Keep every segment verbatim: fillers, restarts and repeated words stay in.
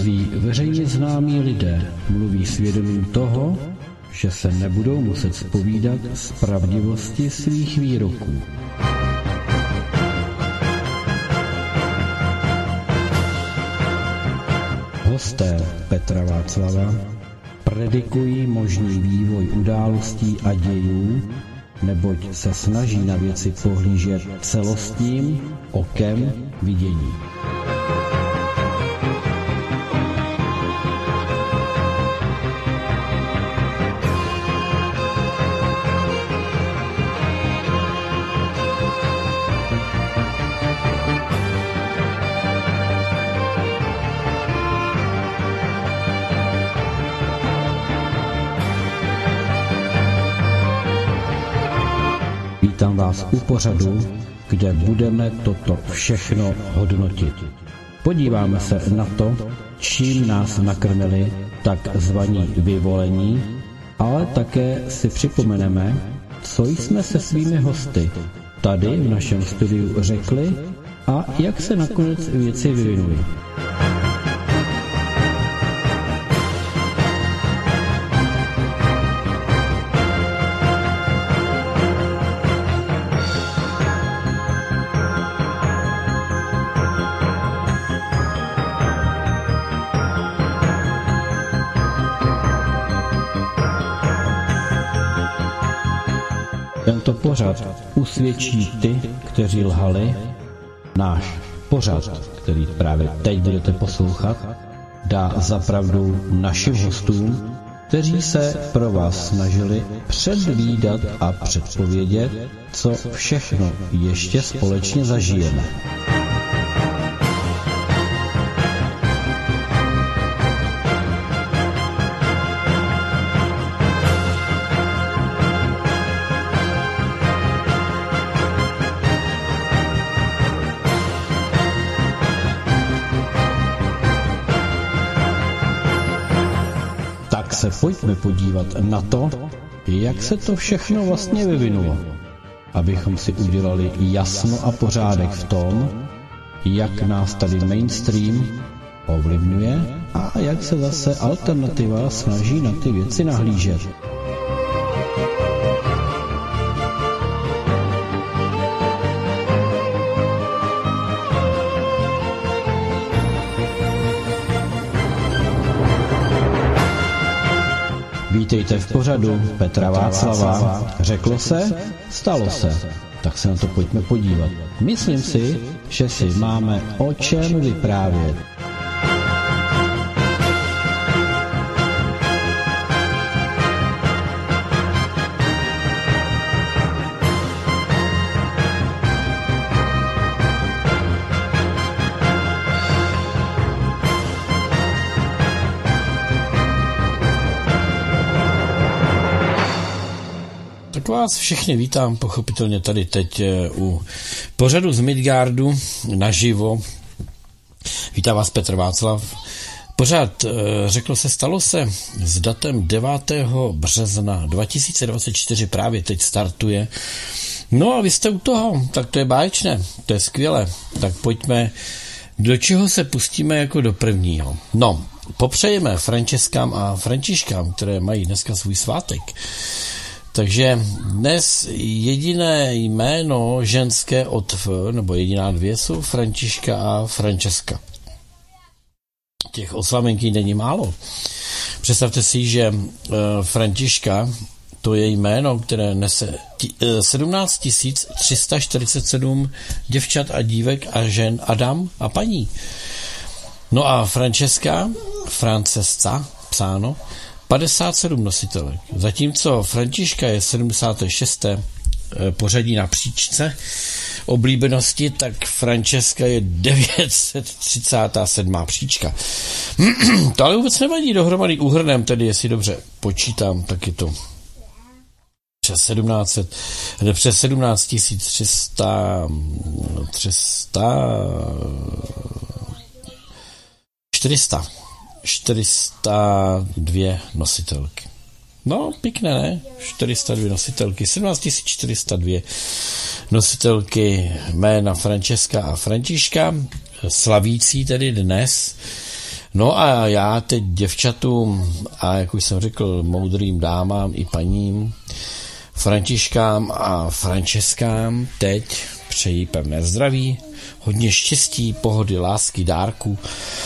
Mnozí veřejně známí lidé mluví svědomím toho, že se nebudou muset zpovídat z pravdivosti svých výroků. Hosté Petra Václava predikují možný vývoj událostí a dějů, neboť se snaží na věci pohlížet celostním okem vidění. Vítám vás u pořadu, kde budeme toto všechno hodnotit. Podíváme se na to, čím nás nakrmili takzvaní vyvolení, ale také si připomeneme, co jsme se svými hosty tady v našem studiu řekli a jak se nakonec věci vyvinuly. Tento pořad usvědčí ty, kteří lhali. Náš pořad, který právě teď budete poslouchat, dá za pravdu našim hostům, kteří se pro vás snažili předvídat a předpovědět, co všechno ještě společně zažijeme. Se pojďme podívat na to, jak se to všechno vlastně vyvinulo, abychom si udělali jasno a pořádek v tom, jak nás tady mainstream ovlivňuje a jak se zase alternativa snaží na ty věci nahlížet. Vítejte v pořadu Petra Václava. Řeklo se, stalo se. Tak se na to pojďme podívat. Myslím si, že si máme o čem vyprávět. Tak vás všechny vítám, pochopitelně tady teď u pořadu z Midgardu naživo. Vítá vás Petr Václav. Pořad Řeklo se, stalo se s datem devátého března dva tisíce dvacet čtyři právě teď startuje. No a vy jste u toho, tak to je báječné, to je skvělé. Tak pojďme, do čeho se pustíme jako do prvního. No, popřejeme Franceskám a Františkám, které mají dneska svůj svátek. Takže dnes jediné jméno ženské od F, nebo jediná dvě jsou Františka a Frančeska. Těch oslavenky není málo. Představte si, že Františka, to je jméno, které nese sedmnáct tisíc tři sta čtyřicet sedm děvčat a dívek a žen a dam a paní. No a Frančeska, Francesca, psáno, padesát sedm nositelek. Zatímco Františka je sedmdesát šest pořadí na příčce oblíbenosti, tak Frančeska je devět set třicet sedm příčka. To ale vůbec nevadí, dohromady úhrnem, tedy jestli dobře počítám, tak je to přes sedmnáct set, přes sedmnáct tisíc tři sta, tři sta, čtyři sta. čtyři sta dva nositelky. No, pěkné, ne? čtyři sta dva nositelky. sedmnáct tisíc čtyři sta dva nositelky jména Frančeska a Františka, slavící tedy dnes No a já teď děvčatům a jak už jsem řekl, moudrým dámám i paním, Františkám a Franceskám teď přeji pevné zdraví, hodně štěstí, pohody, lásky, dárků,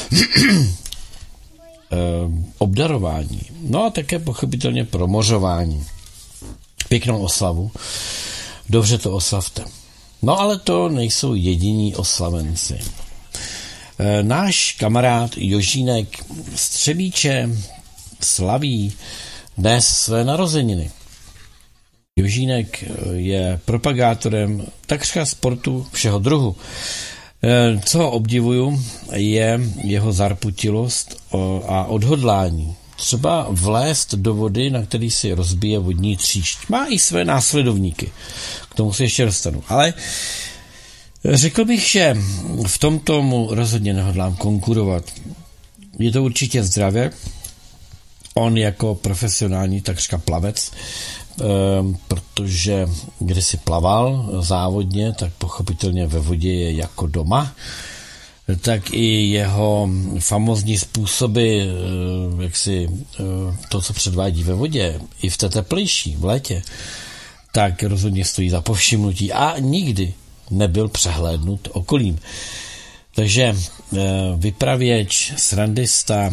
obdarování, no a také pochopitelně promořování. Pěknou oslavu, dobře to oslavte. No ale to nejsou jediní oslavenci. Náš kamarád Jožínek z Třebíče slaví dnes své narozeniny. Jožínek je propagátorem takřka sportu všeho druhu. Co ho obdivuju, je jeho zarputilost a odhodlání. Třeba vlézt do vody, na který si rozbije vodní tříšť. Má i své následovníky. K tomu se ještě dostanu. Ale řekl bych, že v tomto mu rozhodně nehodlám konkurovat. Je to určitě zdravě. On jako profesionální takřka plavec, protože když si plaval závodně, tak pochopitelně ve vodě je jako doma, tak i jeho famózní způsoby, jak si to, co předvádí ve vodě, i v té teplejší, v létě, tak rozhodně stojí za povšimnutí a nikdy nebyl přehlédnut okolím. Takže vypravěč, srandista,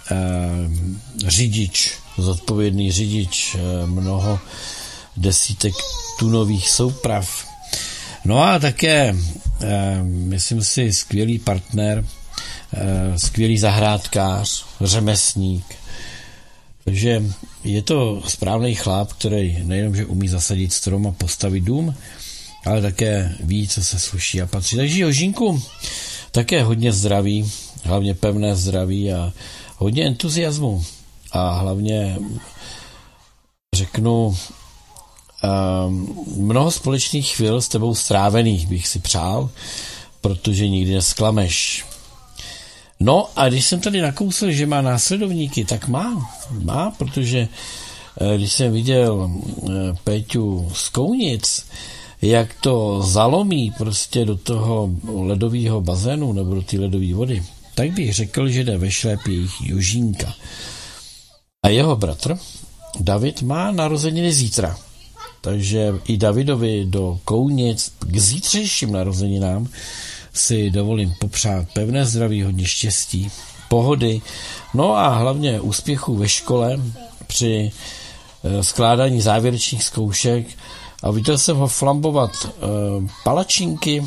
řidič, zodpovědný řidič, mnoho desítek tunových souprav. No a také, myslím si, skvělý partner, skvělý zahrádkář, řemesník. Takže je to správný chlap, který nejenom, že umí zasadit strom a postavit dům, ale také ví, co se sluší a patří. Takže Jožínku, také hodně zdraví, hlavně pevné zdraví a hodně entuziasmu a hlavně řeknu um, mnoho společných chvil s tebou strávených bych si přál, protože nikdy nesklameš. No a když jsem tady nakousl, že má následovníky, tak má, má, protože když jsem viděl Péťu z Kounic, jak to zalomí prostě do toho ledového bazénu nebo do té ledové vody, tak bych řekl, že jde ve šlépě jejich Jožínka. A jeho bratr David má narozeniny zítra. Takže i Davidovi do Kounic k zítřejším narozeninám si dovolím popřát pevné zdraví, hodně štěstí, pohody, no a hlavně úspěchů ve škole při skládání závěrečných zkoušek. A viděl jsem ho flambovat e, palačinky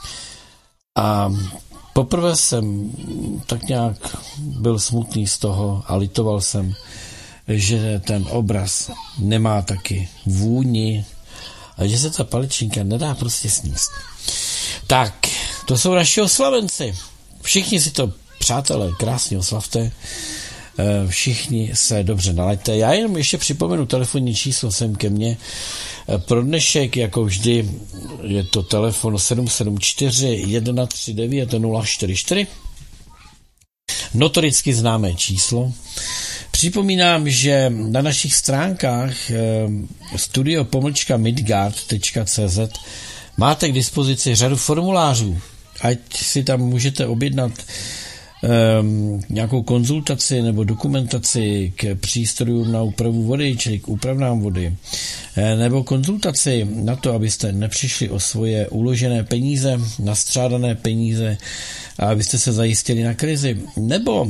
a poprvé jsem tak nějak byl smutný z toho a litoval jsem, že ten obraz nemá taky vůni a že se ta palačinka nedá prostě sníst. Tak, to jsou naši oslavenci. Všichni si to, přátelé, krásně oslavte. Všichni se dobře nalaďte. Já jenom ještě připomenu telefonní číslo sem ke mně. Pro dnešek, jako vždy, je to telefon sedm sedm čtyři jedna tři devět nula čtyři čtyři. Notoricky známé číslo. Připomínám, že na našich stránkách studio pomlčka midgard tečka cé zet máte k dispozici řadu formulářů. Ať si tam můžete objednat Um, nějakou konzultaci nebo dokumentaci k přístrojům na úpravu vody, čili k úpravnám vody, nebo konzultaci na to, abyste nepřišli o svoje uložené peníze, nastřádané peníze a abyste se zajistili na krizi, nebo,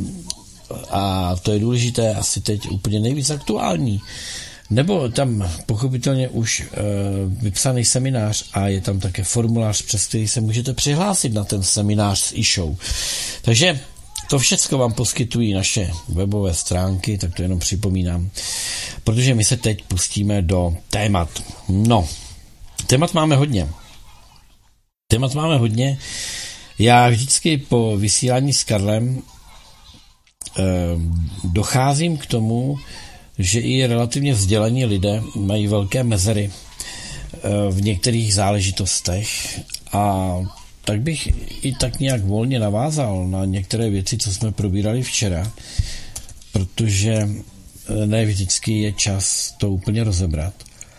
a to je důležité, asi teď úplně nejvíc aktuální, nebo tam pochopitelně už e, vypsaný seminář a je tam také formulář, přes který se můžete přihlásit na ten seminář s e-show. Takže to všecko vám poskytují naše webové stránky, tak to jenom připomínám, protože my se teď pustíme do témat. No, témat máme hodně. Témat máme hodně. Já vždycky po vysílání s Karlem eh, docházím k tomu, že i relativně vzdělaní lidé mají velké mezery eh, v některých záležitostech a tak bych i tak nějak volně navázal na některé věci, co jsme probírali včera, protože ne vždycky je čas to úplně rozebrat.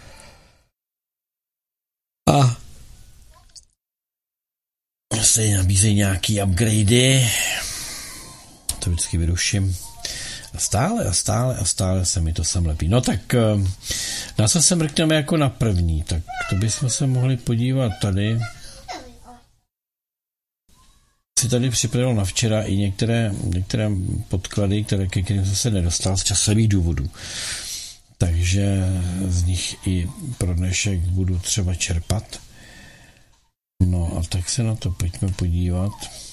A se nabízejí nějaký upgradey, to vždycky vyruším. A stále a stále a stále se mi to sem lepí. No tak na co se mrkneme jako na první, tak to bychom se mohli podívat tady. Si tady připravil na včera i některé, některé podklady, které, ke kterým jsem se nedostal z časových důvodů. Takže z nich i pro dnešek budu třeba čerpat. No a tak se na to pojďme podívat.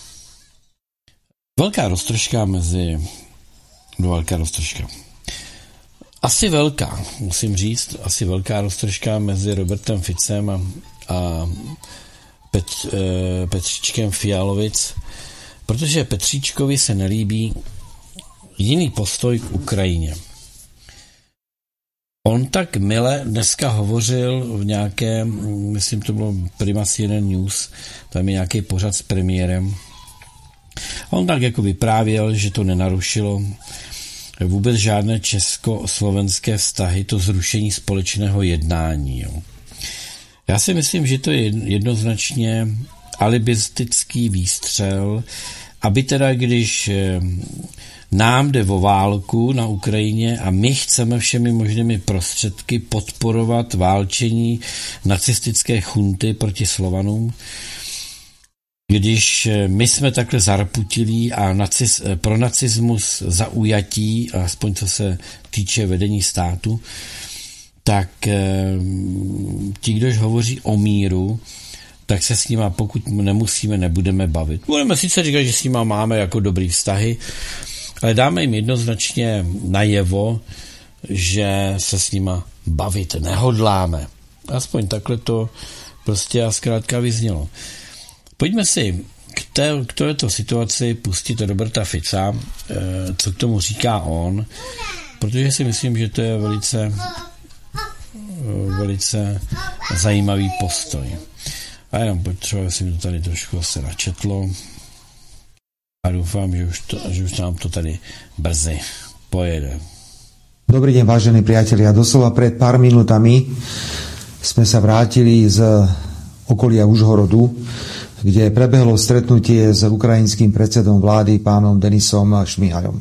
Velká roztržka mezi... No, velká roztržka. Asi velká, musím říct, asi velká roztržka mezi Robertem Ficem a, a Pet, e, Petříčkem Fialovic, protože Petříčkovi se nelíbí jiný postoj k Ukrajině. On tak mile dneska hovořil v nějaké, myslím, to bylo Prima C N N News, tam je nějaký pořad s premiérem. On tak jako vyprávěl, že to nenarušilo vůbec žádné česko-slovenské vztahy, to zrušení společného jednání. Jo. Já si myslím, že to je jednoznačně alibistický výstřel, aby teda, když nám jde o válku na Ukrajině a my chceme všemi možnými prostředky podporovat válčení nacistické chunty proti Slovanům, když my jsme takhle zarputilí a nacis, pro nacismus zaujatí, aspoň co se týče vedení státu, tak ti, kdož hovoří o míru, tak se s nima, pokud nemusíme, nebudeme bavit. Budeme sice říkat, že s nima máme jako dobrý vztahy, ale dáme jim jednoznačně najevo, že se s nima bavit nehodláme. Aspoň takhle to prostě a zkrátka vyznělo. Pojďme si k, té, k této situaci pustit Roberta Fica, co k tomu říká on, protože si myslím, že to je velice, velice zajímavý postoj. A jenom potřeba, jestli mi to tady trošku se načetlo. A doufám, že už, to, že už nám to tady brzy pojede. Dobrý deň, vážení priatelia. Doslova pred pár minútami sme sa vrátili z okolia Užhorodu, kde prebehlo stretnutie s ukrajinským predsedom vlády pánom Denisom Šmihajom.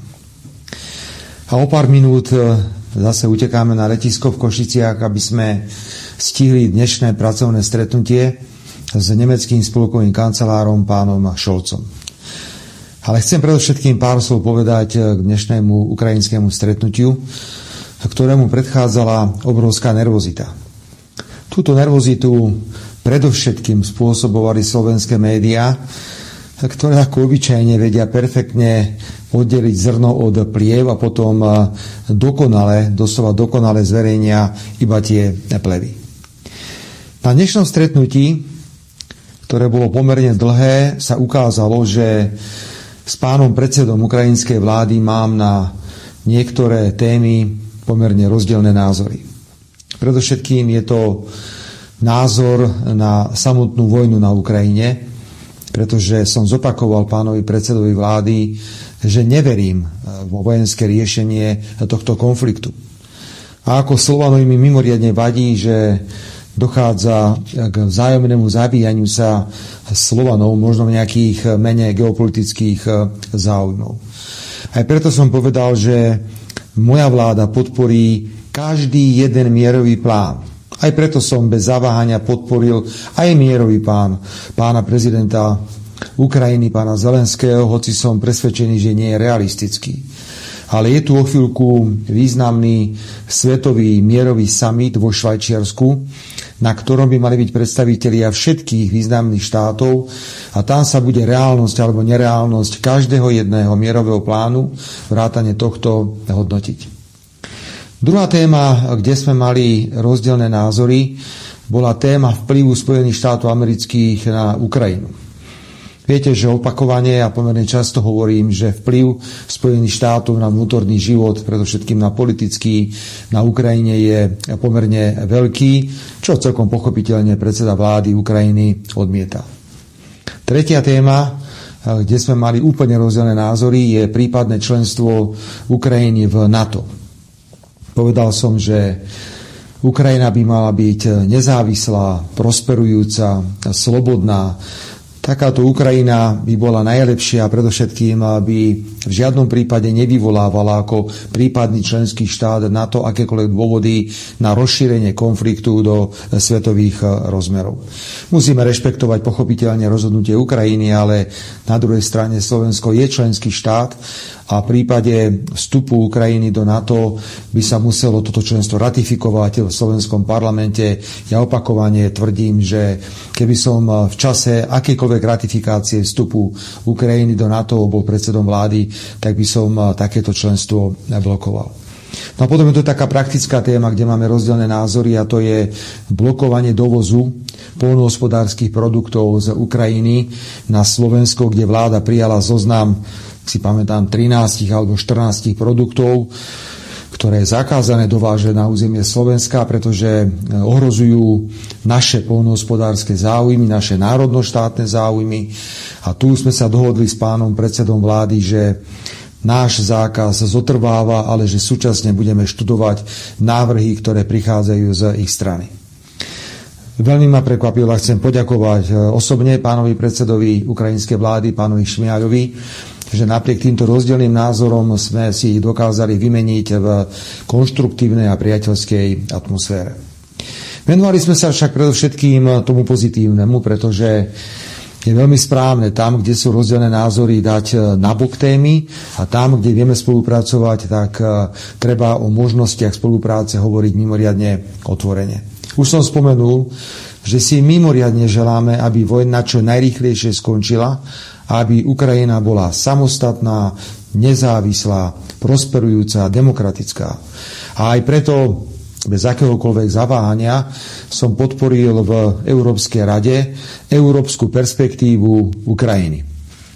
A o pár minút zase utekáme na letisko v Košiciach, aby sme stihli dnešné pracovné stretnutie s nemeckým spolkovým kancelárom pánom Scholzom. Ale chcem predovšetkým pár slov povedať k dnešnému ukrajinskému stretnutiu, ktorému predchádzala obrovská nervozita. Túto nervozitu predovšetkým spôsobovali slovenské médiá, ktoré ako obyčajne vedia perfektne oddeliť zrno od pliev a potom dokonale, doslova dokonale zverejnia iba tie plevy. Na dnešnom stretnutí, ktoré bolo pomerne dlhé, sa ukázalo, že s pánom predsedom ukrajinskej vlády mám na niektoré témy pomerne rozdielne názory. Predovšetkým je to názor na samotnú vojnu na Ukrajine, pretože som zopakoval pánovi predsedovi vlády, že neverím vo vojenské riešenie tohto konfliktu. A ako Slovanovi mi mimoriadne vadí, že dochádza k vzájomnému zabíjaniu sa Slovanov, možno nejakých menej geopolitických záujmov. Aj preto som povedal, že moja vláda podporí každý jeden mierový plán. Aj preto som bez zaváhania podporil aj mierový plán pána prezidenta Ukrajiny, pána Zelenského, hoci som presvedčený, že nie je realistický. Ale je tu o chvíľku významný svetový mierový summit vo Švajčiarsku, na ktorom by mali byť predstavitelia všetkých významných štátov a tam sa bude reálnosť alebo nereálnosť každého jedného mierového plánu vrátane tohto hodnotiť. Druhá téma, kde sme mali rozdielne názory, bola téma vplyvu Spojených štátov amerických na Ukrajinu. Viete, že opakovane a pomerne často hovorím, že vplyv Spojených štátov na vnútorný život, predovšetkým na politický, na Ukrajine je pomerne veľký, čo celkom pochopiteľne predseda vlády Ukrajiny odmieta. Tretia téma, kde sme mali úplne rozdielne názory, je prípadné členstvo Ukrajiny v NATO. Povedal som, že Ukrajina by mala byť nezávislá, prosperujúca, slobodná. Takáto Ukrajina by bola najlepšia, predovšetkým by v žiadnom prípade nevyvolávala ako prípadný členský štát na to akékoľvek dôvody na rozšírenie konfliktu do svetových rozmerov. Musíme rešpektovať pochopiteľne rozhodnutie Ukrajiny, ale na druhej strane Slovensko je členský štát a v prípade vstupu Ukrajiny do NATO by sa muselo toto členstvo ratifikovať v slovenskom parlamente. Ja opakovane tvrdím, že keby som v čase akýkoľvek ratifikácie vstupu Ukrajiny do NATO bol predsedom vlády, tak by som takéto členstvo blokoval. No a potom je to taká praktická téma, kde máme rozdielne názory, a to je blokovanie dovozu poľnohospodárskych produktov z Ukrajiny na Slovensko, kde vláda prijala zoznam, si pamätám, trinásť alebo štrnásť produktov, ktoré je zakázané dovážať na územie Slovenska, pretože ohrozujú naše poľnohospodárske záujmy, naše národnoštátne záujmy. A tu sme sa dohodli s pánom predsedom vlády, že náš zákaz zotrváva, ale že súčasne budeme študovať návrhy, ktoré prichádzajú z ich strany. Veľmi ma prekvapilo a chcem poďakovať osobne pánovi predsedovi ukrajinskej vlády, pánovi Šmihaľovi, že napriek týmto rozdielnym názorom sme si ich dokázali vymeniť v konštruktívnej a priateľskej atmosfére. Venovali sme sa však predovšetkým tomu pozitívnemu, pretože je veľmi správne tam, kde sú rozdielne názory, dať nabok témy, a tam, kde vieme spolupracovať, tak treba o možnostiach spolupráce hovoriť mimoriadne otvorene. Už som spomenul, že si mimoriadne želáme, aby vojna čo najrýchlejšie skončila, aby Ukrajina bola samostatná, nezávislá, prosperujúca, demokratická. A aj preto bez akéhokoľvek zaváhania som podporil v Európskej rade európsku perspektívu Ukrajiny.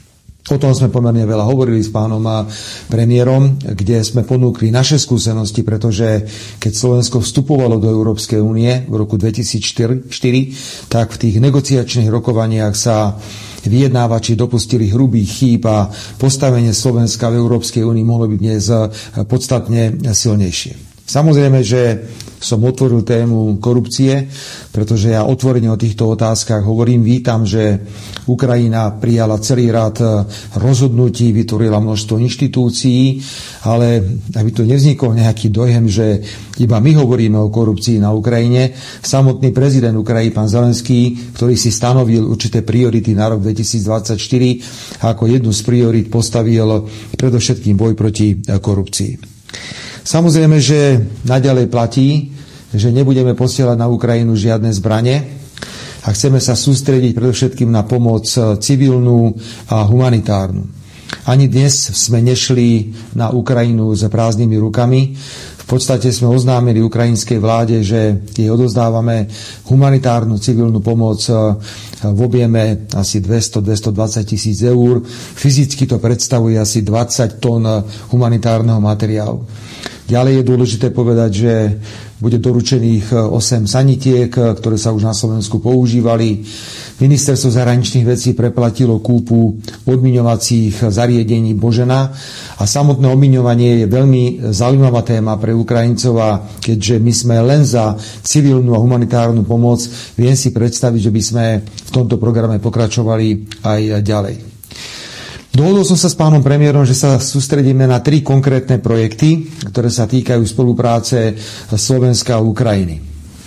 O tom sme pomerne veľa hovorili s pánom premiérom, kde sme ponúkli naše skúsenosti, pretože keď Slovensko vstupovalo do Európskej únie v roku dvetisícštyri, tak v tých negociačných rokovaniach sa vyjednávači dopustili hrubých chýb a postavenie Slovenska v Európskej únii mohlo byť dnes podstatne silnejšie. Samozrejme, že som otvoril tému korupcie, pretože ja otvorene o týchto otázkach hovorím. Vítam, že Ukrajina prijala celý rad rozhodnutí, vytvorila množstvo inštitúcií, ale aby tu nevznikol nejaký dojem, že iba my hovoríme o korupcii na Ukrajine. Samotný prezident Ukrajiny, pán Zelenský, ktorý si stanovil určité priority na rok dvetisícdvadsaťštyri, ako jednu z priorit postavil predovšetkým boj proti korupcii. Samozrejme, že naďalej platí, že nebudeme posielať na Ukrajinu žiadne zbrane a chceme sa sústrediť predovšetkým na pomoc civilnú a humanitárnu. Ani dnes sme nešli na Ukrajinu s prázdnymi rukami. V podstate sme oznámili ukrajinskej vláde, že jej odovzdávame humanitárnu civilnú pomoc v objeme asi dvesto až dvestodvadsať tisíc eur. Fyzicky to predstavuje asi dvadsať tón humanitárneho materiálu. Ďalej je dôležité povedať, že bude doručených osem sanitiek, ktoré sa už na Slovensku používali. Ministerstvo zahraničných vecí preplatilo kúpu odmiňovacích zariadení Božena a samotné odmiňovanie je veľmi zaujímavá téma pre Ukrajincov, a keďže my sme len za civilnú a humanitárnu pomoc, viem si predstaviť, že by sme v tomto programe pokračovali aj ďalej. Dohodol som sa s pánom premiérom, že sa sústredíme na tri konkrétne projekty, ktoré sa týkajú spolupráce Slovenska a Ukrajiny.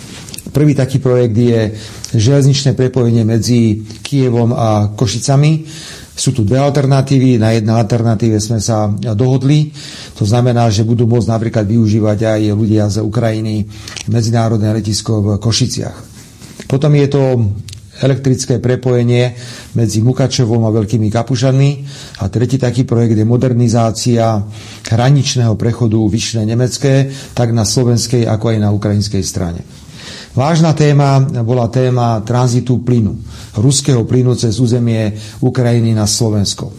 Prvý taký projekt je železničné prepojenie medzi Kyjevom a Košicami. Sú tu dve alternatívy. Na jednej alternatíve sme sa dohodli. To znamená, že budú môcť napríklad využívať aj ľudia z Ukrajiny medzinárodné letisko v Košiciach. Potom je to elektrické prepojenie medzi Mukačevom a Veľkými Kapušanmi. A tretí taký projekt je modernizácia hraničného prechodu Vyšné Nemecké, tak na slovenskej, ako aj na ukrajinskej strane. Vážna téma bola téma tranzitu plynu, ruského plynu cez územie Ukrajiny na Slovensko.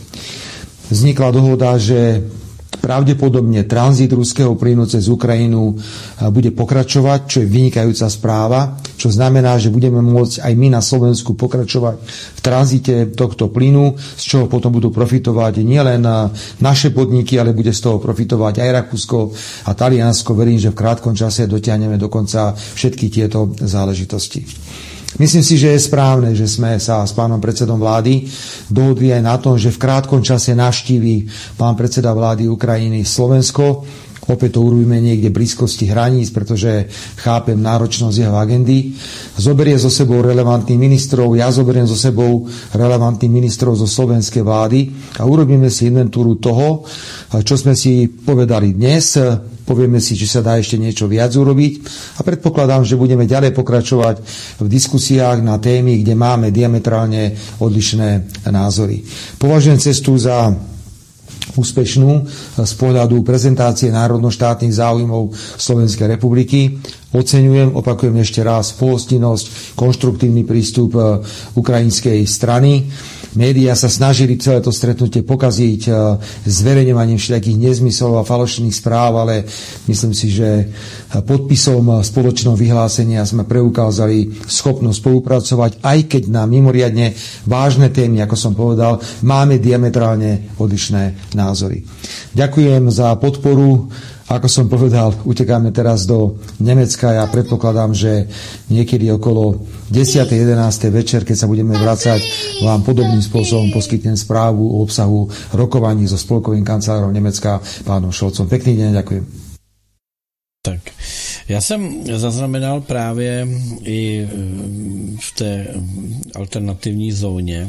Vznikla dohoda, že pravdepodobne tranzit ruského plynu cez Ukrajinu bude pokračovať, čo je vynikajúca správa, čo znamená, že budeme môcť aj my na Slovensku pokračovať v tranzite tohto plynu, z čoho potom budú profitovať nielen naše podniky, ale bude z toho profitovať aj Rakúsko a Taliansko. Verím, že v krátkom čase dotiahneme dokonca všetky tieto záležitosti. Myslím si, že je správne, že sme sa s pánom predsedom vlády dohodli aj na tom, že v krátkom čase navštíví pán predseda vlády Ukrajiny Slovensko. Opäť to urobíme niekde v blízkosti hraníc, pretože chápem náročnosť jeho agendy. Zoberie so sebou relevantných ministrov, ja zoberiem so sebou relevantných ministrov zo slovenskej vlády a urobíme si inventúru toho, čo sme si povedali dnes. Povieme si, či sa dá ešte niečo viac urobiť a predpokladám, že budeme ďalej pokračovať v diskusiách na témy, kde máme diametrálne odlišné názory. Považujem cestu za úspešnú z pohľadu prezentácie národno-štátnych záujmov Slovenskej republiky. Oceňujem, opakujem ešte raz, pohostinnosť, konštruktívny prístup ukrajinskej strany. Média sa snažili celé to stretnutie pokaziť zverejňovaním všelijakých nezmyslov a falošných správ, ale myslím si, že podpisom spoločného vyhlásenia sme preukázali schopnosť spolupracovať, aj keď na mimoriadne vážne témy, ako som povedal, máme diametrálne odlišné názory. Ďakujem za podporu. Ako som povedal, utekáme teraz do Nemecka. Ja predpokladám, že niekedy okolo desiatej jedenástej večer, keď sa budeme vracať, vám podobným spôsobom poskytnem správu o obsahu rokovaní so spolkovým kancelárom Nemecka, pánom Scholzom. Pekný deň, ďakujem. Tak, já jsem zaznamenal právě i v té alternativní zóně,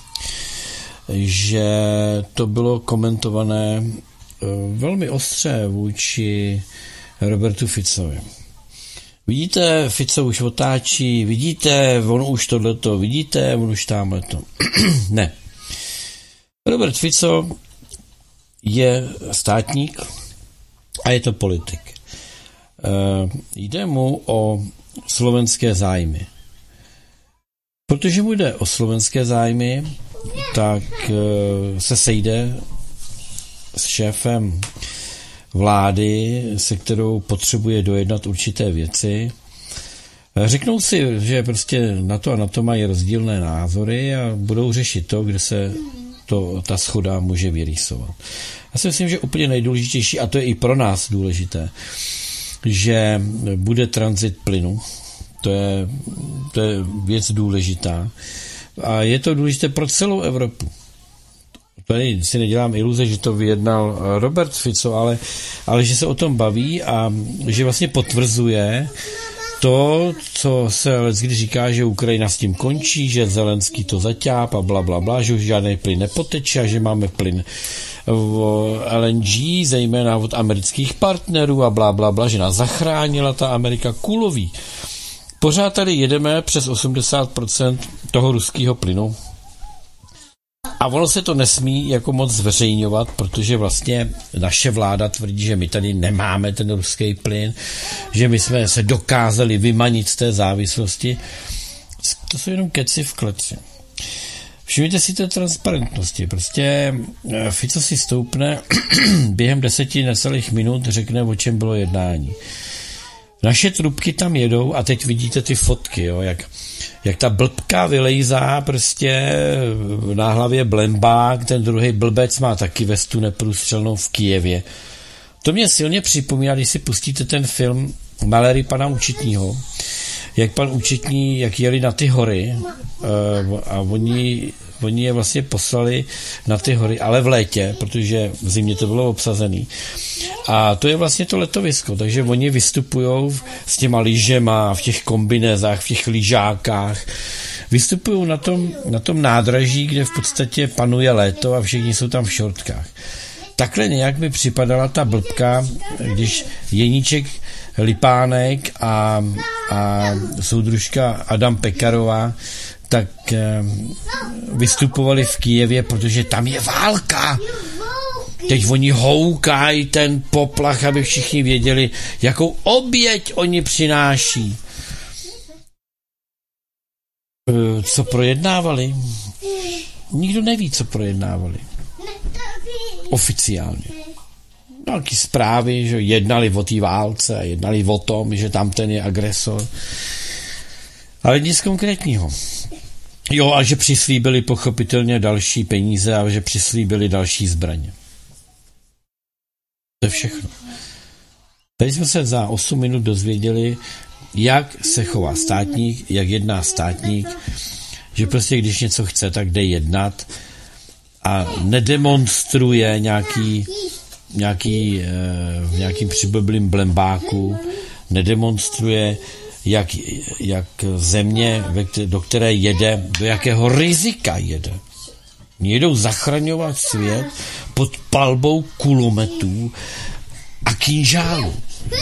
že to bylo komentované velmi ostře vůči Robertu Ficovi. Vidíte, Fico už otáčí, vidíte, on už tohleto, vidíte, on už támhleto. Ne. Robert Fico je státník a je to politik. E, jde mu o slovenské zájmy. Protože mu jde o slovenské zájmy, tak e, se sejde s šéfem vlády, se kterou potřebuje dojednat určité věci. Řeknou si, že prostě na to a na to mají rozdílné názory a budou řešit to, kde se to, ta shoda může vyrýsovat. Já si myslím, že úplně nejdůležitější, a to je i pro nás důležité, že bude tranzit plynu. To je, to je věc důležitá. A je to důležité pro celou Evropu. Tady si nedělám iluze, že to vyjednal Robert Fico, ale, ale že se o tom baví a že vlastně potvrzuje to, co se leckdy říká, že Ukrajina s tím končí, že Zelenský to zaťáp a bla, bla, bla, že už žádný plyn nepoteče a že máme plyn v L N G, zejména od amerických partnerů a bla, bla, bla, že nás zachránila ta Amerika kulový. Pořád tady jedeme přes osmdesát procent toho ruského plynu. A ono se to nesmí jako moc zveřejňovat, protože vlastně naše vláda tvrdí, že my tady nemáme ten ruský plyn, že my jsme se dokázali vymanit z té závislosti. To jsou jenom keci v kleci. Všimněte si té transparentnosti. Prostě Fico si stoupne, během deseti necelých minut řekne, o čem bylo jednání. Naše trubky tam jedou a teď vidíte ty fotky, jo, jak, jak ta blbka vylejzá prostě na hlavě blembák, ten druhý blbec má taky vestu neprůstřelnou v Kyjevě. To mě silně připomíná, když si pustíte ten film Malery pana účetního, jak pan účetní, jak jeli na ty hory a oni, oni je vlastně poslali na ty hory, ale v létě, protože v zimě to bylo obsazený. A to je vlastně to letovisko, takže oni vystupujou s těma lyžema, v těch kombinézách, v těch lyžákách, vystupují na tom, na tom nádraží, kde v podstatě panuje léto a všichni jsou tam v šortkách. Takhle nějak mi připadala ta blbka, když Jeníček Lipánek a, a soudružka Adam Pekarová tak eh, vystupovali v Kyjevě, protože tam je válka. Teď oni houkají ten poplach, aby všichni věděli, jakou oběť oni přináší. E, co projednávali? Nikdo neví, co projednávali. Oficiálně. Nějaké zprávy, že jednali o té válce a jednali o tom, že tam ten je agresor. Ale nic konkrétního. Jo, a že přislíbili pochopitelně další peníze a že přislíbili další zbraně. To je všechno. Tady jsme se za osm minut dozvěděli, jak se chová státník, jak jedná státník, že prostě když něco chce, tak jde jednat a nedemonstruje nějaký, nějaký eh, v nějakým přiblblým blembáku, nedemonstruje, jak, jak země, do které jede, do jakého rizika jede. Jedou zachraňovat svět pod palbou kulometů a kýžálů.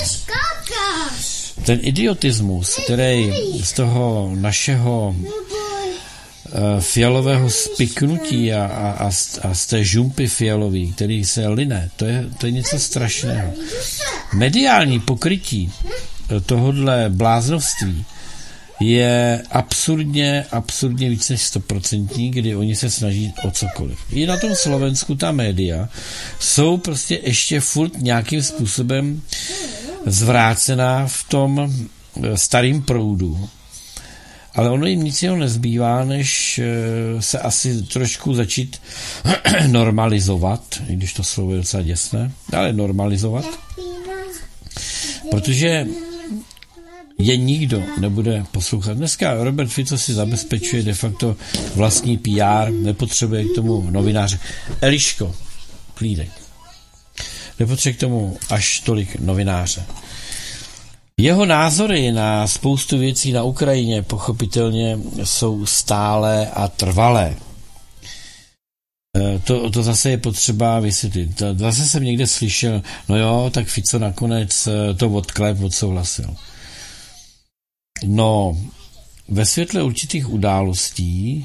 Ten idiotismus, který z toho našeho uh, fialového spiknutí a, a, a z té žumpy fialový, který se line, to je, to je něco strašného. Mediální pokrytí tohodle bláznovství je absurdně, absurdně víc než stoprocentní, kdy oni se snaží o cokoliv. I na tom Slovensku ta média jsou prostě ještě furt nějakým způsobem zvrácená v tom starým proudu. Ale ono jim nic jiného nezbývá, než se asi trošku začít normalizovat, i když to slovo je docela děsné, ale normalizovat. Protože je nikdo nebude poslouchat. Dneska Robert Fico si zabezpečuje de facto vlastní P R, nepotřebuje k tomu novináře. Eliško, klídek. Nepotřebuje k tomu až tolik novináře. Jeho názory na spoustu věcí na Ukrajině pochopitelně jsou stálé a trvalé. To, to zase je potřeba vysvětlit. Zase jsem někde slyšel, no jo, tak Fico nakonec to odklep odsouhlasil. No, ve světle určitých událostí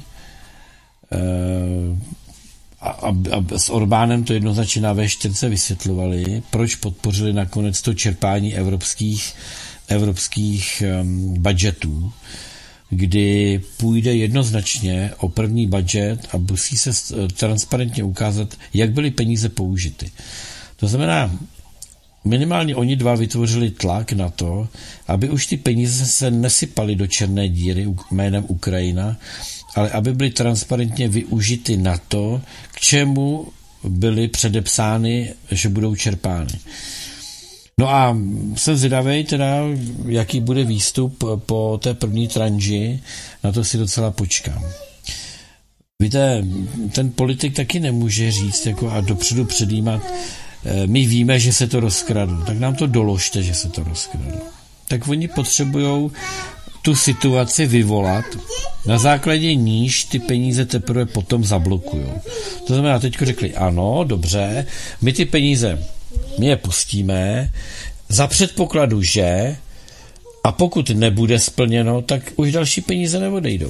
a, a, a s Orbánem to jednoznačně na vé čtyři vysvětlovali, proč podpořili nakonec to čerpání evropských, evropských um, budgetů, kdy půjde jednoznačně o první budget a musí se transparentně ukázat, jak byly peníze použity. To znamená, minimálně oni dva vytvořili tlak na to, aby už ty peníze se nesypaly do černé díry jménem Ukrajina, ale aby byly transparentně využity na to, k čemu byly předepsány, že budou čerpány. No a jsem zvědavej teda, jaký bude výstup po té první tranži, na to si docela počkám. Víte, ten politik taky nemůže říct jako a dopředu předjímat, my víme, že se to rozkradlo, tak nám to doložte, že se to rozkradlo. Tak oni potřebujou tu situaci vyvolat, na základě níž ty peníze teprve potom zablokujou. To znamená, teďko řekli, ano, dobře, my ty peníze, my je pustíme, za předpokladu, že, a pokud nebude splněno, tak už další peníze neodejdou.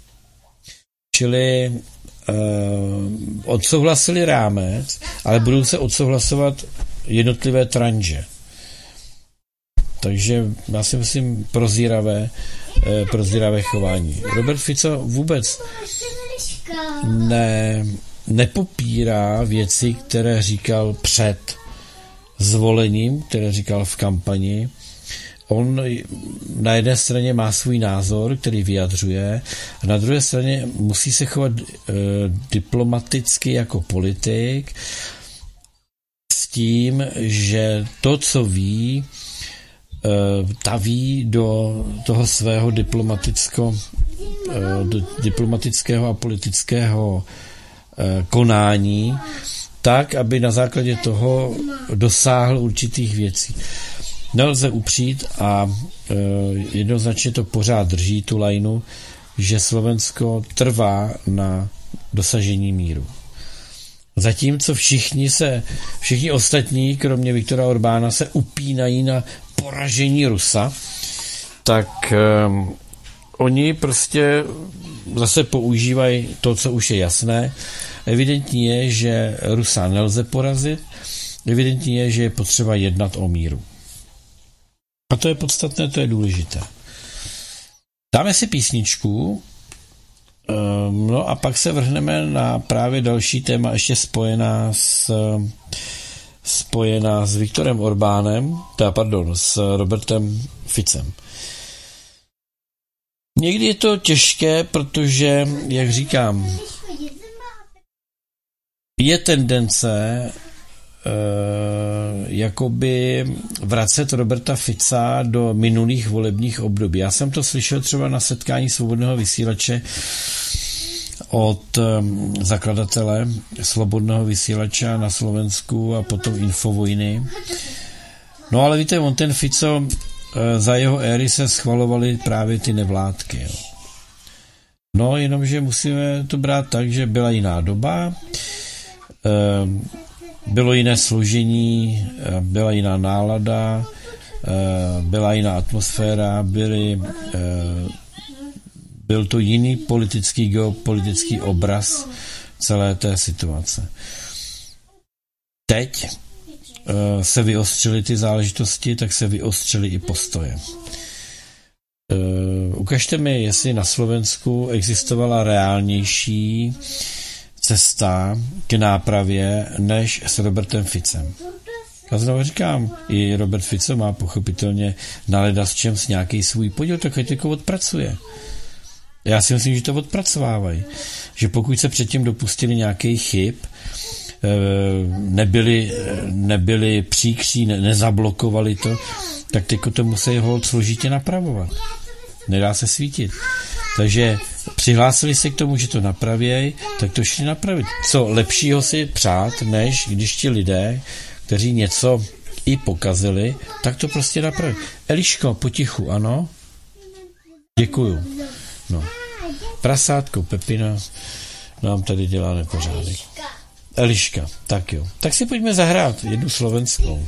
Čili uh, odsouhlasili rámec, ale budou se odsouhlasovat jednotlivé tranže. Takže já si myslím prozíravé, eh, prozíravé chování. Robert Fico vůbec ne, nepopírá věci, které říkal před zvolením, které říkal v kampani. On na jedné straně má svůj názor, který vyjadřuje, a na druhé straně musí se chovat eh, diplomaticky jako politik s tím, že to, co ví, taví do toho svého diplomaticko, do diplomatického a politického konání, tak, aby na základě toho dosáhl určitých věcí. Nelze upřít a jednoznačně to pořád drží tu lajnu, že Slovensko trvá na dosažení míru. Zatímco všichni se, všichni ostatní, kromě Viktora Orbána, se upínají na poražení Rusa, tak um, oni prostě zase používají to, co už je jasné. Evidentní je, že Rusa nelze porazit, evidentní je, že je potřeba jednat o míru. A to je podstatné, to je důležité. Dáme si písničku, um, no a pak se vrhneme na právě další téma, ještě spojená s spojená s Viktorem Orbánem, teda pardon, s Robertem Ficem. Někdy je to těžké, protože, jak říkám, je tendence, jakoby vracet Roberta Fica do minulých volebních období. Já jsem to slyšel třeba na setkání Svobodného vysílače od zakladatele Slobodného vysílača na Slovensku a potom Infovojny. No ale víte, on ten Fico, za jeho éry se schvalovaly právě ty nevládky. Jo. No, jenomže musíme to brát tak, že byla jiná doba, bylo jiné složení, byla jiná nálada, byla jiná atmosféra, byly, byl to jiný politický, geopolitický obraz celé té situace. Teď se vyostřily ty záležitosti, tak se vyostřily i postoje. Ukažte mi, jestli na Slovensku existovala reálnější cesta k nápravě než s Robertem Ficem. Já znovu říkám, i Robert Fico má pochopitelně naleda s čem s nějaký svůj podíl, tak ať jako odpracuje. Já si myslím, že to odpracovávají. Že pokud se předtím dopustili nějaký chyb, nebyli, nebyli příkří, ne, nezablokovali to, tak teďko to musí holt složitě napravovat. Nedá se svítit. Takže přihlásili se k tomu, že to napravějí, tak to šli napravit. Co lepšího si přát, než když ti lidé, kteří něco i pokazili, tak to prostě napravit. Eliško, potichu, ano? Děkuju. No. Prasátko Pepina nám tady dělá nepořádek. Eliška, tak jo. Tak si pojďme zahrát jednu slovenskou.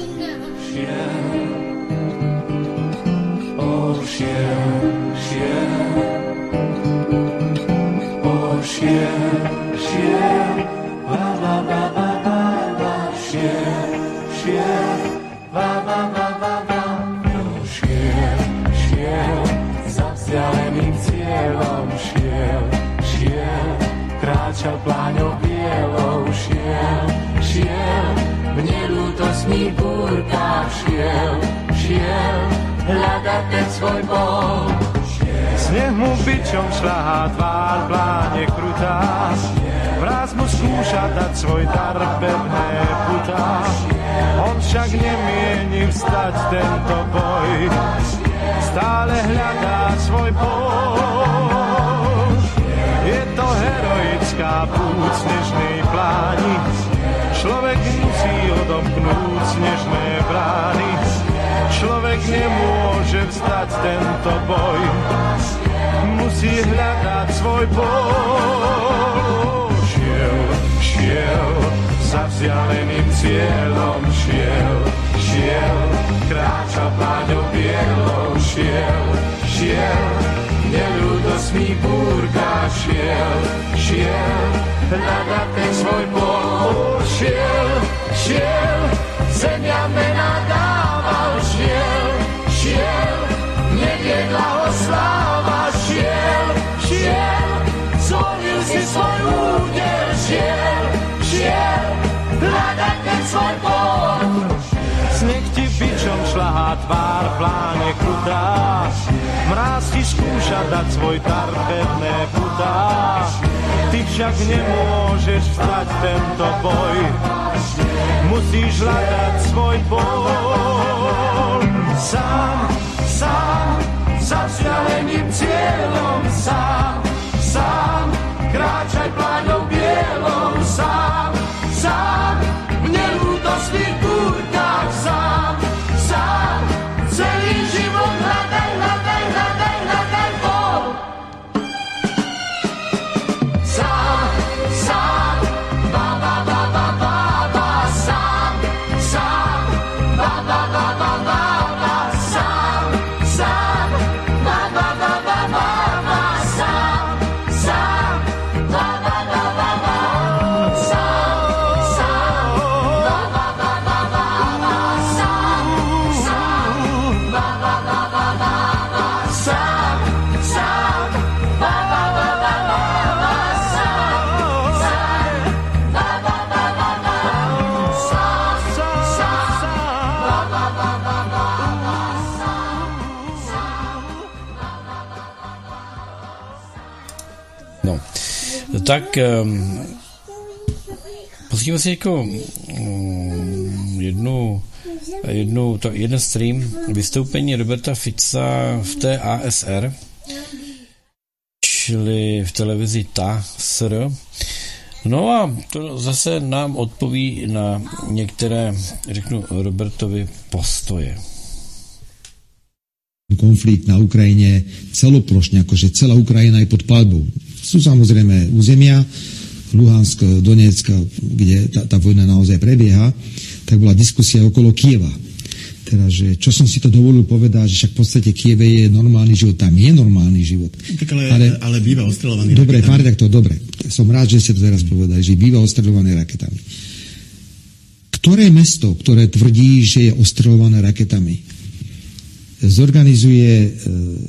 Kráčal pláňou bielou, šiel, šiel, v nelútostných búrkách šiel, šiel, hľadať ten svoj bol. Sneh mu bičom šľahá tvár, pláne krutá, vraz mu skúša dať svoj dar, pevné putá. On však nemieni vstať tento boj, stále hľadá svoj bol. Je to heroická púť snežnej pláni, človek musí odomknúť snežné brány. Človek nemôže vzdať tento boj, musí hľadať svoj boj. Šiel, šiel, za vzdialeným cieľom šiel, šiel, kráča pláňou bielou, šiel, šiel, neľudosný búrka šiel, šiel, hľadať ten svoj bol. Šiel, šiel, zemia mena dával, šiel, šiel, neviedla ho sláva, šiel, šiel, zvolil si svoj údel, šiel, šiel, hľadať ten svoj bol. Sneh ti bičom šľahá tvár, pláne krutá, mráz ti skúša dať svoj dar, pevné putá. Ty však nemôžeš vstať tento boj, musíš hľadať svoj bol. Sám, sám, za vzdialeným cieľom, sám, sám, kráčaj pláňou bielou, sám, sám, v nelútostných búrkách, sám, sám, celý život hľadaj, hľadaj, hľadaj, hľadaj bol. Sám, sám, ba, ba, ba, ba, ba, ba, sám, sám, ba, ba, ba, ba, ba, ba, sám, sám, ba, ba, ba, ba, ba, ba, sám, sám, ba, ba, ba, ba, ba, sám, sám, ba, ba, ba, ba, ba, ba, sám, sám, ba, ba, ba, ba, ba, ba, sám, sám, ba, ba, ba, ba, ba, ba, sám, sám, ba, ba, ba, ba, ba, sám, sám, ba, ba, ba, ba, ba, No, tak um, pustíme si jako um, jednu, jednu, to, jeden stream vystoupení Roberta Fica v té A S R, čili v televizi T A S R. No a to zase nám odpoví na některé, řeknu, Robertovy postoje. Konflikt na Ukrajine celoplošne, akože celá Ukrajina je pod palbou. Sú samozrejme územia, Luhansk, Donetsk, kde tá, tá vojna naozaj prebieha, tak bola diskusia okolo Kieva. Teda, že čo som si to dovolil povedať, že však v podstate Kieve je normálny život, tam je normálny život. Tak ale, ale, ale býva ostreľovaný dobre, raketami. Dobre, pán redaktor, dobre. Som rád, že ste to teraz povedali, že býva ostreľovaný raketami. Ktoré mesto, ktoré tvrdí, že je ostreľované raketami, zorganizuje e,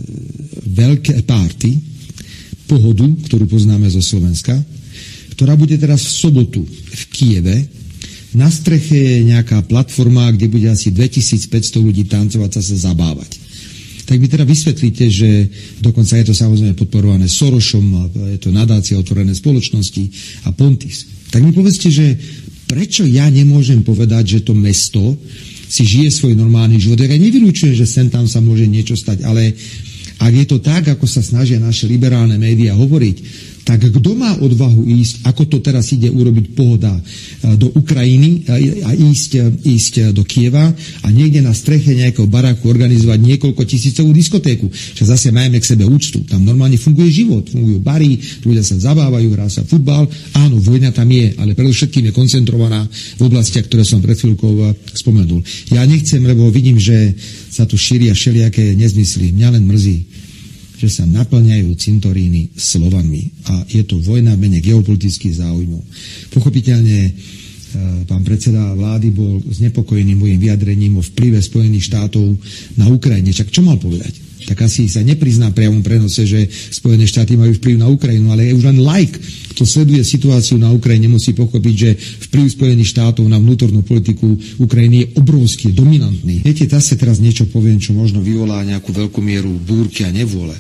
veľké párty, Pohodu, ktorú poznáme zo Slovenska, ktorá bude teraz v sobotu v Kieve. Na streche je nejaká platforma, kde bude asi dvetisícpäťsto ľudí tancovať, sa sa zabávať. Tak mi teda vysvetlíte, že dokonca je to samozrejme podporované Sorošom, je to nadácia otvorené spoločnosti a Pontis. Tak mi povedzte, že prečo ja nemôžem povedať, že to mesto si žije svoj normálny život. Ja nevylučujem, že sem tam sa môže niečo stať, ale ak je to tak, ako sa snažia naše liberálne médiá hovoriť, tak kto má odvahu ísť, ako to teraz ide urobiť Pohoda do Ukrajiny a ísť, ísť do Kieva a niekde na streche nejakého baráku organizovať niekoľko tisícovú diskotéku. Že zase majme k sebe úctu. Tam normálne funguje život. Fungujú bary, ľudia sa zabávajú, hrá sa futbal. Áno, vojna tam je, ale predovšetkým je koncentrovaná v oblastiach, ktoré som pred chvíľkou spomenul. Ja nechcem, lebo vidím, že sa tu šíria všelijaké nezmysly. Mňa len mrzí, že sa naplňajú cintoríny slovanmi. A je to vojna v mene geopolitických záujmov. Pochopiteľne pán predseda vlády bol znepokojený mojim vyjadrením o vplyve Spojených štátov na Ukrajine. Čak čo mal povedať? Tak asi sa neprizná priamom prenose, že Spojené štáty majú vplyv na Ukrajinu, ale už len laik, kto sleduje situáciu na Ukrajine, musí pochopiť, že vplyv Spojených štátov na vnútornú politiku Ukrajiny je obrovský, dominantný. Viete, zase teraz niečo poviem, čo možno vyvolá nejakú veľkú mieru búrky a nevôle.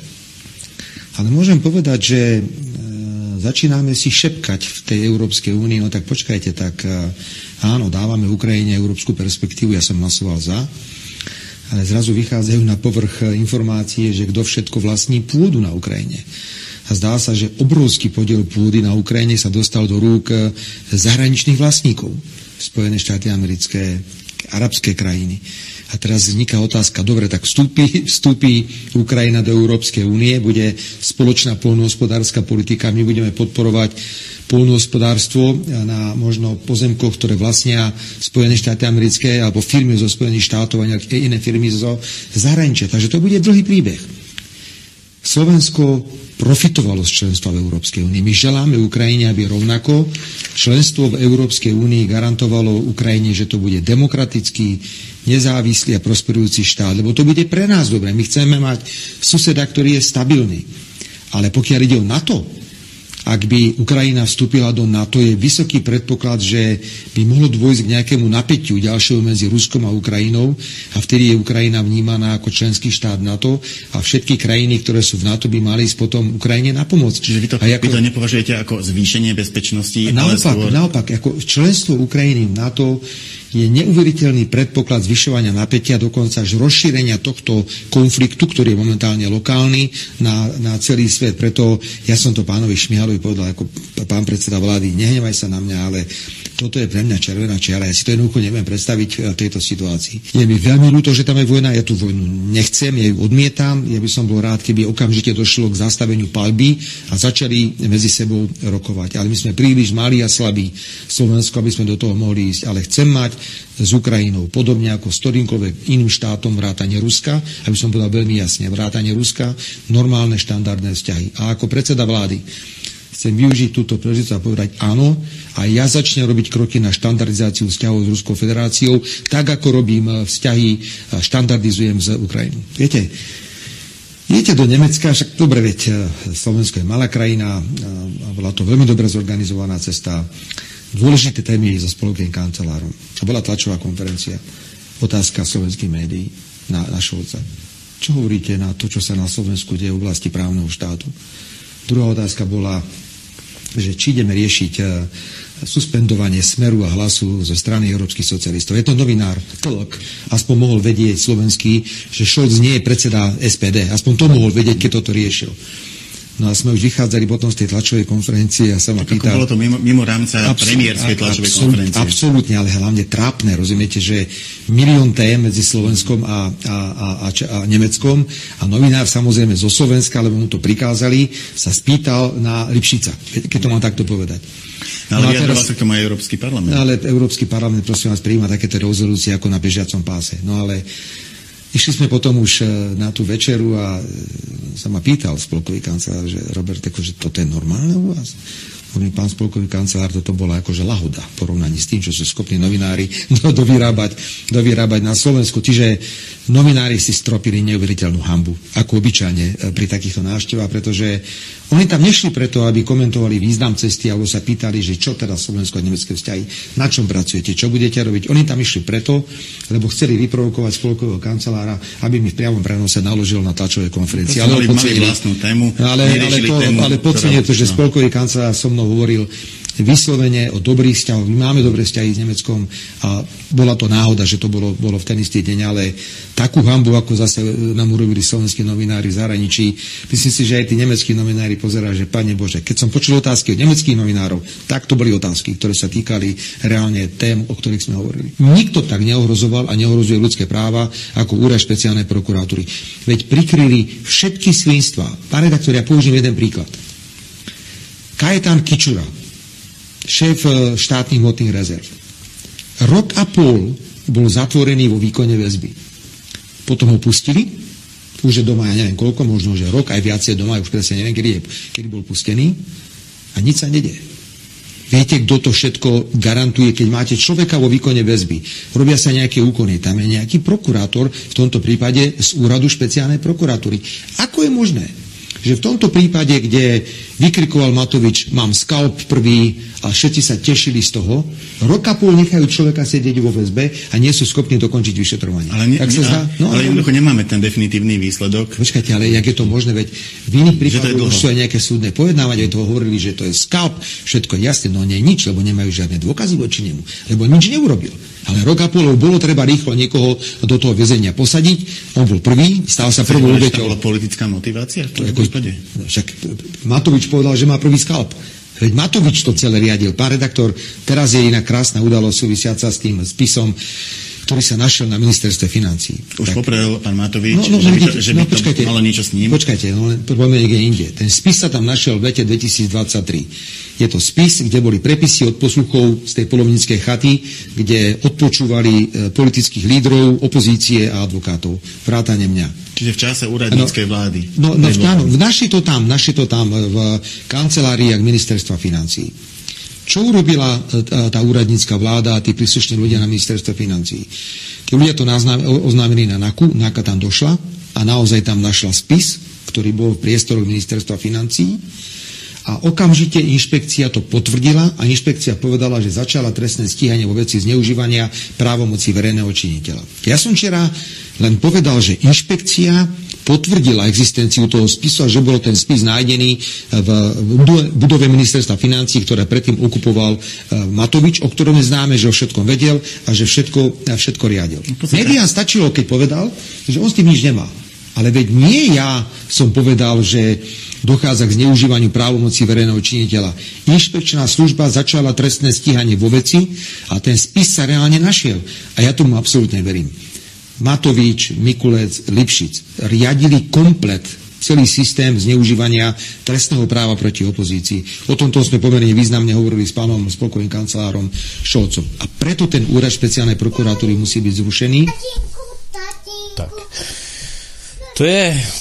Ale môžem povedať, že e, začíname si šepkať v tej Európskej únii, no tak počkajte, tak e, áno, dávame Ukrajine európsku perspektívu, ja som hlasoval za, ale zrazu vychádzajú na povrch informácie, že kto všetko vlastní pôdu na Ukrajine. A zdá sa, že obrovský podiel pôdy na Ukrajine sa dostal do rúk zahraničných vlastníkov. Spojené štáty americké, arabské krajiny. A teraz vzniká otázka, dobre, tak vstúpi, vstúpi Ukrajina do Európskej únie, bude spoločná poľnohospodárska politika, my budeme podporovať poľnohospodárstvo na možno pozemkoch, ktoré vlastnia Spojené štáty americké alebo firmy zo Spojených štátov a nejaké iné firmy zo zahraničia. Takže to bude dlhý príbeh. Slovensko profitovalo z členstva v Európskej únii. My želáme Ukrajine, aby rovnako členstvo v Európskej únii garantovalo Ukrajine, že to bude demokratický, nezávislý a prosperujúci štát, lebo to bude pre nás dobre. My chceme mať suseda, ktorý je stabilný. Ale pokiaľ ide o NATO, ak by Ukrajina vstúpila do NATO, je vysoký predpoklad, že by mohlo dôjsť k nejakému napätiu ďalšieho medzi Ruskom a Ukrajinou a vtedy je Ukrajina vnímaná ako členský štát NATO a všetky krajiny, ktoré sú v NATO, by mali ísť potom Ukrajine na pomoc. Čiže vy to, ako, vy to nepovažujete ako zvýšenie bezpečnosti? Naopak, ale skôr... naopak, ako členstvo Ukrajiny v NATO je neuveriteľný predpoklad zvyšovania napätia, dokonca až rozšírenia tohto konfliktu, ktorý je momentálne lokálny na, na celý svet. Preto ja som to pánovi Šmihalovi povedal ako pán predseda vlády, nehnevaj sa na mňa, ale toto je pre mňa červená čiara. Ja si to jednoducho neviem predstaviť v tejto situácii. Je mi veľmi ľúto, že tam je vojna, ja tú vojnu nechcem, ja ju odmietam. Ja by som bol rád, keby okamžite došlo k zastaveniu palby a začali medzi sebou rokovať. Ale my sme príliš malí a slabí Slovensko, aby sme do toho mohli ísť. Ale chcem mať s Ukrajinou, podobne ako s ktorýmkoľvek iným štátom vrátane Ruska, aby som povedal veľmi jasne, vrátane Ruska, normálne štandardné vzťahy. A ako predseda vlády chcem využiť túto príležitosť a povedať áno, a ja začnem robiť kroky na štandardizáciu vzťahov s Ruskou federáciou, tak ako robím vzťahy, štandardizujem z Ukrajinou. Viete, idete do Nemecka, však dobre, veď Slovensko je malá krajina, a bola to veľmi dobre zorganizovaná cesta. Dôležité témy so spoločným kancelárom. A bola tlačová konferencia. Otázka slovenských médií na, na Šolca. Čo hovoríte na to, čo sa na Slovensku deje v oblasti právneho štátu? Druhá otázka bola, že či ideme riešiť suspendovanie Smeru a Hlasu zo strany európskych socialistov. Je to novinár Tlk, aspoň mohol vedieť slovenský, že Scholz nie je predseda es pé dé. Aspoň to mohol vedieť, keď toto riešil. No a sme už vychádzali potom z tej tlačovej konferencie a sa ma pýtal... Bolo to mimo, mimo rámca absol, premiérskej tlačovej absol, konferencie. Absolútne, ale hlavne trápne. Rozumiete, že milión tém medzi Slovenskom a, a, a, a, a Nemeckom a novinár samozrejme zo Slovenska, lebo mu to prikázali, sa spýtal na Lipšica, keď to mám takto povedať. No, ale no vyjadroval sa k tomu aj Európsky parlament. No ale Európsky parlament, prosím vás, prijíma takéto rezolúcie ako na bežiacom páse. No ale išli sme potom už na tú večeru a sa ma pýtal spolkový kancelár, že Robert, akože toto je normálne u vás? Hovorím, pán spolkový kancelár, toto bola akože lahoda v porovnaní s tým, čo sú schopní novinári dovyrábať, dovyrábať na Slovensku. Čiže novinári si stropili neuveriteľnú hanbu, ako obyčajne pri takýchto návštevách, pretože oni tam nešli preto, aby komentovali význam cesty, alebo sa pýtali, že čo teda slovensko a nemecké vzťahy, na čom pracujete, čo budete robiť. Oni tam išli preto, lebo chceli vyprovokovať spolkového kancelára, aby mi v priamom prenose naložil na tlačovej konferencii. Ale, mali vlastnú tému, ale, ale, to, tému, ale podceňuje to, že spolkový kancelár so mnou hovoril vyslovene o dobrých vzťahoch. My máme dobré vzťahy s Nemeckom a bola to náhoda, že to bolo, bolo v ten istý deň, ale takú hanbu, ako zase nám urobili slovenskí novinári v zahraničí, myslím si, že aj tí nemeckí novinári pozerajú, že Pane Bože, keď som počul otázky od nemeckých novinárov, tak to boli otázky, ktoré sa týkali reálne tém, o ktorých sme hovorili. Nikto tak neohrozoval a neohrozuje ľudské práva ako úrad špeciálnej prokuratúry. Veď prikryli všetky svinstvá. Pán redaktor, ja použijem jeden príklad. Kajetán Kičura, šéf štátnych hmotných rezerv. Rok a pol bol zatvorený vo výkone väzby. Potom ho pustili, už je doma, ja neviem koľko, možno, že rok, aj viacej doma, už presne neviem, kedy, je, kedy bol pustený a nič sa nedie. Viete, kto to všetko garantuje, keď máte človeka vo výkone väzby? Robia sa nejaké úkony, tam je nejaký prokurátor, v tomto prípade z úradu špeciálnej prokuratúry. Ako je možné, že v tomto prípade, kde vykrikoval Matovič, mám skalp prvý a všetci sa tešili z toho, rok a pol nechajú človeka sedieť vo väzbe a nie sú schopní dokončiť vyšetrovanie. Ale, ne, sa zdá, no, ale jednoducho nemáme ten definitívny výsledok. Počkajte, ale jak je to možné, veď v iných prípadoch už sú aj nejaké súdne pojednávania, to hovorili, že to je skalp, všetko je jasné, no nie nič, lebo nemajú žiadne dôkazy voči nemu, lebo nič neurobil. Ale rok a pol bolo treba rýchlo niekoho do toho väzenia posadiť, on bol prvý, stal sa prvou obeťou. To bola politická motivácia v tom prípade? Však Matovič povedal, že má prvý skalp. Veď Matovič to celé riadil. Pán redaktor, teraz je iná krásna udalosť súvisiaca s tým spisom, ktorý sa našiel na ministerstve financií. Už tak poprel pán Matovič, no, no, že by vidíte, to, že no, by to počkajte, malo niečo s ním? Počkajte, no poďme niekde inde. Ten spis sa tam našiel v lete dvetisícdvadsaťtri. Je to spis, kde boli prepisy od posluchov z tej polovníckej chaty, kde odpočúvali e, politických lídrov, opozície a advokátov. Vrátane mňa. Čiže v čase úradníckej no, vlády. No, no áno, našli to tam, našli to tam v kanceláriách ministerstva financií. Čo urobila tá úradnícka vláda a tí príslušní ľudia na ministerstve financií? Tí ľudia to oznámili na NAKU, NAKA tam došla a naozaj tam našla spis, ktorý bol v priestoroch ministerstva financií a okamžite inšpekcia to potvrdila a inšpekcia povedala, že začala trestné stíhanie vo veci zneužívania právomoci verejného činiteľa. Ja som včera len povedal, že inšpekcia potvrdila existenciu toho spisu a že bol ten spis nájdený v budove ministerstva financií, ktoré predtým okupoval Matovič, o ktorom je známe, že o všetkom vedel a že všetko, a všetko riadil. Médiám stačilo, keď povedal, že on s tým nič nemá. Ale veď nie ja som povedal, že dochádza k zneužívaniu právomoci verejného činiteľa. Inšpekčná služba začala trestné stíhanie vo veci a ten spis sa reálne našiel. A ja tomu absolútne verím. Matovič, Mikulec, Lipšic riadili komplet celý systém zneužívania trestného práva proti opozícii. O tomto sme pomerne významne hovorili s pánom spolkovým kancelárom Šolcom. A preto ten úrad špeciálnej prokuratúry musí byť zrušený. Tak. To je uh,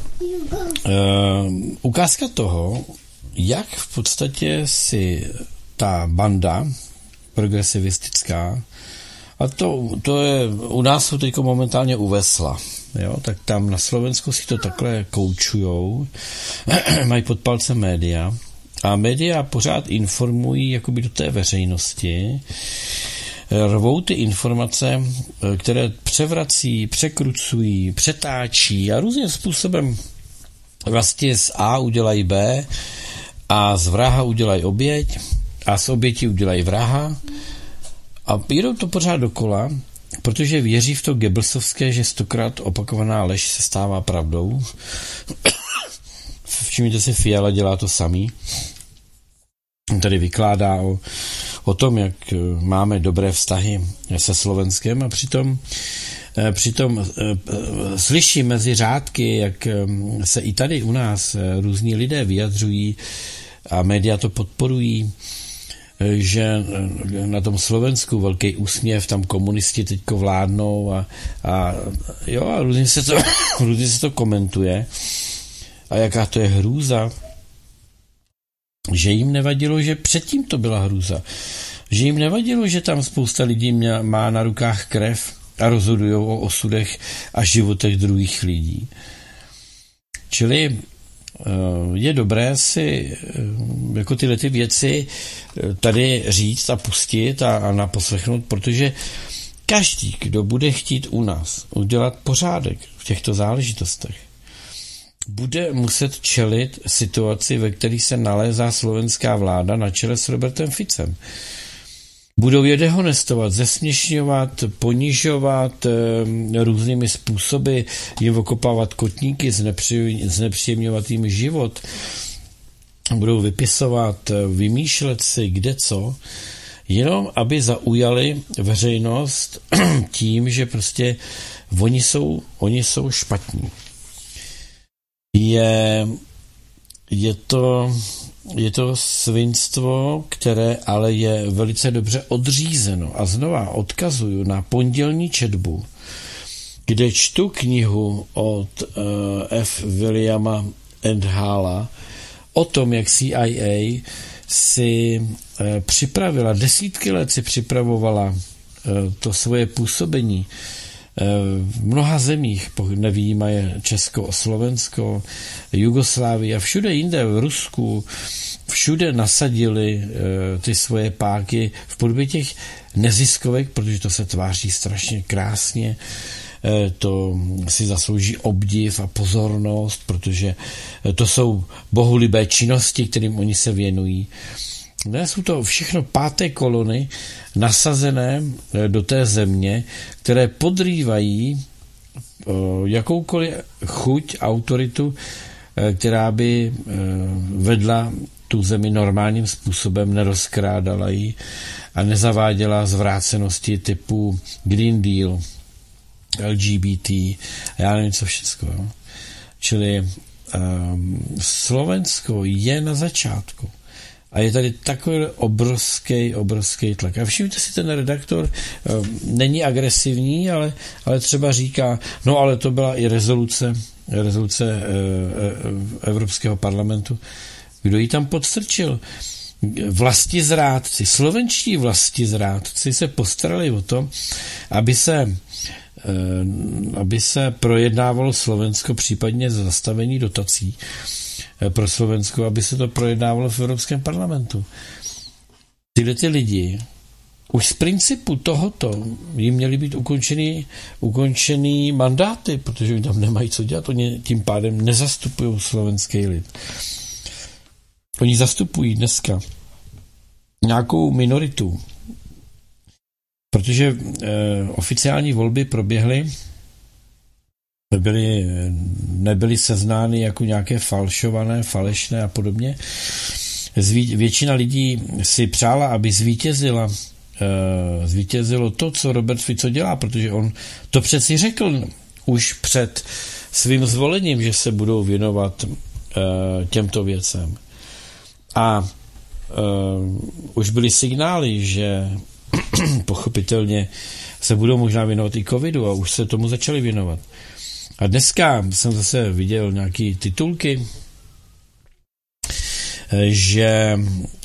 ukázka toho, jak v podstatě si ta banda progresivistická, a to, to je, u nás jsou teďko momentálně uvesla, jo, tak tam na Slovensku si to takhle koučujou, mají pod palcem média a média pořád informují jakoby do té veřejnosti, rvou ty informace, které převrací, překrucují, přetáčí a různým způsobem vlastně z A udělají B a z vraha udělají oběť a z oběti udělají vraha a jedou to pořád dokola, protože věří v to Goebbelsovské, že stokrát opakovaná lež se stává pravdou. Všimněte si, Fiala dělá to samý. On tady vykládá o, o tom, jak máme dobré vztahy se Slovenskem a přitom, přitom slyší mezi řádky, jak se i tady u nás různí lidé vyjadřují a média to podporují, že na tom Slovensku velký úsměv, tam komunisti teďko vládnou a, a jo, a různě se to, různě se to komentuje a jaká to je hrůza, že jim nevadilo, že předtím to byla hrůza, že jim nevadilo, že tam spousta lidí mě, má na rukách krev a rozhodují o osudech a životech druhých lidí. Čili je dobré si jako tyhle ty věci tady říct a pustit a, a naposlechnout, protože každý, kdo bude chtít u nás udělat pořádek v těchto záležitostech, bude muset čelit situaci, ve které se nalézá slovenská vláda na čele s Robertem Ficem. Budou je dehonestovat, zesměšňovat, ponižovat e, různými způsoby, jim okopávat kotníky, znepři, znepříjemňovat jim život. Budou vypisovat, vymýšlet si kde co, jenom aby zaujali veřejnost tím, že prostě oni jsou, oni jsou špatní. Je, je to... Je to svinstvo, které ale je velice dobře odřízeno. A znova odkazuju na pondělní četbu, kde čtu knihu od uh, F. Williama Endhala o tom, jak C I A si uh, připravila, desítky let si připravovala uh, to svoje působení v mnoha zemích, nevyjímaje Česko, Slovensko, Jugoslávii a všude jinde, v Rusku, všude nasadili ty svoje páky v podobě těch neziskovek, protože to se tváří strašně krásně, to si zaslouží obdiv a pozornost, protože to jsou bohulibé činnosti, kterým oni se věnují. Ne, jsou to všechno páté kolony nasazené do té země, které podrývají jakoukoliv chuť, autoritu, která by vedla tu zemi normálním způsobem, nerozkrádala ji a nezaváděla zvrácenosti typu Green Deal, L G B T a já nevím co všecko. Jo. Čili um, Slovensko je na začátku. A je tady takový obrovský, obrovský tlak. A všimněte si, ten redaktor um, není agresivní, ale, ale třeba říká, no ale to byla i rezoluce, rezoluce uh, uh, Evropského parlamentu. Kdo ji tam podstrčil? Vlastizrádci, slovenští vlastizrádci se postarali o to, aby se, uh, aby se projednávalo Slovensko, případně zastavení dotací pro Slovensko, aby se to projednávalo v Evropském parlamentu. Tyhle ty lidi už z principu tohoto jim měly být ukončený, ukončený mandáty, protože oni tam nemají co dělat, oni tím pádem nezastupují slovenský lid. Oni zastupují dneska nějakou minoritu, protože eh, oficiální volby proběhly, Nebyly, nebyly seznány jako nějaké falšované, falešné a podobně. Zví, většina lidí si přála, aby zvítězila, uh, zvítězilo to, co Robert Fico dělá, protože on to přeci řekl už před svým zvolením, že se budou věnovat uh, těmto věcem. A uh, už byly signály, že pochopitelně se budou možná věnovat i covidu a už se tomu začali věnovat. A dneska jsem zase viděl nějaký titulky, že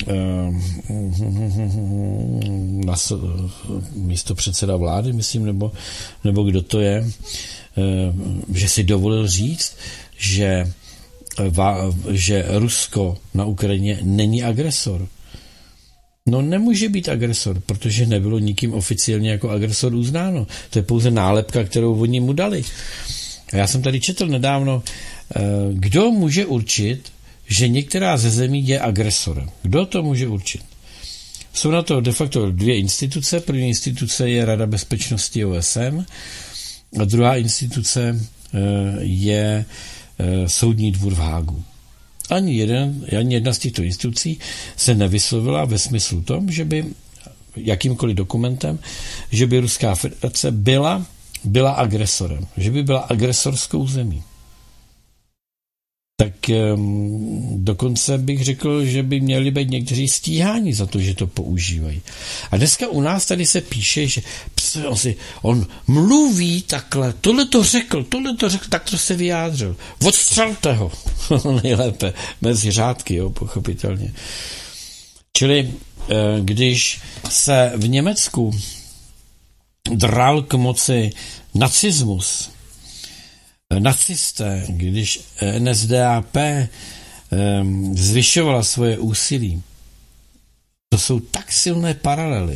místo předseda vlády, myslím, nebo, nebo kdo to je, že si dovolil říct, že, že Rusko na Ukrajině není agresor. No nemůže být agresor, protože nebylo nikým oficiálně jako agresor uznáno. To je pouze nálepka, kterou oni mu dali. A já jsem tady četl nedávno, kdo může určit, že některá ze zemí je agresorem. Kdo to může určit? Jsou na to de facto dvě instituce. První instituce je Rada bezpečnosti O S N a druhá instituce je Soudní dvůr v Hágu. Ani, jeden, ani jedna z těchto institucí se nevyslovila ve smyslu tom, že by jakýmkoliv dokumentem, že by Ruská federace byla, byla agresorem, že by byla agresorskou zemí. Tak um, dokonce bych řekl, že by měli být někteří stíháni za to, že to používají. A dneska u nás tady se píše, že on, si, on mluví takhle, tohle to řekl, tohle to řekl, tak to se vyjádřil. Odstřelte ho. Nejlépe mezi řádky, jo, pochopitelně. Čili když se v Německu dral k moci nacismus, nacisté, když N S D A P zvyšovala svoje úsilí, to jsou tak silné paralely.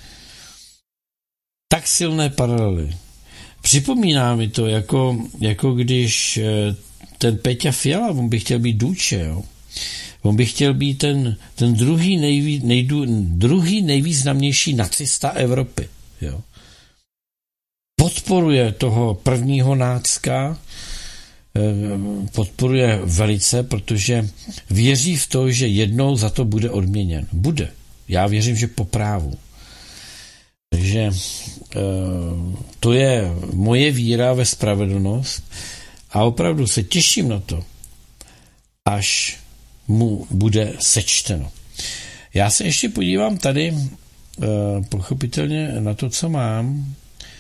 Tak silné paralely. Připomíná mi to, jako, jako když ten Peťa Fiala, on by chtěl být Duče, jo. On by chtěl být ten, ten druhý, nejví, nejdu, druhý nejvýznamnější nacista Evropy. Jo. Podporuje toho prvního nácka, podporuje velice, protože věří v to, že jednou za to bude odměněn. Bude. Já věřím, že po právu. Takže to je moje víra ve spravedlnost a opravdu se těším na to, až mu bude sečteno. Já se ještě podívám tady pochopitelně na to, co mám.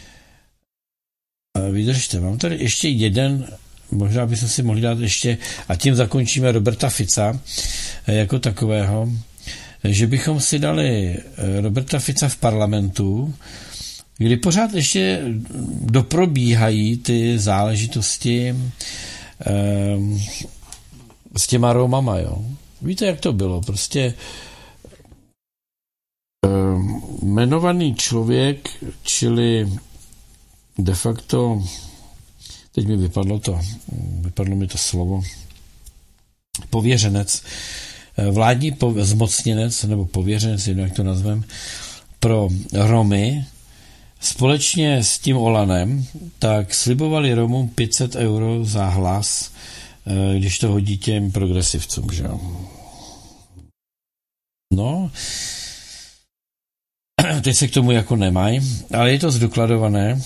Vydržte, mám tady ještě jeden, možná bychom si mohli dát ještě, a tím zakončíme Roberta Fica jako takového, že bychom si dali Roberta Fica v parlamentu, kdy pořád ještě doprobíhají ty záležitosti s těma Romama, jo. Víte, jak to bylo? Prostě jmenovaný člověk, čili de facto, teď mi vypadlo to, vypadlo mi to slovo, pověřenec, vládní po, zmocněnec, nebo pověřenec, jak to nazvem, pro Romy, společně s tím Olanem, tak slibovali Romům pět set euro za hlas, když to hodí těm progresivcům, že jo. No, teď se k tomu jako nemají, ale je to zdokladované.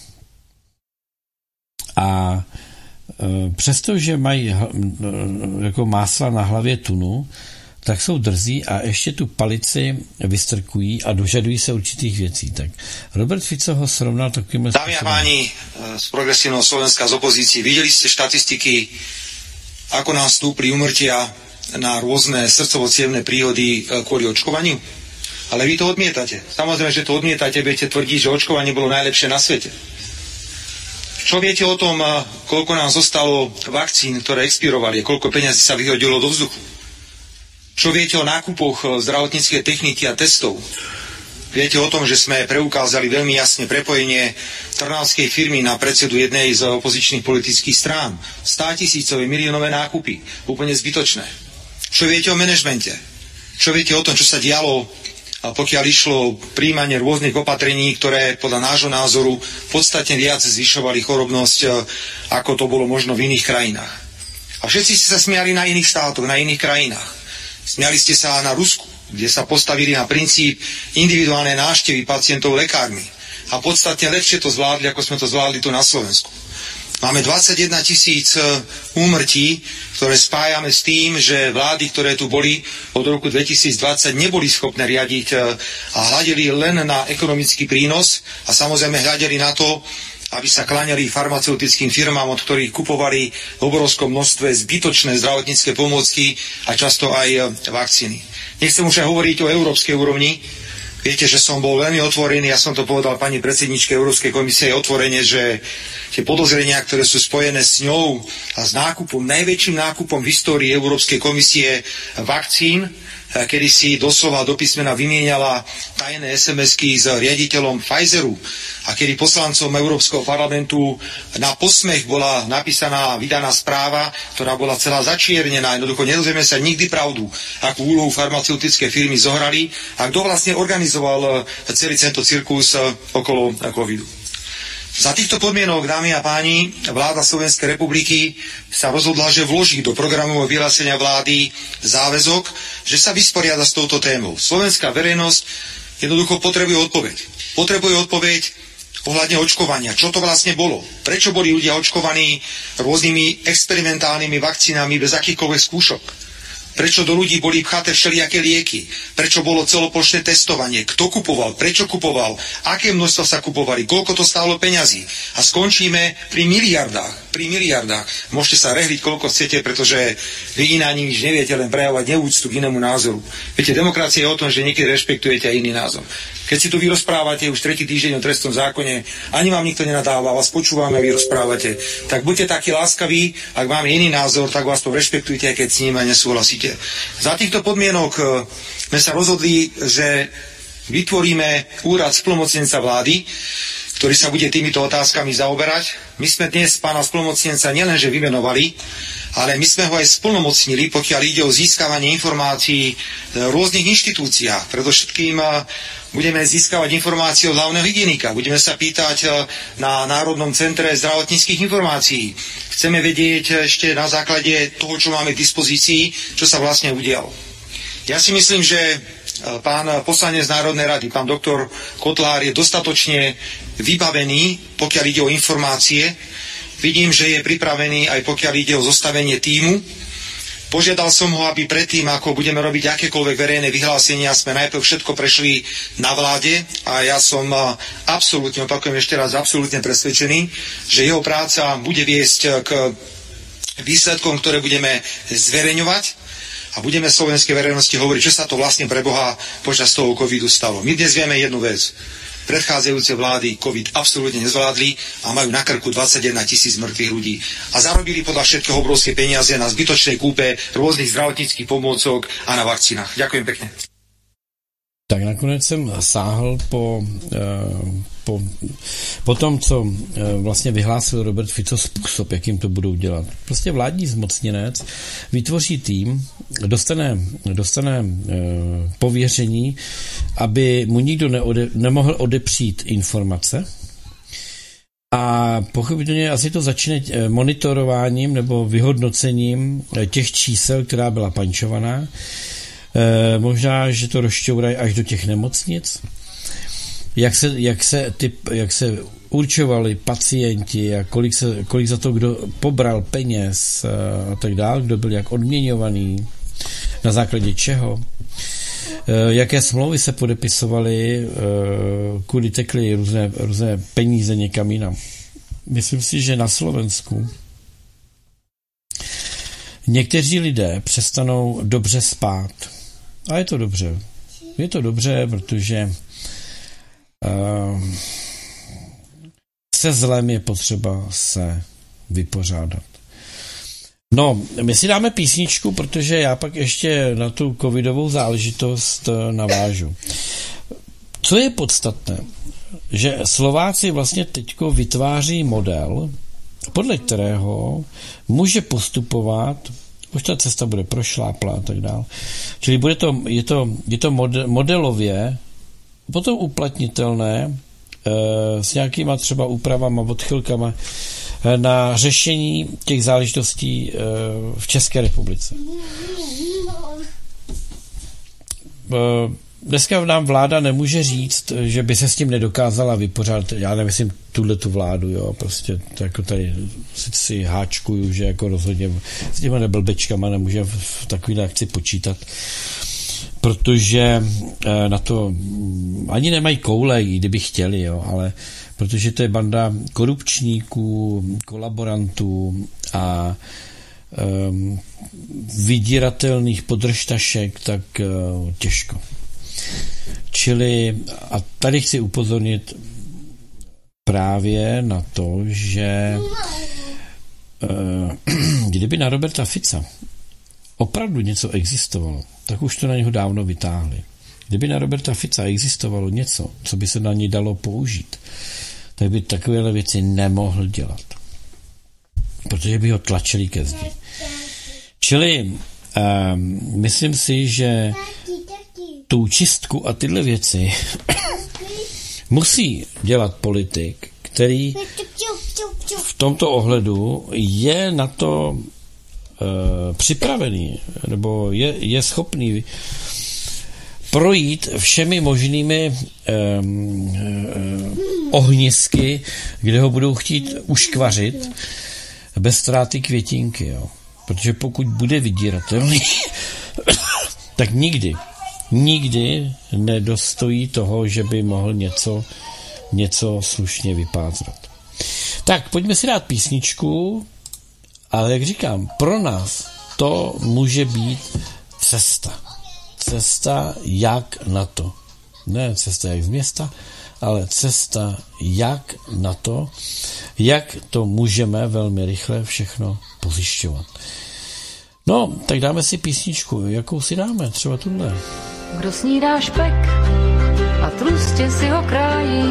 A e, přestože mají h, jako másla na hlavě tunu, tak jsou drzí a ještě tu palici vystrkují a dožadují se určitých věcí. Tak Robert Fico ho srovnal takovým... Dámy a páni z progresívneho Slovenska, z opozície, videli ste štatistiky, ako nám stúpli úmrtia na rôzne srdcovo-cievne príhody kvôli očkovaniu? Ale vy to odmietate. Samozrejme, že to odmietate, budete tvrdiť, že očkovanie bolo najlepšie na svete. Čo viete o tom, koľko nám zostalo vakcín, ktoré expirovali, koľko peňazí sa vyhodilo do vzduchu? Čo viete o nákupoch zdravotníckej techniky a testov? Viete o tom, že sme preukázali veľmi jasne prepojenie trnavskej firmy na predsedu jednej z opozičných politických strán. Státisícové, miliónové nákupy. Úplne zbytočné. Čo viete o manažmente? Čo viete o tom, čo sa dialo, pokiaľ išlo príjmanie rôznych opatrení, ktoré podľa nášho názoru podstatne viac zvyšovali chorobnosť, ako to bolo možno v iných krajinách. A všetci ste sa smiali na iných štátoch, na iných krajinách. Smiali ste sa na Rusku, kde sa postavili na princíp individuálnej návštevy pacientov lekármi. A podstatne lepšie to zvládli, ako sme to zvládli tu na Slovensku. Máme dvadsaťjeden tisíc úmrtí, ktoré spájame s tým, že vlády, ktoré tu boli od roku dvetisícdvadsať, neboli schopné riadiť a hľadeli len na ekonomický prínos a samozrejme hľadeli na to, aby sa kláňali farmaceutickým firmám, od ktorých kupovali v obrovskom množstve zbytočné zdravotnícke pomôcky a často aj vakcíny. Nechcem už aj hovoriť o európskej úrovni. Viete, že som bol veľmi otvorený, ja som to povedal pani predsedničke Európskej komisie otvorene, že tie podozrenia, ktoré sú spojené s ňou a s nákupom, najväčším nákupom v histórii Európskej komisie vakcín, kedy si doslova do písmena vymieniala tajné es em esky s riaditeľom Pfizeru a kedy poslancom Európskeho parlamentu na posmech bola napísaná, vydaná správa, ktorá bola celá začiernená. Jednoducho nedozvieme sa nikdy pravdu, akú úlohu farmaceutické firmy zohrali a kto vlastne organizoval celý tento cirkus okolo covidu. Za týchto podmienok, dámy a páni, vláda Slovenskej republiky sa rozhodla, že vloží do programového vyhlásenia vlády záväzok, že sa vysporiada s touto témou. Slovenská verejnosť jednoducho potrebuje odpoveď. Potrebuje odpoveď ohľadne očkovania. Čo to vlastne bolo? Prečo boli ľudia očkovaní rôznymi experimentálnymi vakcínami bez akýchkoľvek skúšok? Prečo do ľudí boli pchaté všelijaké lieky? Prečo bolo celoplošné testovanie? Kto kupoval? Prečo kupoval? Aké množstvo sa kupovali? Koľko to stálo peňazí? A skončíme pri miliardách. Pri miliardách. Môžete sa rehliť koľko chcete, pretože vy iná nič neviete, len prejavovať neúctu k inému názoru. Viete, demokracia je o tom, že niekedy rešpektujete aj iný názor. Keď si tu vy rozprávate už tretí týždeň o trestnom zákone, ani vám nikto nenadáva, vás počúvame a vy rozprávate, tak buďte takí láskaví, ak máme iný názor, tak vás to rešpektujte, aj keď s ním aj nesúhlasíte. Za týchto podmienok sme sa rozhodli, že vytvoríme úrad splnomocnenca vlády, ktorý sa bude týmito otázkami zaoberať. My sme dnes pána splnomocnenca nielenže vymenovali, ale my sme ho aj splnomocnili, pokiaľ ide o získavanie informácií v rôznych inštitúciách. Predovšetkým budeme získavať informácie od hlavného hygienika. Budeme sa pýtať na Národnom centre zdravotníckych informácií. Chceme vedieť ešte na základe toho, čo máme k dispozícii, čo sa vlastne udialo. Ja si myslím, že pán poslanec Národnej rady, pán doktor Kotlár je dostatočne vybavený, pokiaľ ide o informácie. Vidím, že je pripravený aj pokiaľ ide o zostavenie tímu. Požiadal som ho, aby predtým, ako budeme robiť akékoľvek verejné vyhlásenia, sme najprv všetko prešli na vláde a ja som absolútne, opakujem ešte raz, absolútne presvedčený, že jeho práca bude viesť k výsledkom, ktoré budeme zverejňovať a budeme slovenskej verejnosti hovoriť, čo sa to vlastne pre Boha počas toho covidu stalo. My dnes vieme jednu vec. Predchádzajúce vlády COVID absolútne nezvládli a majú na krku dvadsaťjeden tisíc mŕtvych ľudí. A zarobili podľa všetkého obrovské peniaze na zbytočnej kúpe rôznych zdravotníckych pomôcok a na vakcínach. Ďakujem pekne. Tak nakonec jsem sáhl po, po, po tom, co vlastně vyhlásil Robert Fico způsob, jakým to budou dělat. Prostě vládní zmocněnec vytvoří tým, dostane, dostane pověření, aby mu nikdo neode, nemohl odepřít informace. A pochopitelně asi to začne monitorováním nebo vyhodnocením těch čísel, která byla pančovaná. E, možná, že to rozšťourají až do těch nemocnic. Jak se, jak se, ty, jak se určovali pacienti a kolik, se, kolik za to kdo pobral peněz a tak dále, kdo byl jak odměňovaný, na základě čeho. E, jaké smlouvy se podepisovaly, e, kudy tekly různé, různé peníze někam jinam. Myslím si, že na Slovensku někteří lidé přestanou dobře spát. A je to dobře. Je to dobře, protože uh, se zlem je potřeba se vypořádat. No, my si dáme písničku, protože já pak ještě na tu covidovou záležitost navážu. Co je podstatné? Že Slováci vlastně teďko vytváří model, podle kterého může postupovat, už ta cesta bude prošláplá a tak dále. Čili bude to, je to, je to modelově potom uplatnitelné e, s nějakýma třeba úpravama, odchylkama e, na řešení těch záležitostí e, v České republice. E, Dneska nám vláda nemůže říct, že by se s tím nedokázala vypořádat. Já nemyslím tuhle tu vládu, jo, prostě to jako tady si háčkuju, že jako rozhodně s těma neblbečkama nemůže v takovýhle akci počítat, protože na to ani nemají koule, i kdyby chtěli, jo, ale protože to je banda korupčníků, kolaborantů a um, vydíratelných podržtašek, tak uh, těžko. Čili, a tady chci upozornit právě na to, že kdyby na Roberta Fica opravdu něco existovalo, tak už to na něho dávno vytáhli. Kdyby na Roberta Fica existovalo něco, co by se na něj dalo použít, tak by takovéhle věci nemohl dělat. Protože by ho tlačili ke zdi. Čili um, myslím si, že tu čistku a tyhle věci musí dělat politik, který v tomto ohledu je na to uh, připravený, nebo je, je schopný projít všemi možnými um, um, ohnisky, kde ho budou chtít uškvařit bez ztráty květinky. Jo. Protože pokud bude vydíratelný, tak nikdy, nikdy nedostojí toho, že by mohl něco, něco slušně vypázrat. Tak, pojďme si dát písničku, ale jak říkám, pro nás to může být cesta. Cesta jak na to. Ne cesta jak z města, ale cesta jak na to, jak to můžeme velmi rychle všechno pozjišťovat. No, tak dáme si písničku. Jakou si dáme? Třeba tuhle. Kdo snídá špek a tlustě si ho krájí,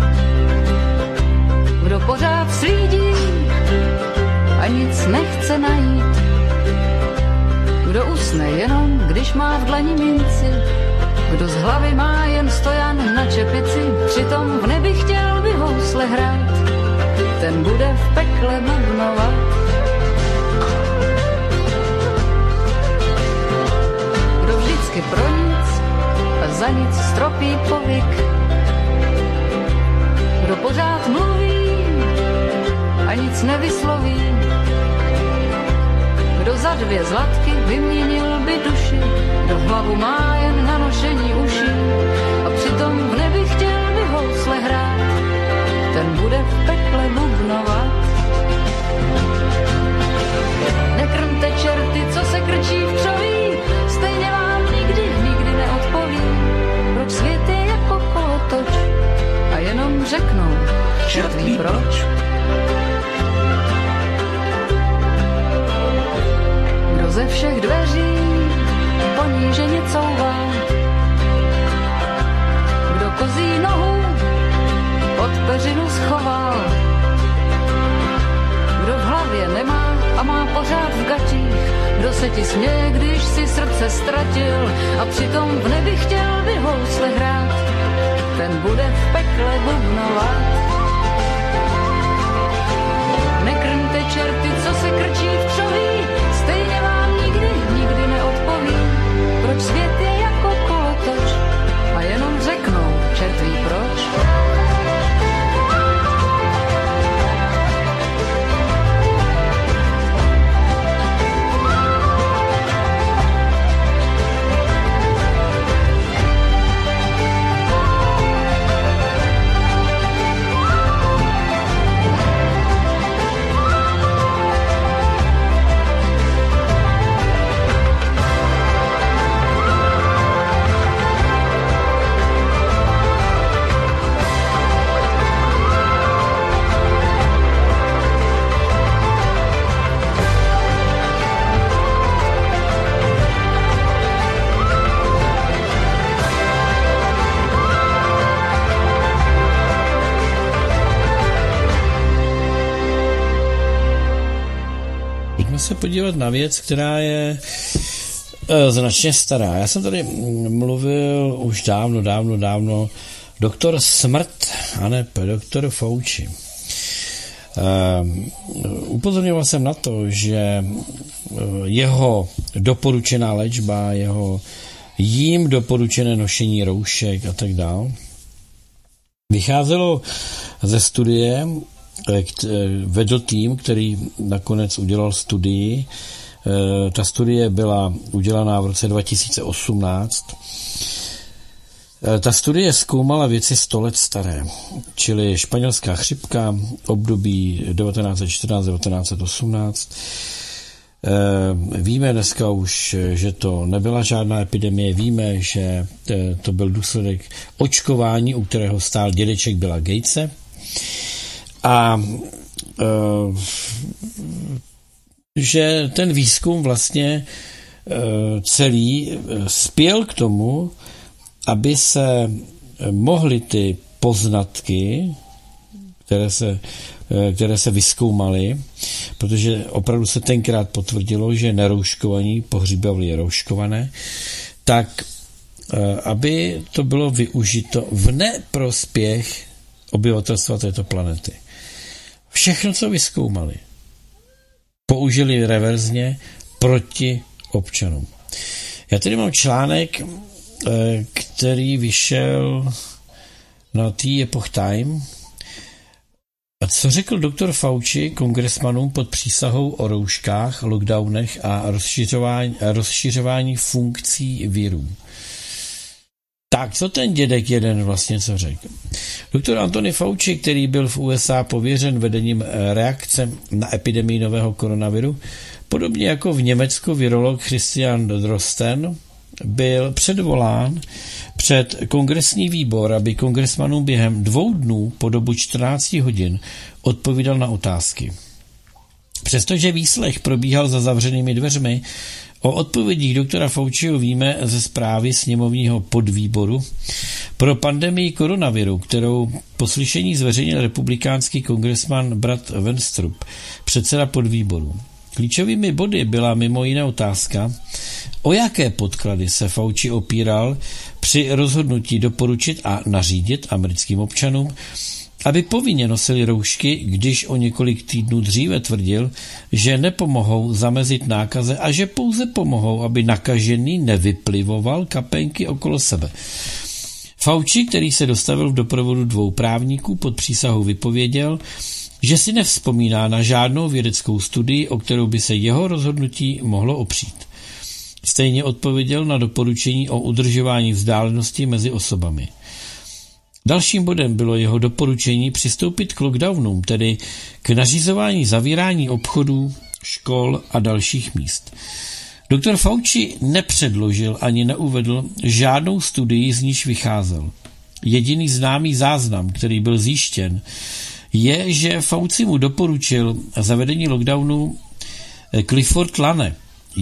kdo pořád slídí a nic nechce najít, kdo usne jenom, když má v dlani minci, kdo z hlavy má jen stojan na čepici, přitom v nebi chtěl by housle hrát, ten bude v pekle bubnovat. Kdo vždycky pro nic a za nic stropí povyk, kdo pořád mluví a nic nevysloví, kdo za dvě zlatky vyměnil by duši, kdo hlavu má jen na nošení uší a přitom v nebi chtěl by housle hrát, ten bude v pekle bubnovat. Nekrmte čerty, co se krčí v křoví, stejně vám nikdy, nikdy neodpoví, proč svět je jako kolotoč a jenom řeknou, čert ví proč. Kdo ze všech dveří poníženě couvá, kdo kozí nohu pod peřinu schoval, kdo v hlavě nemá a má pořád v gatích, kdo se ti směje, když si srdce ztratil a přitom v nebi chtěl by housle hrát, ten bude v pekle bubnovat. Nekrmte čerty, co se krčí v křoví, stejně vám nikdy, nikdy neodpoví, proč svět je jako kolotoč a jenom řeknou, čert ví proč. Se podívat na věc, která je e, značně stará. Já jsem tady mluvil už dávno, dávno, dávno doktor Smrt, a ne doktor Fauci. E, upozorňoval jsem na to, že jeho doporučená léčba, jeho jím doporučené nošení roušek a tak dále vycházelo ze studie, vedl tým, který nakonec udělal studii. Ta studie byla udělaná v roce dva tisíce osmnáct. Ta studie zkoumala věci sto let staré, čili španělská chřipka, období devatenáct set čtrnáct až devatenáct set osmnáct. Víme dneska už, že to nebyla žádná epidemie, víme, že to byl důsledek očkování, u kterého stál dědeček Billa Gatese. A uh, že ten výzkum vlastně celý spěl k tomu, aby se mohly ty poznatky, které se, které se vyzkoumaly, protože opravdu se tenkrát potvrdilo, že nerouškovaní pohřbívali rouškované, tak aby to bylo využito v neprospěch obyvatelstva této planety. Všechno, co vyzkoumali, použili reverzně proti občanům. Já tady mám článek, který vyšel na The Epoch Time. A co řekl doktor Fauci kongresmanům pod přísahou o rouškách, lockdownech a rozšiřování, rozšiřování funkcí virů? Tak, co ten dědek jeden vlastně co řekl? Doktor Anthony Fauci, který byl v U S A pověřen vedením reakce na epidemii nového koronaviru, podobně jako v Německu virolog Christian Drosten, byl předvolán před kongresní výbor, aby kongresmanům během dvou dnů po dobu čtrnáct hodin odpovídal na otázky. Přestože výslech probíhal za zavřenými dveřmi, o odpovědích doktora Fauciho víme ze zprávy sněmovního podvýboru pro pandemii koronaviru, kterou po slyšení zveřejnil republikánský kongresman Brad Wenstrup, předseda podvýboru. Klíčovými body byla mimo jiné otázka, o jaké podklady se Fauci opíral při rozhodnutí doporučit a nařídit americkým občanům, aby povinně nosili roušky, když o několik týdnů dříve tvrdil, že nepomohou zamezit nákaze a že pouze pomohou, aby nakažený nevyplivoval kapenky okolo sebe. Fauci, který se dostavil v doprovodu dvou právníků, pod přísahou vypověděl, že si nevzpomíná na žádnou vědeckou studii, o kterou by se jeho rozhodnutí mohlo opřít. Stejně odpověděl na doporučení o udržování vzdálenosti mezi osobami. Dalším bodem bylo jeho doporučení přistoupit k lockdownům, tedy k nařizování zavírání obchodů, škol a dalších míst. Doktor Fauci nepředložil ani neuvedl žádnou studii, z níž vycházel. Jediný známý záznam, který byl zjištěn, je, že Fauci mu doporučil zavedení lockdownu Clifford Lane,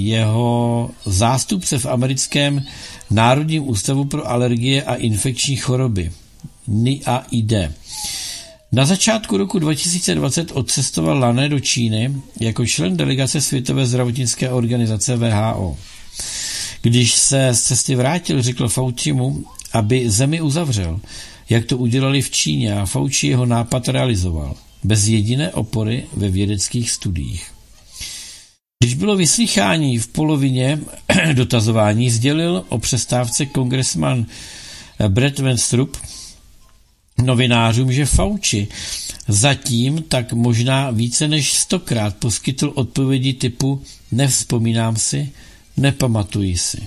jeho zástupce v americkém Národním ústavu pro alergie a infekční choroby, N I A I D. Na začátku roku dva tisíce dvacet odcestoval Lane do Číny jako člen delegace Světové zdravotnické organizace W H O. Když se z cesty vrátil, řekl Faucimu, aby zemi uzavřel, jak to udělali v Číně, a Fauci jeho nápad realizoval, bez jediné opory ve vědeckých studiích. Když bylo vyslýchání v polovině dotazování, sdělil o přestávce kongresman Brad Wenstrup novinářům, že Fauci zatím tak možná více než stokrát poskytl odpovědi typu nevzpomínám si, nepamatuji si.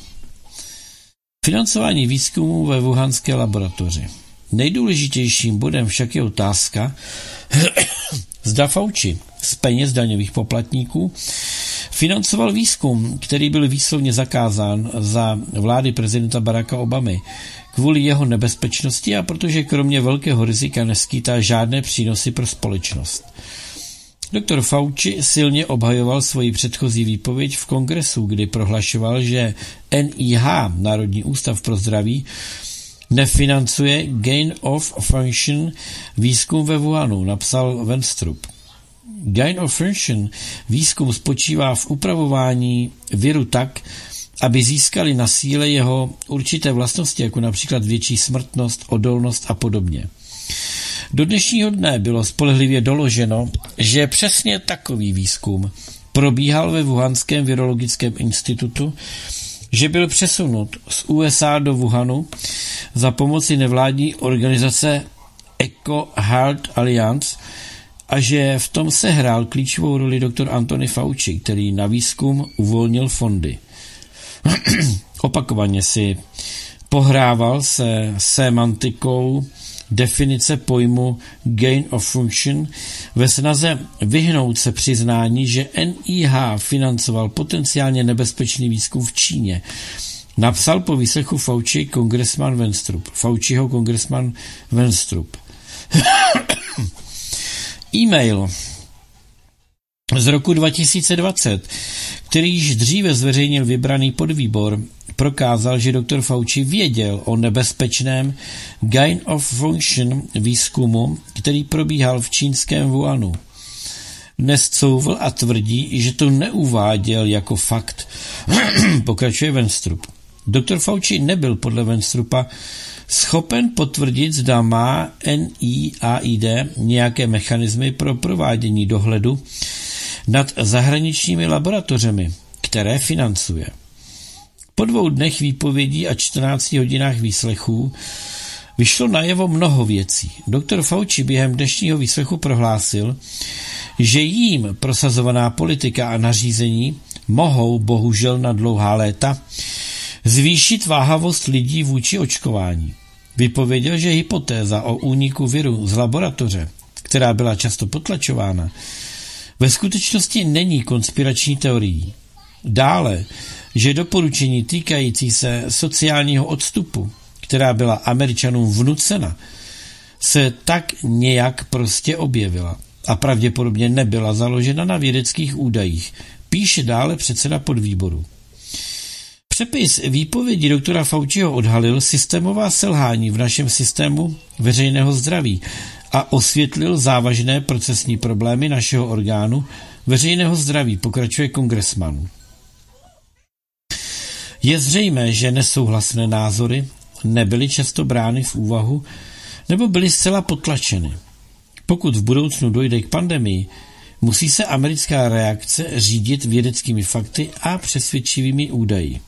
Financování výzkumu ve wuhanské laboratoři. Nejdůležitějším bodem však je otázka, zda Fauci z peněz daňových poplatníků financoval výzkum, který byl výslovně zakázán za vlády prezidenta Baracka Obamy kvůli jeho nebezpečnosti a protože kromě velkého rizika neskýtá žádné přínosy pro společnost. Doktor Fauci silně obhajoval svoji předchozí výpověď v kongresu, kdy prohlašoval, že N I H, Národní ústav pro zdraví, nefinancuje gain of function výzkum ve Wuhanu, napsal Wenstrup. Gain of function výzkum spočívá v upravování viru tak, aby získali na síle jeho určité vlastnosti, jako například větší smrtnost, odolnost a podobně. Do dnešního dne bylo spolehlivě doloženo, že přesně takový výzkum probíhal ve Wuhanském virologickém institutu, že byl přesunut z U S A do Wuhanu za pomoci nevládní organizace Eco Health Alliance a že v tom sehrál klíčovou roli doktor Anthony Fauci, který na výzkum uvolnil fondy. Opakovaně si pohrával se semantikou definice pojmu gain of function ve snaze vyhnout se přiznání, že N I H financoval potenciálně nebezpečný výzkum v Číně. Napsal po výslechu Fauci kongresman Wenstrup. Fauciho kongresman Wenstrup. E-mail z roku dva tisíce dvacet, který již dříve zveřejnil vybraný podvýbor, prokázal, že doktor Fauci věděl o nebezpečném gain of function výzkumu, který probíhal v čínském Wuhanu. Dnes couvl a tvrdí, že to neuváděl jako fakt. Pokračuje Wenstrup. Doktor Fauci nebyl podle Wenstrupa schopen potvrdit, zda má N I A I D nějaké mechanismy pro provádění dohledu nad zahraničními laboratořemi, které financuje. Po dvou dnech výpovědí a čtrnácti hodinách výslechů vyšlo najevo mnoho věcí. Doktor Fauci během dnešního výslechu prohlásil, že jím prosazovaná politika a nařízení mohou, bohužel na dlouhá léta, zvýšit váhavost lidí vůči očkování. Vypověděl, že hypotéza o úniku viru z laboratoře, která byla často potlačována, ve skutečnosti není konspirační teorií. Dále, že doporučení týkající se sociálního odstupu, která byla Američanům vnucena, se tak nějak prostě objevila a pravděpodobně nebyla založena na vědeckých údajích, píše dále předseda podvýboru. Přepis výpovědi doktora Fauciho odhalil systémová selhání v našem systému veřejného zdraví a osvětlil závažné procesní problémy našeho orgánu veřejného zdraví, pokračuje kongresman. Je zřejmé, že nesouhlasné názory nebyly často brány v úvahu nebo byly zcela potlačeny. Pokud v budoucnu dojde k pandemii, musí se americká reakce řídit vědeckými fakty a přesvědčivými údaji.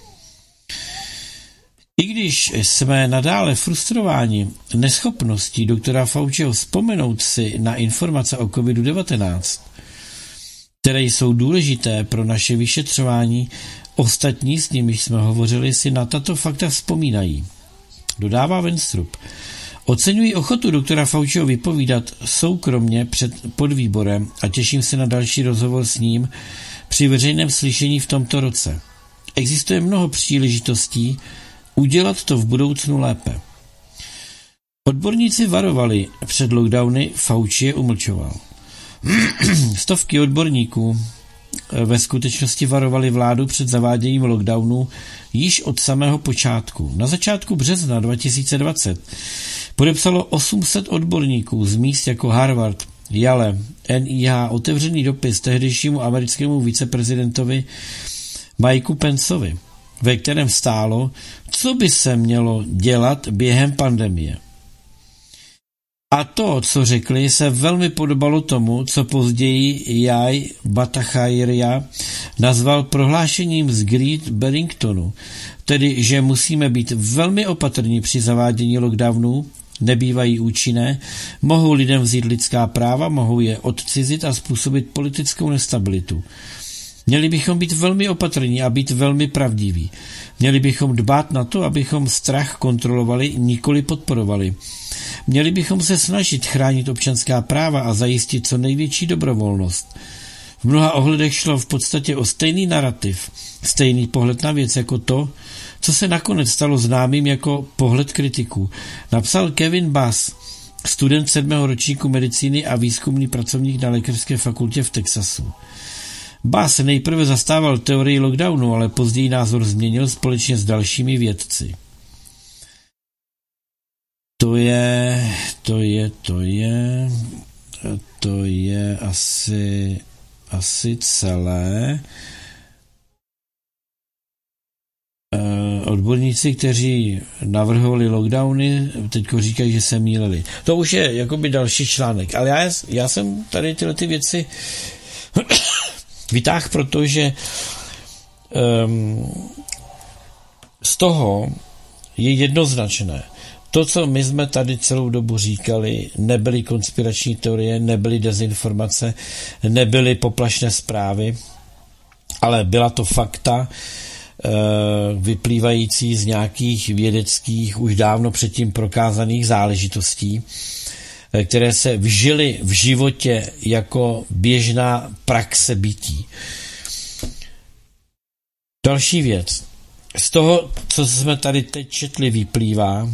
I když jsme nadále frustrováni neschopností doktora Fauciho vzpomenout si na informace o kovidu devatenáct, které jsou důležité pro naše vyšetřování, ostatní, s nimiž jsme hovořili, si na tato fakta vzpomínají. Dodává Wenstrup. Oceňuji ochotu doktora Fauciho vypovídat soukromně před podvýborem a těším se na další rozhovor s ním při veřejném slyšení v tomto roce. Existuje mnoho příležitostí udělat to v budoucnu lépe. Odborníci varovali před lockdowny, Fauci je umlčoval. Stovky odborníků ve skutečnosti varovali vládu před zaváděním lockdownu již od samého počátku. Na začátku března dva tisíce dvacet podepsalo osm set odborníků z míst jako Harvard, Yale, N I H otevřený dopis tehdejšímu americkému viceprezidentovi Mikeu Penceovi, ve kterém stálo, co by se mělo dělat během pandemie. A to, co řekli, se velmi podobalo tomu, co později Jai Bhattacharya nazval prohlášením z Great Barringtonu, tedy, že musíme být velmi opatrní při zavádění lockdownů, nebývají účinné, mohou lidem vzít lidská práva, mohou je odcizit a způsobit politickou nestabilitu. Měli bychom být velmi opatrní a být velmi pravdiví. Měli bychom dbát na to, abychom strach kontrolovali, nikoli podporovali. Měli bychom se snažit chránit občanská práva a zajistit co největší dobrovolnost. V mnoha ohledech šlo v podstatě o stejný narrativ, stejný pohled na věc jako to, co se nakonec stalo známým jako pohled kritiků. Napsal Kevin Bass, student sedmého ročníku medicíny a výzkumný pracovník na lékařské fakultě v Texasu. Bass nejprve zastával teorii lockdownu, ale později názor změnil společně s dalšími vědci. To je, to je, to je, to je asi, asi celé. Odborníci, kteří navrhovali lockdowny, teďko říkají, že se mýlili. To už je jakoby další článek, ale já, já jsem tady tyhle ty věci vytáhl, protože um, z toho je jednoznačné. To, co my jsme tady celou dobu říkali, nebyly konspirační teorie, nebyly dezinformace, nebyly poplašné zprávy, ale byla to fakta vyplývající z nějakých vědeckých, už dávno předtím prokázaných záležitostí, které se vžily v životě jako běžná praxe bytí. Další věc. Z toho, co jsme tady teď četli, vyplývá,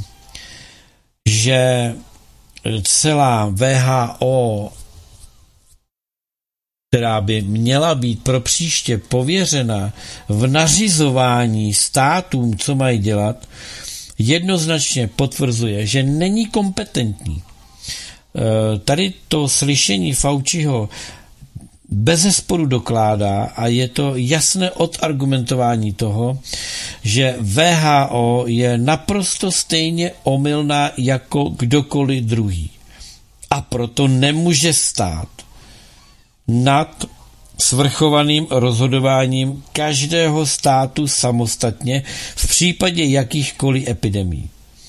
že celá W H O která by měla být pro příště pověřena v nařizování státům, co mají dělat, jednoznačně potvrzuje, že není kompetentní. Tady to slyšení Fauciho bezesporu dokládá a je to jasné odargumentování toho, že W H O je naprosto stejně omylná jako kdokoliv druhý. A proto nemůže stát nad svrchovaným rozhodováním každého státu samostatně v případě jakýchkoliv epidemií.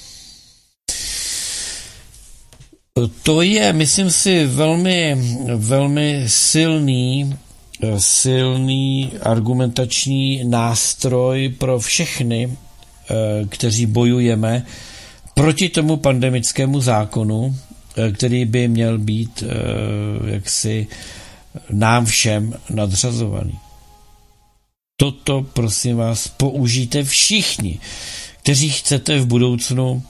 To je, myslím si, velmi, velmi silný, silný argumentační nástroj pro všechny, kteří bojujeme proti tomu pandemickému zákonu, který by měl být jaksi nám všem nadřazovaný. Toto, prosím vás, použijte všichni, kteří chcete v budoucnu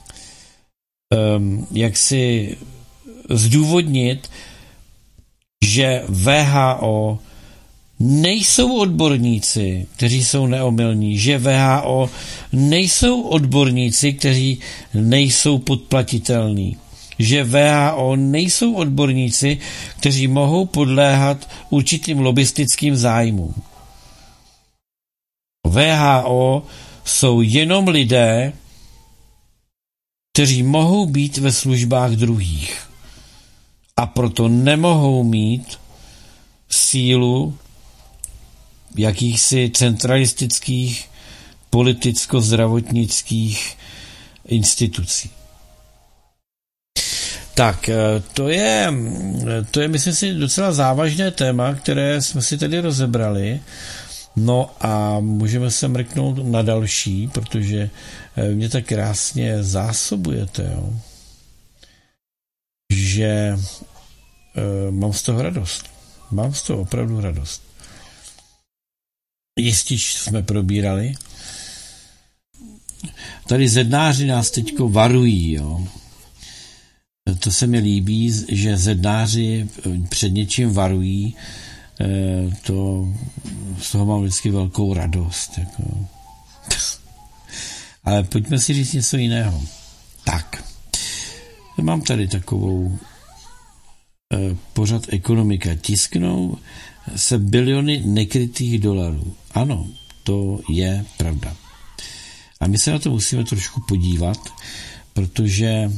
um, jaksi zdůvodnit, že W H O nejsou odborníci, kteří jsou neomylní, že W H O nejsou odborníci, kteří nejsou podplatitelní, že W H O nejsou odborníci, kteří mohou podléhat určitým lobistickým zájmům. W H O jsou jenom lidé, kteří mohou být ve službách druhých a proto nemohou mít sílu jakýchsi centralistických politicko-zdravotnických institucí. Tak, to je, to je, myslím si, docela závažné téma, které jsme si tady rozebrali. No a můžeme se mrknout na další, protože mě tak krásně zásobujete, jo? Že e, mám z toho radost. Mám z toho opravdu radost. Jistič jsme probírali. Tady zednáři nás teďko varují, jo. To se mi líbí, že zednáři před něčím varují, to z toho mám vždycky velkou radost. Jako. Ale pojďme si říct něco jiného. Tak, mám tady takovou pořad ekonomika. Tisknou se biliony nekrytých dolarů. Ano, to je pravda. A my se na to musíme trošku podívat, protože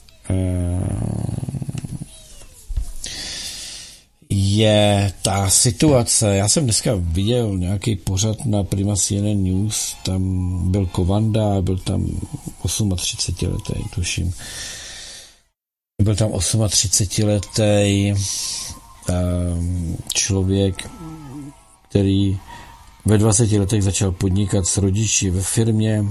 je ta situace, já jsem dneska viděl nějaký pořad na Prima C N N News, tam byl Kovanda, byl tam třicetiosmiletý, tuším. Byl tam třicetiosmiletý člověk, který ve dvaceti letech začal podnikat s rodiči ve firmě,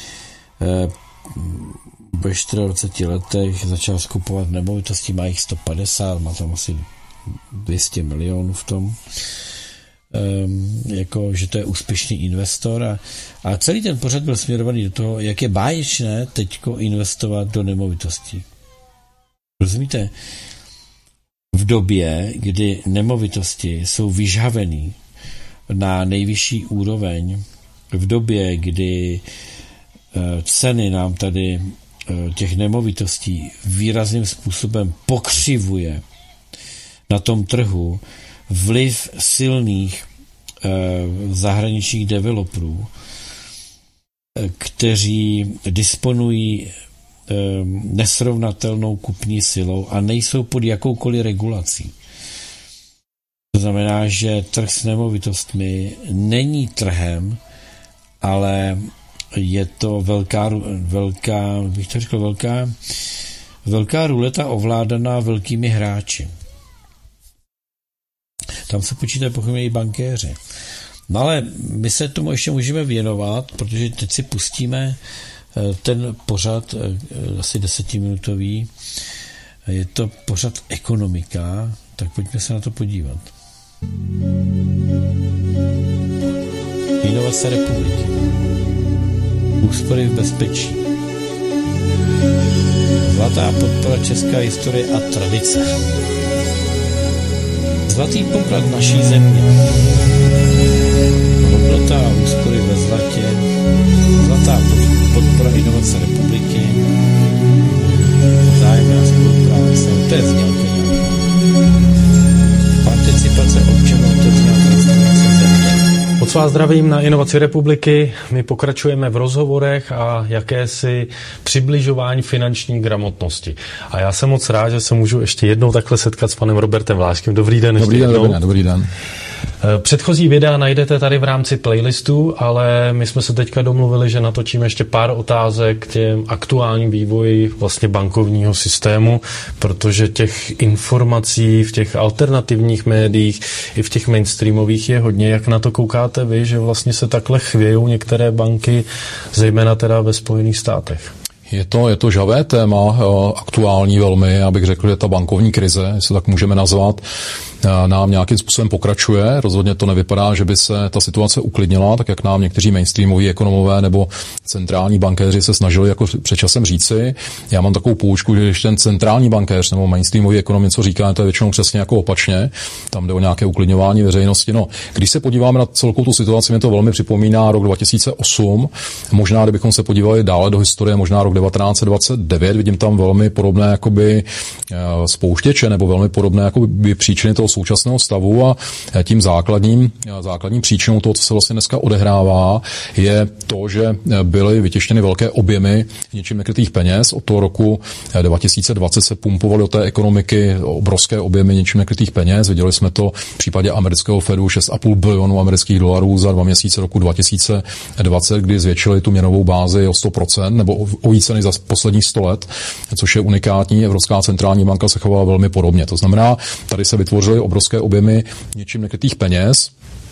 ve čtyřiceti letech začal skupovat nemovitosti, má jich sto padesát, má tam asi dvě stě milionů v tom, um, jako, že to je úspěšný investor a, a celý ten pořad byl směrovaný do toho, jak je báječné teďko investovat do nemovitostí. Rozumíte? V době, kdy nemovitosti jsou vyžhavený na nejvyšší úroveň, v době, kdy uh, ceny nám tady uh, těch nemovitostí výrazným způsobem pokřivuje na tom trhu vliv silných eh, zahraničních developerů, eh, kteří disponují eh, nesrovnatelnou kupní silou a nejsou pod jakoukoliv regulací. To znamená, že trh s nemovitostmi není trhem, ale je to velká, velká, bych to řekl, velká, velká ruleta ovládaná velkými hráči. Tam se počítají pochopně i bankéři. No ale my se tomu ještě můžeme věnovat, protože teď si pustíme ten pořad asi desetiminutový. Je to pořad ekonomika, tak pojďme se na to podívat. Inovace republiky. Úspory v bezpečí. Zlatá podpora česká historie a tradice. Zlatý poklad naší země. Hodnota a úspory ve zlatě. Zlatá podpora inovace republiky. Vzájemná spolupráce. To je znělka. Participace občanů, otevřená transformace země. Moc vás zdravím na Inovaci republiky. My pokračujeme v rozhovorech a jakési přibližování finanční gramotnosti. A já jsem moc rád, že se můžu ještě jednou takhle setkat s panem Robertem Vláškem. Dobrý den. Dobrý den, dobrý den, dobrý den. Předchozí videa najdete tady v rámci playlistu, ale my jsme se teďka domluvili, že natočíme ještě pár otázek k těm aktuálním vývoji vlastně bankovního systému, protože těch informací v těch alternativních médiích i v těch mainstreamových je hodně. Jak na to koukáte vy, že vlastně se takhle chvějou některé banky, zejména teda ve Spojených státech? Je to, je to žhavé téma, aktuální velmi, abych řekl, že ta bankovní krize, jestli tak můžeme nazvat, nám nějakým způsobem pokračuje. Rozhodně to nevypadá, že by se ta situace uklidnila, tak jak nám někteří mainstreamoví ekonomové nebo centrální bankéři se snažili jako před časem říci. Já mám takovou poučku, že když ten centrální bankéř nebo mainstreamový ekonom něco říká, to je většinou přesně jako opačně. Tam jde o nějaké uklidňování veřejnosti. No, když se podíváme na celou tu situaci, mě to velmi připomíná rok dva tisíce osm. Možná, kdybychom se podívali dále do historie, možná rok devatenáct set dvacet devět, vidím tam velmi podobné jakoby spouštěče nebo velmi podobné jakoby příčiny toho současného stavu a tím základním, základním příčinou toho, co se vlastně dneska odehrává, je to, že byly vytěštěny velké objemy něčím nekrytých peněz. Od toho roku dva tisíce dvacet se pumpovaly do té ekonomiky obrovské objemy něčím nekrytých peněz. Viděli jsme to v případě amerického Fedu šest a půl bilionu amerických dolarů za dva měsíce roku dva tisíce dvacet, kdy zvětšili tu měnovou bázi o sto procent nebo o více než za posledních sto let, což je unikátní. Evropská centrální banka se chovala velmi podobně. To znamená, tady se vytvořily obrovské objemy něčím nekrytých peněz.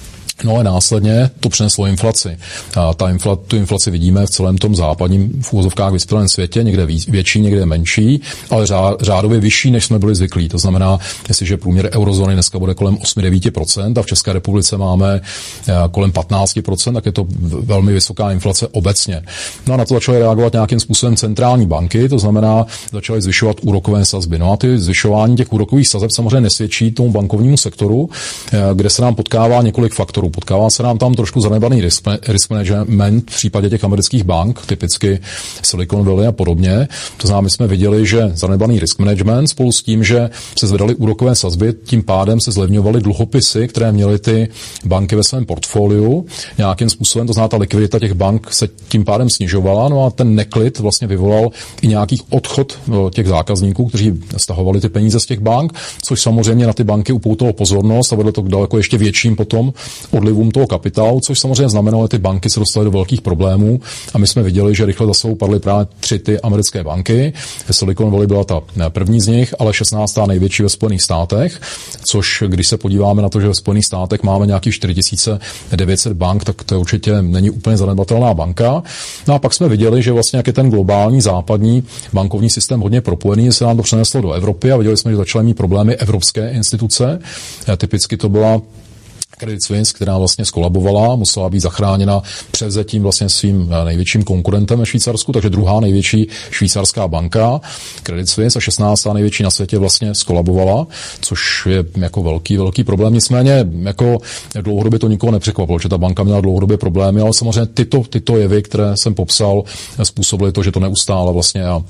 No a následně to přineslo inflaci. A ta infla, tu inflaci vidíme v celém tom západním v úvozovkách vyspělém světě, někde větší, někde menší, ale řádově vyšší, než jsme byli zvyklí. To znamená, jestliže průměr eurozóny dneska bude kolem osm až devět procent a v České republice máme kolem patnáct procent, tak je to velmi vysoká inflace obecně. No a na to začaly reagovat nějakým způsobem centrální banky, to znamená, začaly zvyšovat úrokové sazby. No a ty zvyšování těch úrokových sazeb samozřejmě nesvědčí tomu bankovnímu sektoru, kde se nám potkává několik faktorů. Potkává se nám tam trošku zanedbaný risk, risk management v případě těch amerických bank, typicky Silicon Valley a podobně. To znamená, my jsme viděli, že zanedbaný risk management spolu s tím, že se zvedaly úrokové sazby, tím pádem se zlevňovaly dluhopisy, které měly ty banky ve svém portfoliu. Nějakým způsobem, to znamená, ta likvidita těch bank se tím pádem snižovala, no a ten neklid vlastně vyvolal i nějaký odchod těch zákazníků, kteří stahovali ty peníze z těch bank, což samozřejmě na ty banky upoutalo pozornost a vedlo to k daleko ještě větším potom odlivům toho kapitálu, což samozřejmě znamenalo, že ty banky se dostaly do velkých problémů a my jsme viděli, že rychle za sebou padly právě tři ty americké banky. Silicon Valley byla ta první z nich, ale šestnáctá největší ve Spojených státech, což když se podíváme na to, že ve Spojených státech máme nějakých čtyři tisíce devět set bank, tak to určitě není úplně zanedbatelná banka. No a pak jsme viděli, že vlastně jak je ten globální západní bankovní systém hodně propojený, se nám to přeneslo do Evropy a viděli jsme, že začaly mít problémy evropské instituce. Typicky to byla Credit Suisse, která vlastně skolabovala, musela být zachráněna převzetím vlastně svým největším konkurentem ve Švýcarsku, takže druhá největší švýcarská banka, Credit Suisse, a šestnáctá největší na světě vlastně skolabovala, což je jako velký, velký problém. Nicméně jako dlouhodobě to nikoho nepřekvapilo, že ta banka měla dlouhodobě problémy, ale samozřejmě tyto, tyto jevy, které jsem popsal, způsobily to, že to neustále vlastně a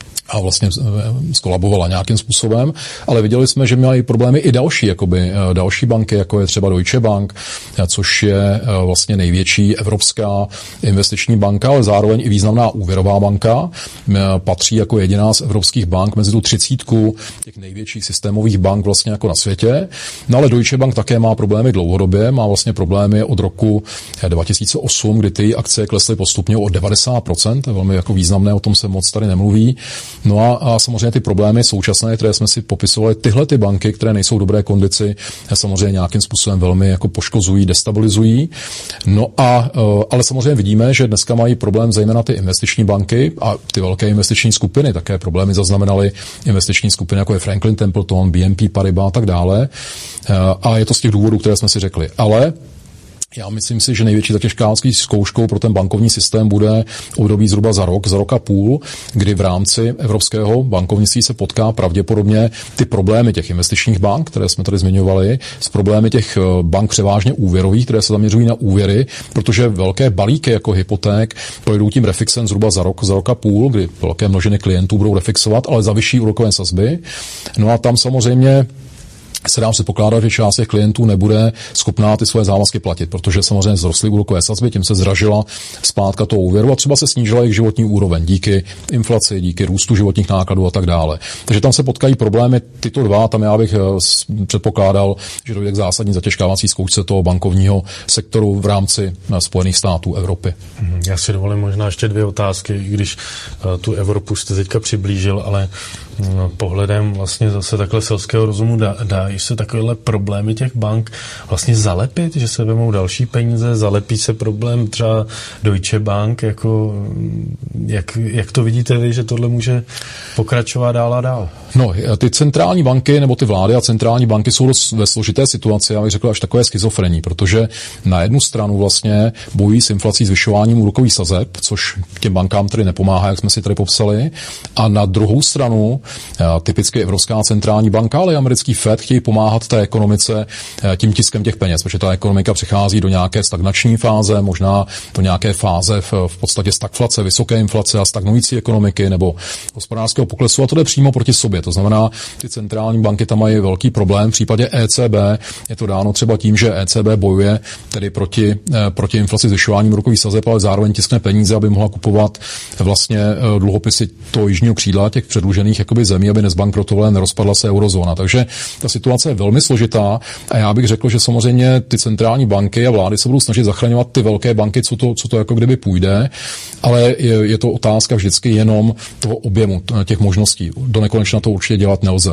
a vlastně skolabovala nějakým způsobem, ale viděli jsme, že měla i problémy i další, jakoby další banky, jako je třeba Deutsche Bank, což je vlastně největší evropská investiční banka, ale zároveň i významná úvěrová banka. Patří jako jediná z evropských bank mezi tu třicítku těch největších systémových bank vlastně jako na světě. No ale Deutsche Bank také má problémy dlouhodobě, má vlastně problémy od roku dva tisíce osm, kdy ty akcie klesly postupně o devadesát procent, to je velmi jako významné, o tom se moc tady nemluví. No a, a samozřejmě ty problémy současné, které jsme si popisovali, tyhle ty banky, které nejsou v dobré kondici, samozřejmě nějakým způsobem velmi jako poškozují, destabilizují. No a, ale samozřejmě vidíme, že dneska mají problém zejména ty investiční banky a ty velké investiční skupiny, také problémy zaznamenaly investiční skupiny, jako je Franklin Templeton, B N P Paribas a tak dále. A je to z těch důvodů, které jsme si řekli. Ale Já myslím si, že největší zatěžkávací zkouškou pro ten bankovní systém bude období zhruba za rok, za rok a půl, kdy v rámci evropského bankovnictví se potká pravděpodobně ty problémy těch investičních bank, které jsme tady zmiňovali, s problémy těch bank převážně úvěrových, které se zaměřují na úvěry, protože velké balíky jako hypoték projdou tím refixem zhruba za rok, za rok a půl, kdy velké množiny klientů budou refixovat, ale za vyšší úrokové sazby. No a tam samozřejmě se dá předpokládat, že část těch klientů nebude schopná ty svoje závazky platit, protože samozřejmě zrostly úrokové sazby, tím se zdražila splátka toho úvěru a třeba se snížila jejich životní úroveň díky inflaci, díky růstu životních nákladů a tak dále. Takže tam se potkají problémy tyto dva, tam já bych předpokládal, že dojde k zásadní zatěžkávací zkoušce toho bankovního sektoru v rámci Spojených států Evropy. Já si dovolím možná ještě dvě otázky, když tu Evropu jste teďka přiblížil, ale pohledem vlastně zase takhle selského rozumu dá, dají se takovéhle problémy těch bank vlastně zalepit, že se vemou další peníze, zalepí se problém třeba Deutsche Bank, jako jak, jak to vidíte vy, že tohle může pokračovat dál a dál? No, ty centrální banky nebo ty vlády a centrální banky jsou ve složité situaci, já bych řekl až takové schizofrení, protože na jednu stranu vlastně bojují s inflací zvyšováním úrokových sazeb, což těm bankám tedy nepomáhá, jak jsme si tady popsali, a na druhou stranu typicky Evropská centrální banka, ale i americký Fed chtějí pomáhat té ekonomice tím tiskem těch peněz, protože ta ekonomika přichází do nějaké stagnační fáze, možná do nějaké fáze v, v podstatě stagflace, vysoké inflace a stagnující ekonomiky nebo hospodářského poklesu a to jde přímo proti sobě. To znamená, ty centrální banky tam mají velký problém. V případě E C B je to dáno třeba tím, že E C B bojuje tedy proti, proti inflaci zvyšováním úrokových sazeb, ale zároveň tiskne peníze, aby mohla kupovat vlastně dluhopisy toho jižního křídla těch předlužených jakoby zemí, aby nezbankrotovala, nerozpadla se eurozóna. Takže ta situace je velmi složitá a já bych řekl, že samozřejmě ty centrální banky a vlády se budou snažit zachraňovat ty velké banky, co to, co to jako kdyby půjde, ale je, je to otázka vždycky jenom toho objemu těch možností. Do nekonečna to určitě dělat nelze.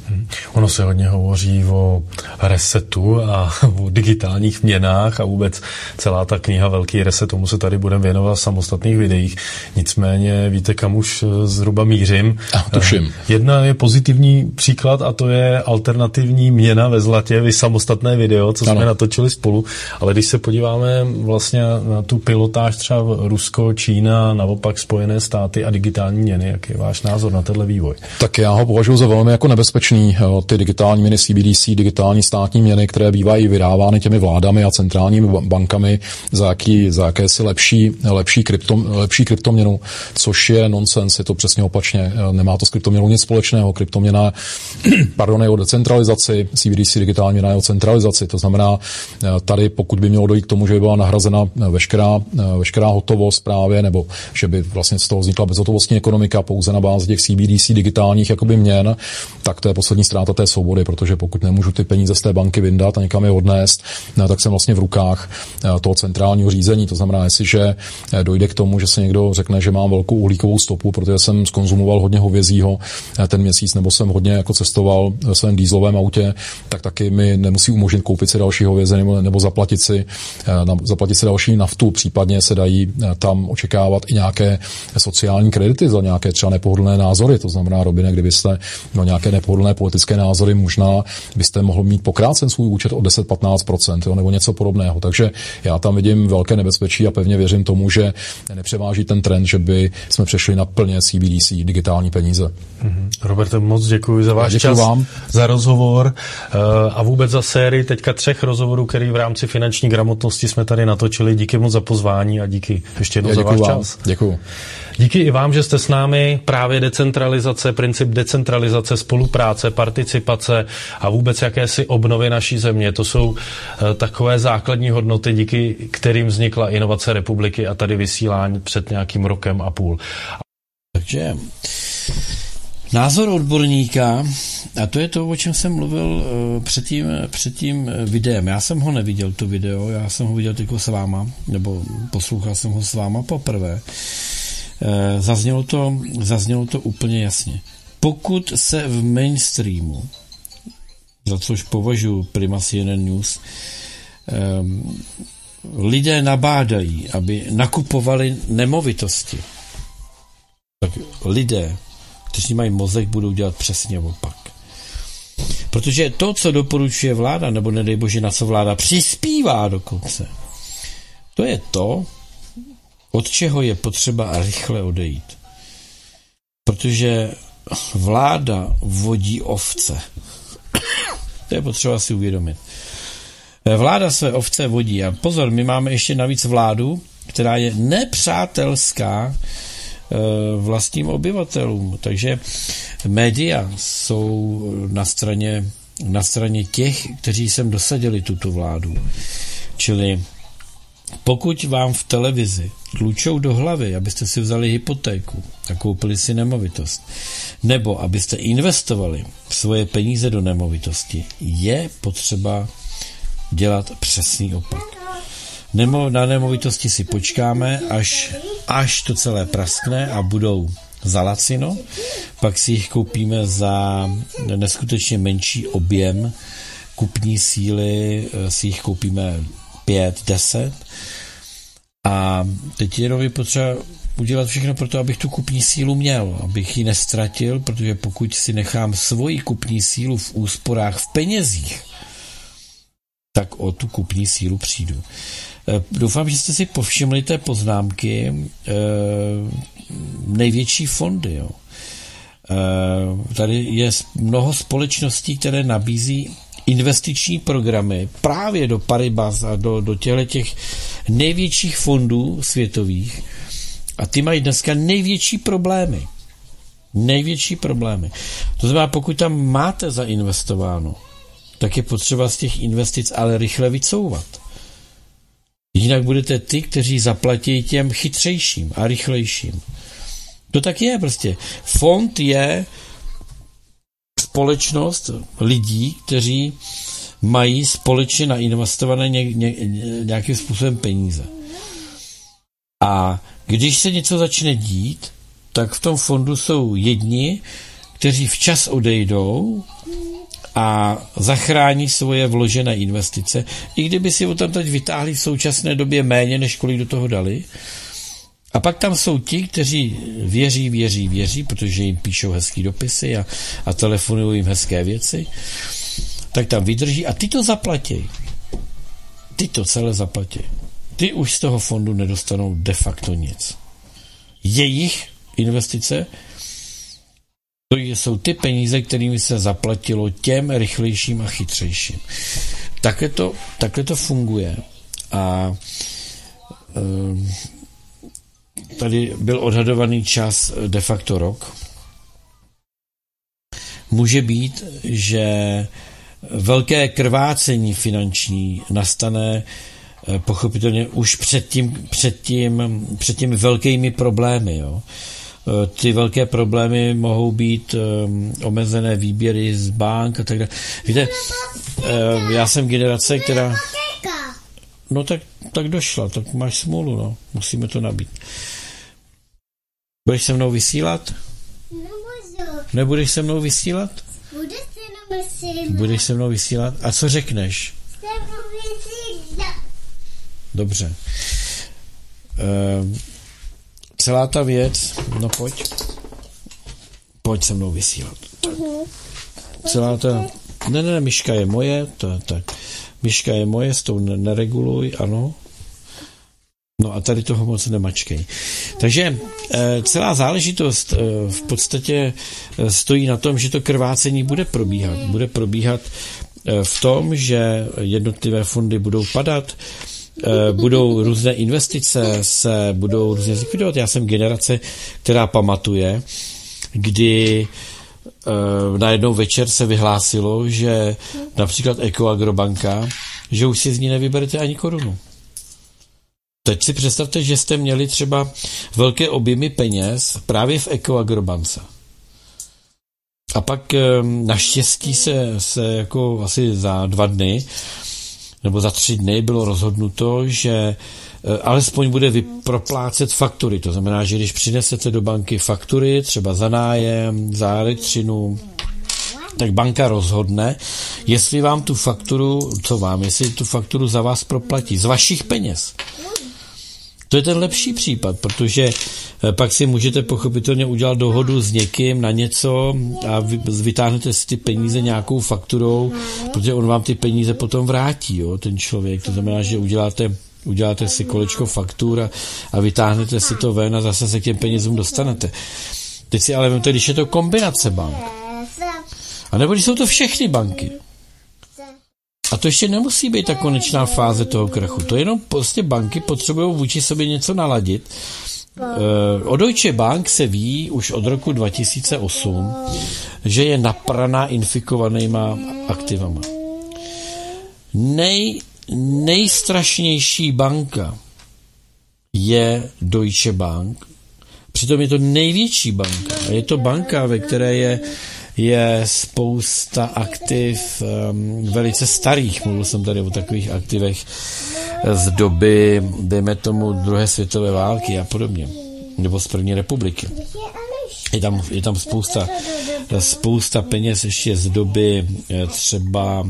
Ono se hodně hovoří o resetu a o digitálních měnách a vůbec celá ta kniha Velký reset, tomu se tady budeme věnovat v samostatných videích. Nicméně víte, kam už zhruba mířím. A, tuším. Jedna je pozitivní příklad a to je alternativní měna ve zlatě, vy samostatné video, co ano. jsme natočili spolu, ale když se podíváme vlastně na tu pilotáž třeba Rusko, Čína, naopak Spojené státy a digitální měny, jak je váš názor na tenhle vývoj? Tak já ho považuji za velmi jako nebezpečný. Ty digitální měny C B D C, digitální státní měny, které bývají vydávány těmi vládami a centrálními bankami za, jaký, za jakési lepší, lepší, krypto, lepší kryptoměnu, což je nonsens, je to přesně opačně. Nemá to s kryptoměnou nic společného. Kryptoměna pardon, je o decentralizaci, C B D C digitální měna je o centralizaci. To znamená, tady pokud by mělo dojít k tomu, že by byla nahrazena veškerá, veškerá hotovost právě, nebo že by vlastně z toho vznikla bezhotovostní ekonomika pouze na bázi těch C B D C digitálních jakoby měn, tak to je poslední ztráta té svobody, protože pokud nemůžu ty peníze z té banky vyndat a někam je odnést, tak jsem vlastně v rukách toho centrálního řízení. To znamená, jestliže dojde k tomu, že se někdo řekne, že mám velkou uhlíkovou stopu, protože jsem skonzumoval hodně hovězího ten měsíc, nebo jsem hodně jako cestoval ve svém dieselovém autě, tak taky mi nemusí umožnit koupit si další hovězí nebo, nebo zaplatit si, zaplatit si další naftu. Případně se dají tam očekávat i nějaké sociální kredity za nějaké třeba nepohodlné názory. To znamená, Robine, kdybyste no, nějaké nepohodlné politické názory, možná byste mohl mít pokrácen svůj účet o deset až patnáct procent, jo, nebo něco podobného. Takže já tam vidím velké nebezpečí a pevně věřím tomu, že nepřeváží ten trend, že by jsme přešli na plně C B D C, digitální peníze. Mm-hmm. Roberte, moc děkuji za váš děkuji čas, vám. Za rozhovor uh, a vůbec za sérii teďka třech rozhovorů, který v rámci finanční gramotnosti jsme tady natočili. Díky moc za pozvání a díky ještě jednou za váš vám. čas. Děkuji. Díky i vám, že jste s námi. Právě decentralizace, princip decentralizace, spolupráce, participace a vůbec jakési obnovy naší země. To jsou uh, takové základní hodnoty, díky kterým vznikla inovace republiky a tady vysílání před nějakým rokem a půl. Takže názor odborníka, a to je to, o čem jsem mluvil uh, před, tím, před tím videem. Já jsem ho neviděl, to video, já jsem ho viděl tylko s váma, nebo poslouchal jsem ho s váma poprvé. Uh, zaznělo to, zaznělo to úplně jasně. Pokud se v mainstreamu, za což považuji Prima C N N News, um, lidé nabádají, aby nakupovali nemovitosti, tak lidé, kteří mají mozek, budou dělat přesně opak. Protože to, co doporučuje vláda, nebo nedej bože, na co vláda přispívá dokonce, to je to, od čeho je potřeba rychle odejít. Protože vláda vodí ovce. To je potřeba si uvědomit. Vláda své ovce vodí. A pozor, my máme ještě navíc vládu, která je nepřátelská vlastním obyvatelům. Takže média jsou na straně, na straně těch, kteří sem dosadili tuto vládu. Čili pokud vám v televizi tlučou do hlavy, abyste si vzali hypotéku a koupili si nemovitost, nebo abyste investovali svoje peníze do nemovitosti, je potřeba dělat přesný opak. Nemo, na nemovitosti si počkáme, až, až to celé praskne a budou za lacino, pak si jich koupíme za neskutečně menší objem kupní síly, si jich koupíme pět, deset a teď jenom je potřeba udělat všechno pro to, abych tu kupní sílu měl, abych ji nestratil, protože pokud si nechám svoji kupní sílu v úsporách v penězích, tak o tu kupní sílu přijdu. Doufám, že jste si povšimli té poznámky e, největší fondy. Jo. E, tady je mnoho společností, které nabízí investiční programy právě do Paribas a do, do těch největších fondů světových a ty mají dneska největší problémy. Největší problémy. To znamená, pokud tam máte zainvestováno, tak je potřeba z těch investic ale rychle vycouvat. Jinak budete ty, kteří zaplatí těm chytřejším a rychlejším. To tak je prostě. Fond je společnost lidí, kteří mají společně nainvestované ně, ně, nějakým způsobem peníze. A když se něco začne dít, tak v tom fondu jsou jedni, kteří včas odejdou a zachrání svoje vložené investice, i kdyby si ho tam teď vytáhli v současné době méně, než kolik do toho dali. A pak tam jsou ti, kteří věří, věří, věří, protože jim píšou hezký dopisy a, a telefonují jim hezké věci, tak tam vydrží a ty to zaplatí. Ty to celé zaplatí. Ty už z toho fondu nedostanou de facto nic. Jejich investice, to jsou ty peníze, kterými se zaplatilo těm rychlejším a chytřejším. Takhle to, takhle to funguje. A um, tady byl odhadovaný čas de facto rok. Může být, že velké krvácení finanční nastane pochopitelně už před tím, před tím, před těmi velkými problémy. Jo. Ty velké problémy mohou být um, omezené výběry z bank a tak dále. Víte, uh, já jsem generace, která... No tak, tak došla, tak máš smůlu, no. Musíme to nabít. Budeš se mnou vysílat? Nebudu. Nebudeš se mnou vysílat? Budu se mnou vysílat. Budeš se mnou vysílat? A co řekneš? Se mnou vysílat. Dobře. Uh, celá ta věc, no pojď. Pojď se mnou vysílat. Uh-huh. Celá ta... Ne, ne, ne, myška je moje, to, tak. Myška je moje, s tou nereguluj, ano. No a tady toho moc nemačkej. Takže e, celá záležitost e, v podstatě e, stojí na tom, že to krvácení bude probíhat. Bude probíhat e, v tom, že jednotlivé fondy budou padat, e, budou různé investice, se budou různě zlikvidovat. Já jsem generace, která pamatuje, kdy e, najednou večer se vyhlásilo, že například Ekoagrobanka, že už si z ní nevyberete ani korunu. Teď si představte, že jste měli třeba velké objemy peněz právě v Ekoagrobance. A pak naštěstí se, se jako asi za dva dny nebo za tři dny bylo rozhodnuto, že alespoň bude proplácet faktury. To znamená, že když přinesete do banky faktury, třeba za nájem, za elektřinu, tak banka rozhodne, jestli vám tu fakturu, co vám, jestli tu fakturu za vás proplatí, z vašich peněz. To je ten lepší případ, protože pak si můžete pochopitelně udělat dohodu s někým na něco a vy, vytáhnete si ty peníze nějakou fakturou, protože on vám ty peníze potom vrátí, jo, ten člověk. To znamená, že uděláte, uděláte si kolečko faktur a, a vytáhnete si to ven a zase se k těm penězům dostanete. Teď si ale vemte, když je to kombinace bank. A nebo když jsou to všechny banky. A to ještě nemusí být ta konečná fáze toho krachu. To jenom prostě banky potřebují vůči sobě něco naladit. O Deutsche Bank se ví už od roku dva tisíce osm, že je napraná infikovanýma aktivama. Nej, nejstrašnější banka je Deutsche Bank. Přitom je to největší banka. A je to banka, ve které je je spousta aktiv um, velice starých. Mluvil jsem tady o takových aktivech z doby, dejme tomu, druhé světové války a podobně. Nebo z první republiky. Je tam, je tam spousta, spousta peněz ještě z doby třeba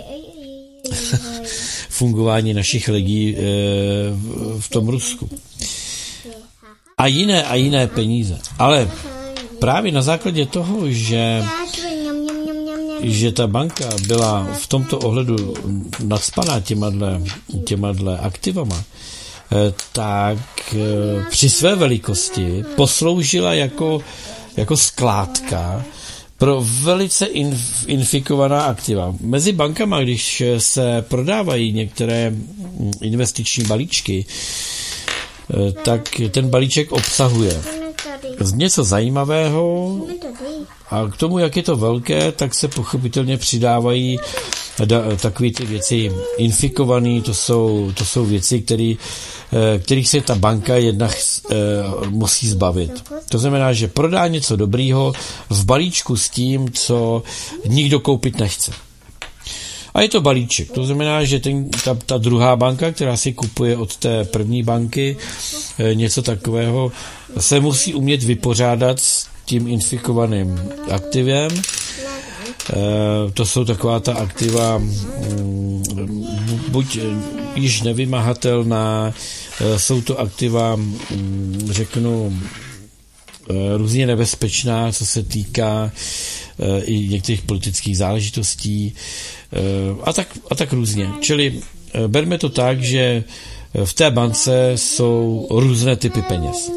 fungování našich legí v tom Rusku. A jiné a jiné peníze. Ale právě na základě toho, že, že ta banka byla v tomto ohledu nacpaná těmadle, těmadle aktivama, tak při své velikosti posloužila jako, jako skládka pro velice inf, infikovaná aktiva. Mezi bankama, když se prodávají některé investiční balíčky, tak ten balíček obsahuje něco zajímavého a k tomu, jak je to velké, tak se pochopitelně přidávají da, takové ty věci infikované, to jsou, to jsou věci, který, kterých se ta banka jednak e, musí zbavit. To znamená, že prodá něco dobrýho v balíčku s tím, co nikdo koupit nechce. A je to balíček. To znamená, že ten, ta, ta druhá banka, která si kupuje od té první banky e, něco takového, se musí umět vypořádat s tím infikovaným aktivem. E, to jsou taková ta aktiva m, buď již nevymahatelná, e, jsou to aktiva, m, řeknu, e, různě nebezpečná, co se týká e, i některých politických záležitostí, A tak, a tak různě. Čili berme to tak, že v té bance jsou různé typy peněz.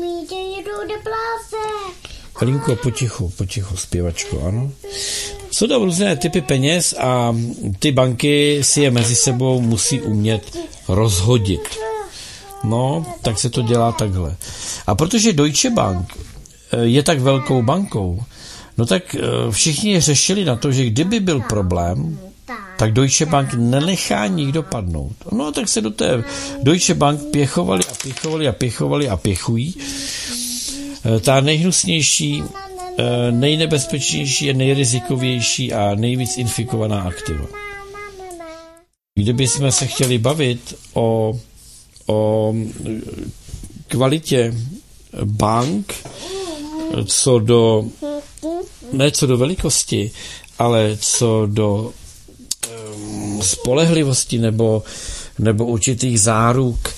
Kalinko, potichu, potichu, zpěvačko, ano. Jsou tam různé typy peněz a ty banky si je mezi sebou musí umět rozhodit. No, tak se to dělá takhle. A protože Deutsche Bank je tak velkou bankou, no tak všichni řešili na to, že kdyby byl problém, tak Deutsche Bank nenechá nikdo padnout. No a tak se do té Deutsche Bank pěchovali a pěchovali a pěchovali a pěchují. Ta nejhnusnější, nejnebezpečnější a nejrizikovější a nejvíc infikovaná aktiva. Kdyby jsme se chtěli bavit o, o kvalitě bank, co do, ne co do velikosti, ale co do spolehlivosti nebo, nebo určitých záruk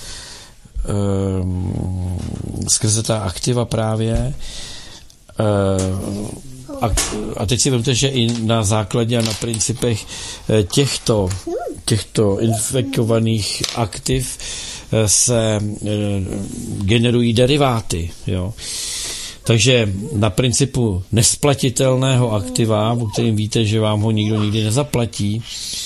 um, skrze ta aktiva právě. Uh, a, a teď si vemte, že i na základě a na principech těchto, těchto infikovaných aktiv se uh, generují deriváty. Jo. Takže na principu nesplatitelného aktiva, o kterým víte, že vám ho nikdo nikdy nezaplatí,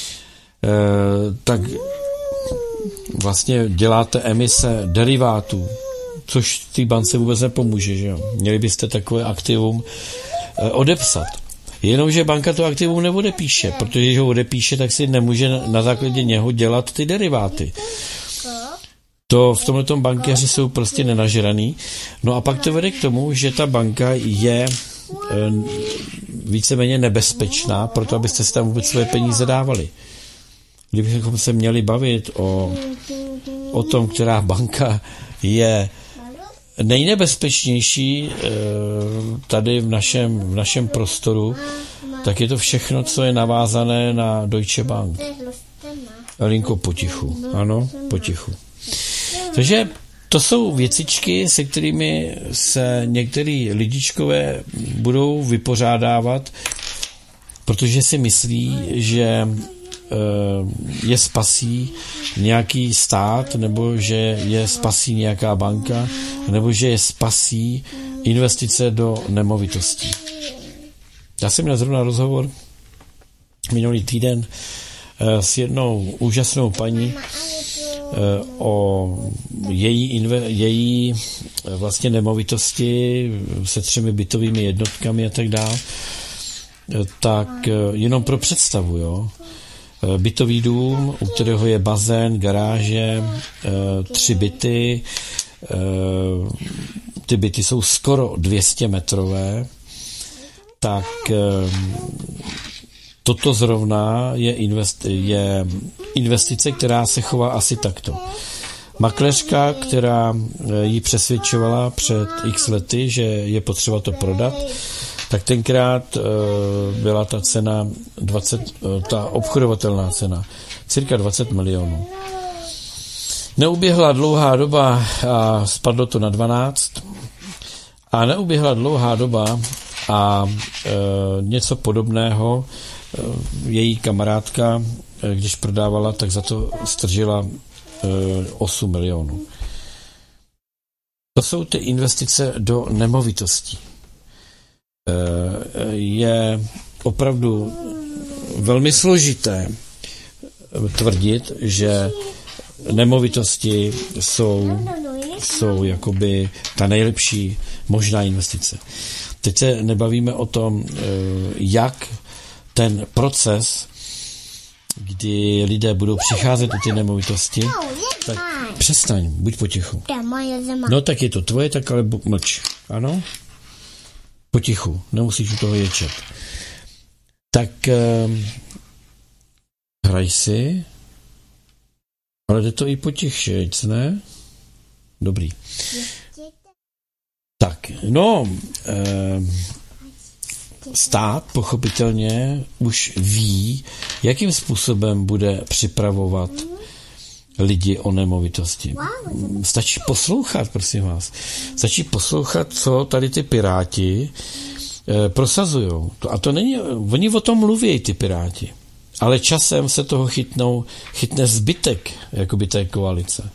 tak vlastně děláte emise derivátů, což té bance vůbec nepomůže. Že jo? Měli byste takové aktivum odepsat. Jenomže banka to aktivum neodepíše, protože když ho odepíše, tak si nemůže na základě něho dělat ty deriváty. To v tomhle tom bankéři jsou prostě nenažraný. No a pak to vede k tomu, že ta banka je e, víceméně nebezpečná, proto abyste si tam vůbec své peníze dávali. Kdybychom se měli bavit o, o tom, která banka je nejnebezpečnější e, tady v našem, v našem prostoru, tak je to všechno, co je navázané na Deutsche Bank. Alinko, potichu. Ano, potichu. Takže To jsou věcičky, se kterými se některý lidičkové budou vypořádávat, protože si myslí, že je spasí nějaký stát, nebo že je spasí nějaká banka, nebo že je spasí investice do nemovitostí. Já jsem měl zrovna rozhovor minulý týden s jednou úžasnou paní o její, inve, její vlastně nemovitosti se třemi bytovými jednotkami a tak dále. Tak jenom pro představu, jo. Bytový dům, u kterého je bazén, garáže, tři byty. Ty byty jsou skoro dvě stě metrové. Tak toto zrovna je, invest, je investice, která se chová asi takto. Makléřka, která ji přesvědčovala před x lety, že je potřeba to prodat, tak tenkrát byla ta cena dvacet, ta obchodovatelná cena, cirka dvacet milionů. Neuběhla dlouhá doba a spadlo to na dvanáct. A neuběhla dlouhá doba a e, něco podobného e, její kamarádka, e, když prodávala, tak za to stržila e, osm milionů. To jsou ty investice do nemovitostí. E, je opravdu velmi složité tvrdit, že nemovitosti jsou, jsou jakoby ta nejlepší možná investice. Teď se nebavíme o tom, jak ten proces, kdy lidé budou přicházet o ty nemovitosti, tak přestaň, buď potichu. No tak je to tvoje, tak ale mlč. Ano? Potichu, nemusíš u toho ječet. Tak hraj si, ale jde to i potichšejc, ne? Dobrý. Tak, no, e, stát pochopitelně už ví, jakým způsobem bude připravovat lidi o nemovitosti. Stačí poslouchat, prosím vás. Stačí poslouchat, co tady ty piráti e, prosazujou. A to není, oni o tom mluví, ty piráti. Ale časem se toho chytnou, chytne zbytek jakoby té koalice.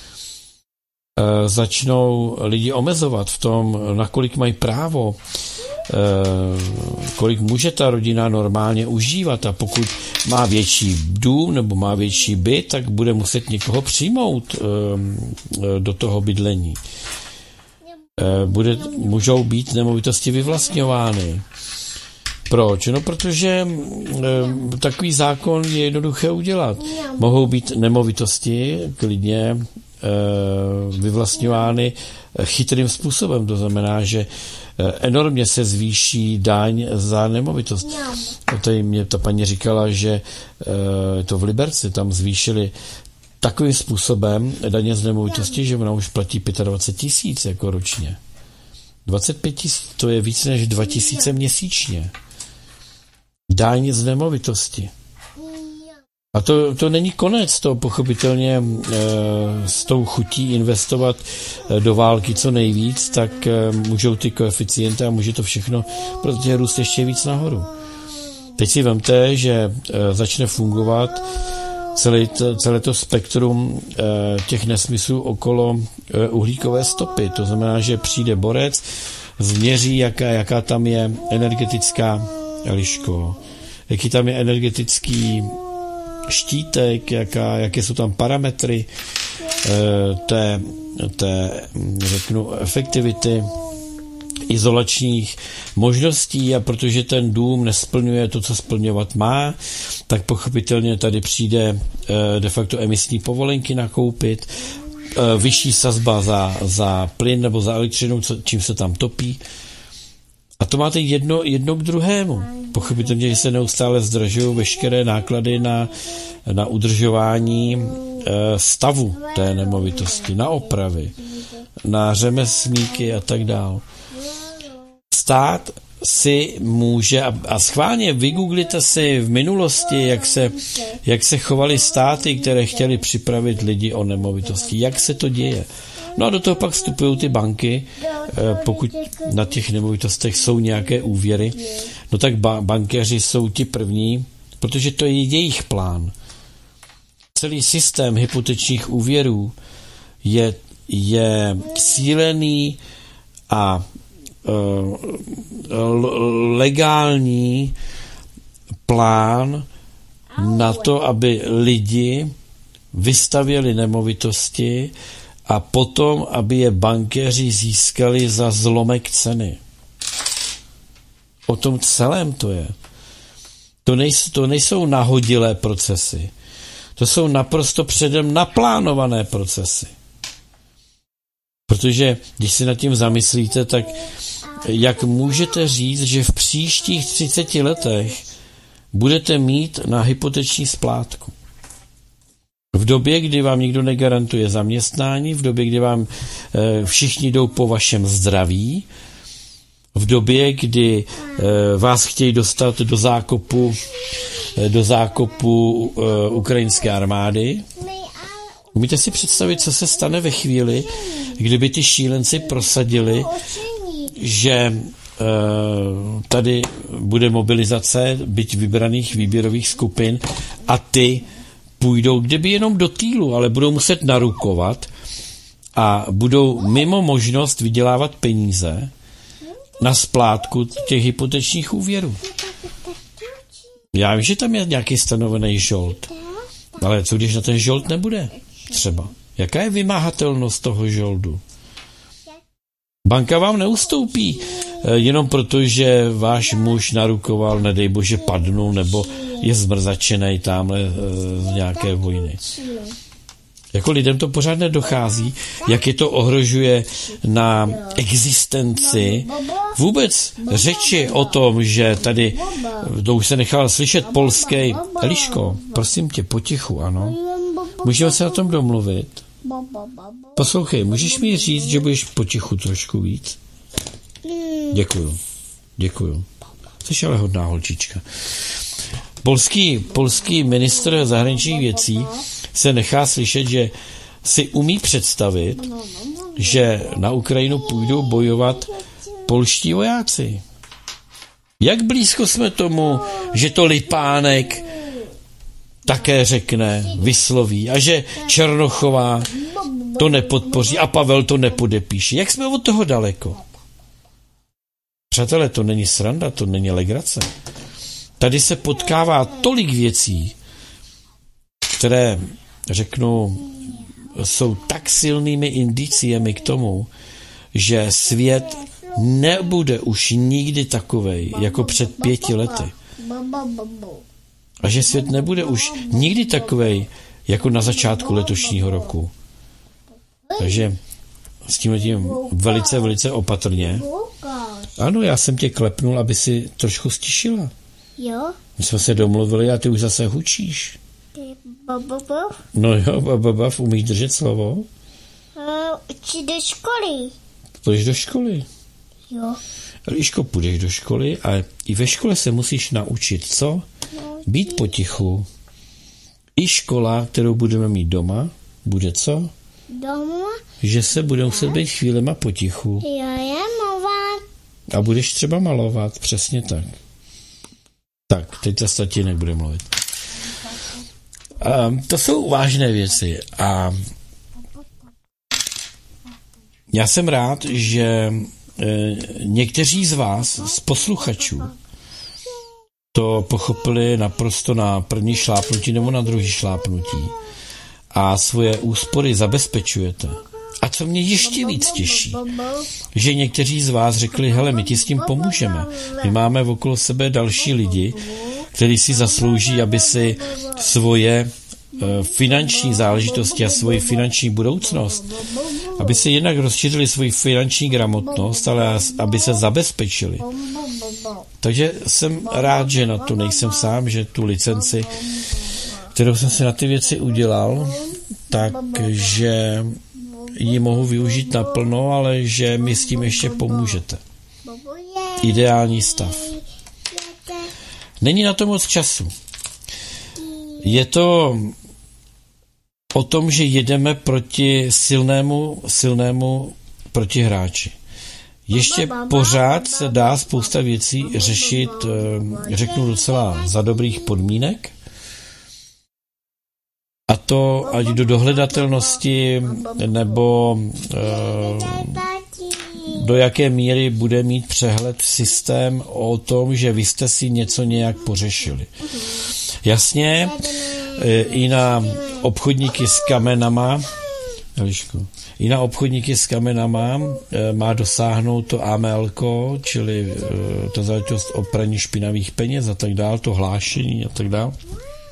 E, začnou lidi omezovat v tom, nakolik mají právo, e, kolik může ta rodina normálně užívat, a pokud má větší dům nebo má větší byt, tak bude muset někoho přijmout e, do toho bydlení. E, bude, můžou být nemovitosti vyvlastňovány. Proč? No, protože e, takový zákon je jednoduché udělat. Mohou být nemovitosti klidně e, vyvlastňovány chytrým způsobem. To znamená, že enormně se zvýší daň za nemovitost. Tady mě ta paní říkala, že e, to v Liberci tam zvýšili takovým způsobem daně z nemovitosti, že ona už platí dvacet pět tisíc jako ročně. dvacet pět tisíc, to je víc než dva tisíce měsíčně. Daň z nemovitosti. A to, to není konec, to pochopitelně e, s tou chutí investovat e, do války co nejvíc, tak e, můžou ty koeficienty a může to všechno prostě růst ještě víc nahoru. Teď si vemte, že e, začne fungovat celé to, celé to spektrum e, těch nesmyslů okolo e, uhlíkové stopy. To znamená, že přijde borec, změří, jaká, jaká tam je energetická Eliško, jaký tam je energetický štítek, jaká, jaké jsou tam parametry e, té, té, řeknu, efektivity izolačních možností, a protože ten dům nesplňuje to, co splňovat má, tak pochopitelně tady přijde e, de facto emisní povolenky nakoupit, e, vyšší sazba za, za plyn nebo za elektřinu, co, čím se tam topí. A to máte jedno, jedno k druhému. Pochopitelně, že se neustále zdražují veškeré náklady na, na udržování e, stavu té nemovitosti, na opravy, na řemeslníky a tak dále. Stát si může, a, a schválně vygooglite si v minulosti, jak se, jak se chovaly státy, které chtěly připravit lidi o nemovitosti, jak se to děje. No a do toho pak vstupují ty banky, pokud na těch nemovitostech jsou nějaké úvěry, no tak ba- bankéři jsou ti první, protože to je jejich plán. Celý systém hypotečních úvěrů je, je cílený a legální plán na to, aby lidi vystavěli nemovitosti a potom, aby je bankéři získali za zlomek ceny. O tom celém to je. To nejsou, to nejsou nahodilé procesy. To jsou naprosto předem naplánované procesy. Protože, když si nad tím zamyslíte, tak jak můžete říct, že v příštích třiceti letech budete mít na hypoteční splátku? V době, kdy vám nikdo negarantuje zaměstnání, v době, kdy vám e, všichni jdou po vašem zdraví, v době, kdy e, vás chtějí dostat do zákopu, e, do zákopu e, ukrajinské armády. Umíte si představit, co se stane ve chvíli, kdyby ty šílenci prosadili, že e, tady bude mobilizace byť vybraných výběrových skupin a ty půjdou, kdyby jenom do týlu, ale budou muset narukovat a budou mimo možnost vydělávat peníze na splátku těch hypotečních úvěrů. Já vím, že tam je nějaký stanovený žolt, ale co když na ten žolt nebude třeba? Jaká je vymáhatelnost toho žoldu? Banka vám neustoupí jenom proto, že váš muž narukoval, nedej bože, padnul, nebo je zmrzačenej tamhle z nějaké vojny. Jako lidem to pořád nedochází, jak je to ohrožuje na existenci. Vůbec řeči o tom, že tady, to už se nechal slyšet polský, Eliško, prosím tě, potichu, ano. Můžeme se na tom domluvit? Poslouchej, můžeš mi říct, že budeš potichu trošku víc? Děkuju, děkuju. Jsi ale hodná holčička. Polský, polský ministr zahraničních věcí se nechá slyšet, že si umí představit, že na Ukrajinu půjdou bojovat polští vojáci. Jak blízko jsme tomu, že to Lipánek také řekne, vysloví a že Černochová to nepodpoří a Pavel to nepodepíše. Jak jsme od toho daleko? Přátelé, to není sranda, to není legrace. Tady se potkává tolik věcí, které, řeknu, jsou tak silnými indiciemi k tomu, že svět nebude už nikdy takovej, jako před pěti lety. A že svět nebude už nikdy takovej, jako na začátku letošního roku. Takže s tím tím velice, velice opatrně. Ano, já jsem tě klepnul, aby si trošku stišila. Jo. My jsme se domluvili a ty už zase hučíš. Bababav? No jo, bababav, umíš držet slovo? Uh, či do školy. Půjdeš do školy. Jo. Eliško, půjdeš do školy a i ve škole se musíš naučit, co? Být potichu. I škola, kterou budeme mít doma, bude co? Doma? Že se budou muset být chvílema potichu. Jo, je malovat. A budeš třeba malovat, přesně tak. Tak, teď ta tatínek bude mluvit. A to jsou vážné věci a já jsem rád, že e, někteří z vás, z posluchačů, to pochopili naprosto na první šlápnutí nebo na druhý šlápnutí a svoje úspory zabezpečujete. A co mě ještě víc těší, že někteří z vás řekli, hele, my ti s tím pomůžeme. My máme okolo sebe další lidi, kteří si zaslouží, aby si svoje finanční záležitosti a svoji finanční budoucnost, aby si jednak rozšířili svoji finanční gramotnost, ale aby se zabezpečili. Takže jsem rád, že na to nejsem sám, že tu licenci, kterou jsem si na ty věci udělal, takže ji mohu využít naplno, ale že mi s tím ještě pomůžete. ideální stav. Není na to moc času. Je to o tom, že jedeme proti silnému, silnému protihráči. Ještě pořád se dá spousta věcí řešit, řeknu docela za dobrých podmínek. A to ať do dohledatelnosti, nebo do jaké míry bude mít přehled systém o tom, že vy jste si něco nějak pořešili. Jasně, i na obchodníky s kamenama, Elišku, i na obchodníky s kamenama má dosáhnout to á em el ko, čili ta záležitost o praní špinavých peněz a tak dál, to hlášení a tak dál.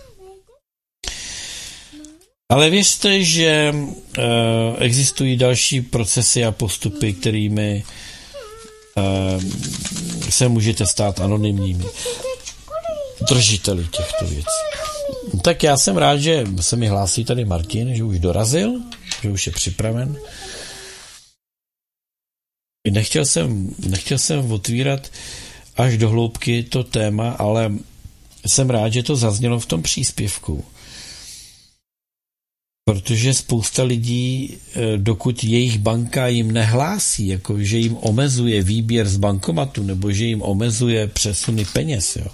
Ale věřte, že e, existují další procesy a postupy, kterými e, se můžete stát anonymními držiteli těchto věcí. Tak já jsem rád, že se mi hlásí tady Martin, že už dorazil, že už je připraven. Nechtěl jsem, nechtěl jsem otvírat až do hloubky to téma, ale jsem rád, že to zaznělo v tom příspěvku. Protože spousta lidí, dokud jejich banka jim nehlásí, jako že jim omezuje výběr z bankomatu, nebo že jim omezuje přesuny peněz, jo,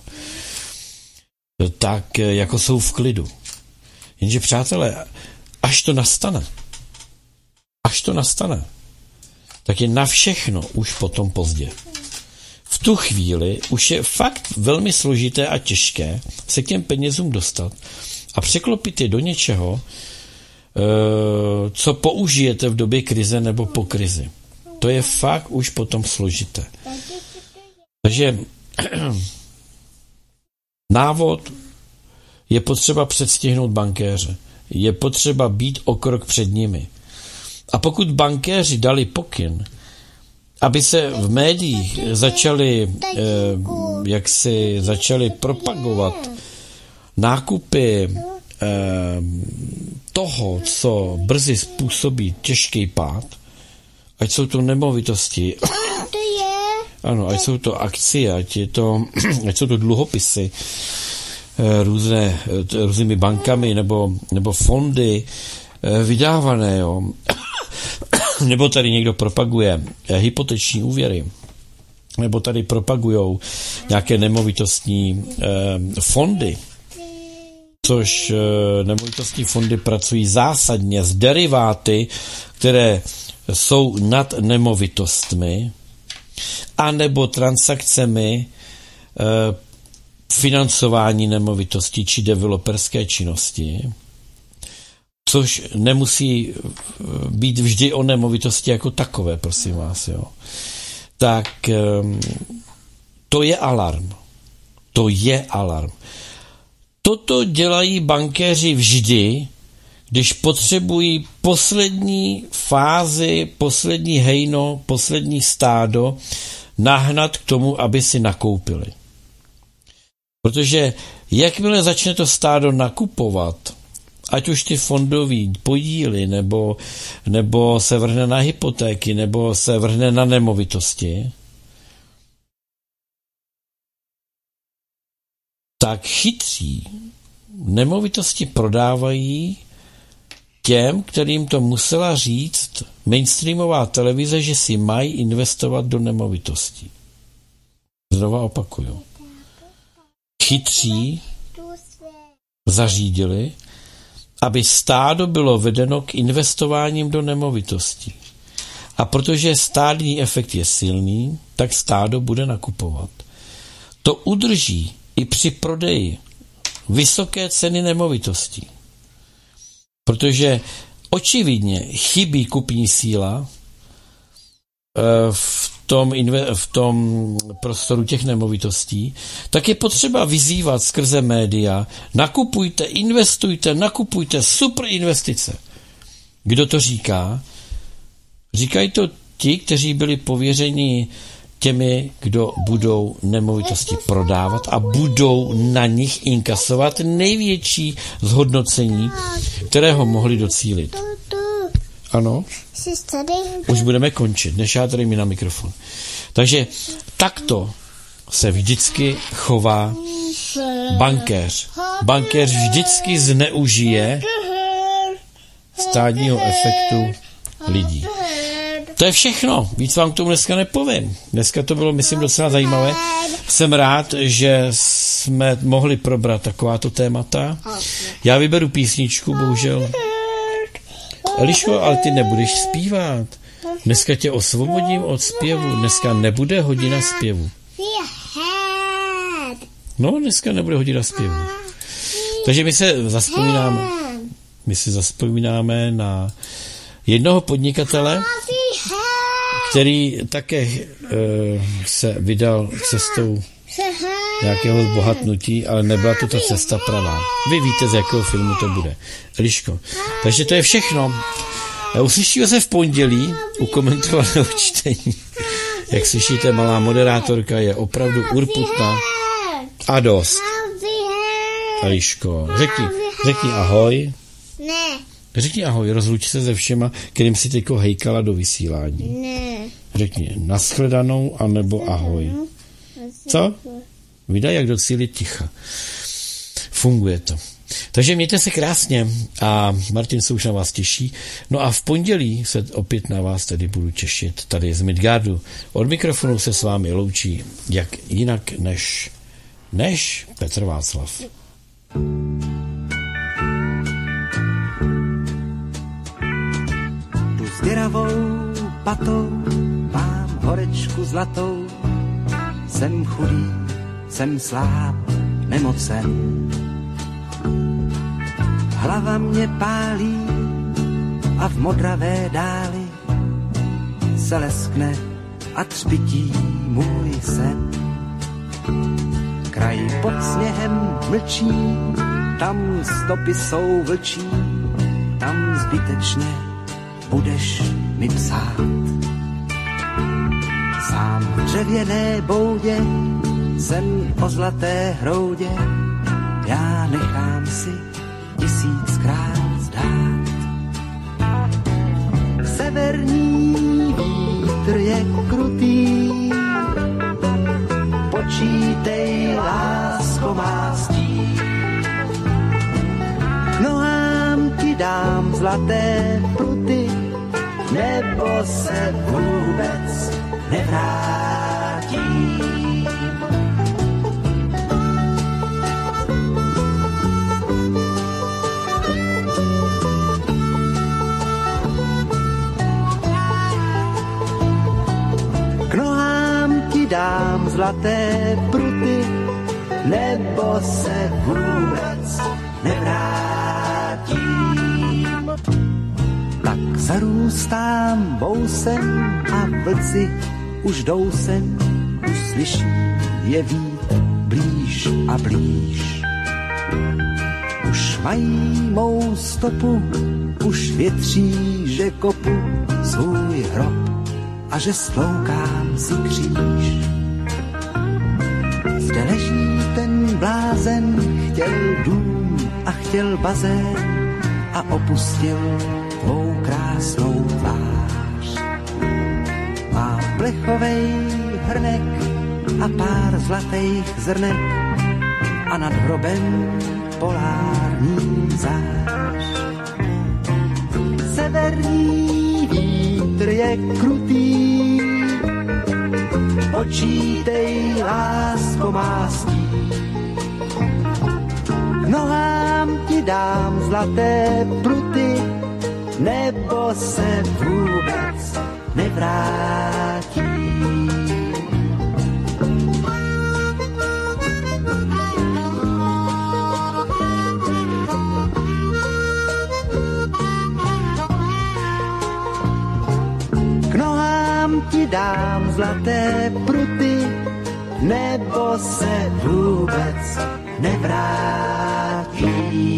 tak jako jsou v klidu. Jenže přátelé, až to nastane, až to nastane, tak je na všechno už potom pozdě. V tu chvíli už je fakt velmi složité a těžké se k těm penězům dostat a překlopit je do něčeho, co použijete v době krize nebo po krizi. To je fakt už potom složité. Takže návod je potřeba předstihnout bankéře. Je potřeba být o krok před nimi. A pokud bankéři dali pokyn, aby se v médiích začali, jak si začali propagovat nákupy toho, co brzy způsobí těžký pád, ať jsou to nemovitosti, ano, ať jsou to akcie, ať, je to, ať jsou to dluhopisy různé, různými bankami nebo, nebo fondy vydávané, jo. Nebo tady někdo propaguje hypoteční úvěry, nebo tady propagujou nějaké nemovitostní fondy, což nemovitostní fondy pracují zásadně s deriváty, které jsou nad nemovitostmi, anebo transakcemi financování nemovitostí či developerské činnosti, což nemusí být vždy o nemovitosti jako takové, prosím vás, jo. Tak to je alarm. To je alarm. Toto dělají bankéři vždy, když potřebují poslední fázi, poslední hejno, poslední stádo nahnat k tomu, aby si nakoupili. Protože jakmile začne to stádo nakupovat, ať už ty fondový podíly, nebo, nebo se vrhne na hypotéky, nebo se vrhne na nemovitosti, tak chytří nemovitosti prodávají těm, kterým to musela říct mainstreamová televize, že si mají investovat do nemovitostí. Znova opakuju. Chytří zařídili, aby stádo bylo vedeno k investováním do nemovitostí. A protože stádní efekt je silný, tak stádo bude nakupovat. To udrží i při prodeji vysoké ceny nemovitostí. Protože očividně chybí kupní síla v tom, v tom prostoru těch nemovitostí, tak je potřeba vyzývat skrze média: nakupujte, investujte, nakupujte, super investice. Kdo to říká? Říkají to ti, kteří byli pověřeni těmi, kdo budou nemovitosti prodávat a budou na nich inkasovat největší zhodnocení, kterého mohli docílit. Ano? Už budeme končit, než já tady mi na mikrofon. Takže takto se vždycky chová bankéř. Bankéř vždycky zneužije stádního efektu lidí. To je všechno. Víc vám k tomu dneska nepovím. Dneska to bylo, myslím, docela zajímavé. Jsem rád, že jsme mohli probrat takováto témata. Já vyberu písničku, bohužel. Eliško, ale ty nebudeš zpívat. Dneska tě osvobodím od zpěvu. Dneska nebude hodina zpěvu. No, dneska nebude hodina zpěvu. Takže my se zaspomínáme, my se zaspomínáme na jednoho podnikatele, který také e, se vydal cestou nějakého zbohatnutí, ale nebyla to ta cesta pravá. Vy víte, z jakého filmu to bude. Eliško. Takže to je všechno. Uslyšíme se v pondělí u komentovaného čtení. Jak slyšíte, malá moderátorka je opravdu urputná a dost. Eliško, řekni, řekni ahoj. Ne. Řekni ahoj, rozluč se se všema, kterým si teďko hejkala do vysílání. Ne. Řekni nashledanou anebo ahoj. Co? Vydaj, jak docílit ticha. Funguje to. Takže mějte se krásně a Martin se už na vás těší. No a v pondělí se opět na vás tady budu těšit, tady z Midgardu. Od mikrofonu se s vámi loučí, jak jinak než, než Petr Václav. Tu s děravou patou mám horečku zlatou, jsem chudý, jsem sláb, nemocen. Hlava mě pálí a v modravé dáli se leskne a třpití můj sen. Kraj pod sněhem mlčí, tam stopy jsou vlčí, tam zbytečně budeš mi psát. Sám v dřevěné boudě jsem o zlaté hroudě, já nechám si tisíckrát zdát. Severní vítr je krutý, počítej, lásko má stí. K nohám ti dám zlaté pruty, nebo se vůbec nevrátí. Dám zlaté pruty, nebo se vůbec nevrátím. Tak zarůstám bousem a vlci už jdou sem, už slyší je vít blíž a blíž. Už mají mou stopu, už větří, že kopu svůj hrob a že stloukám si kříž. Zde leží ten blázen, chtěl dům a chtěl bazén a opustil tvou krásnou tvář. Má plechovej hrnek a pár zlatých zrnek a nad hrobem polární zář. Severní vítr je krutý, počítej, lásko má stí. K nohám ti dám zlaté pruty, nebo se vůbec nevrátí. K nohám ti dám zlaté pruty, nebo se vůbec nevrátí.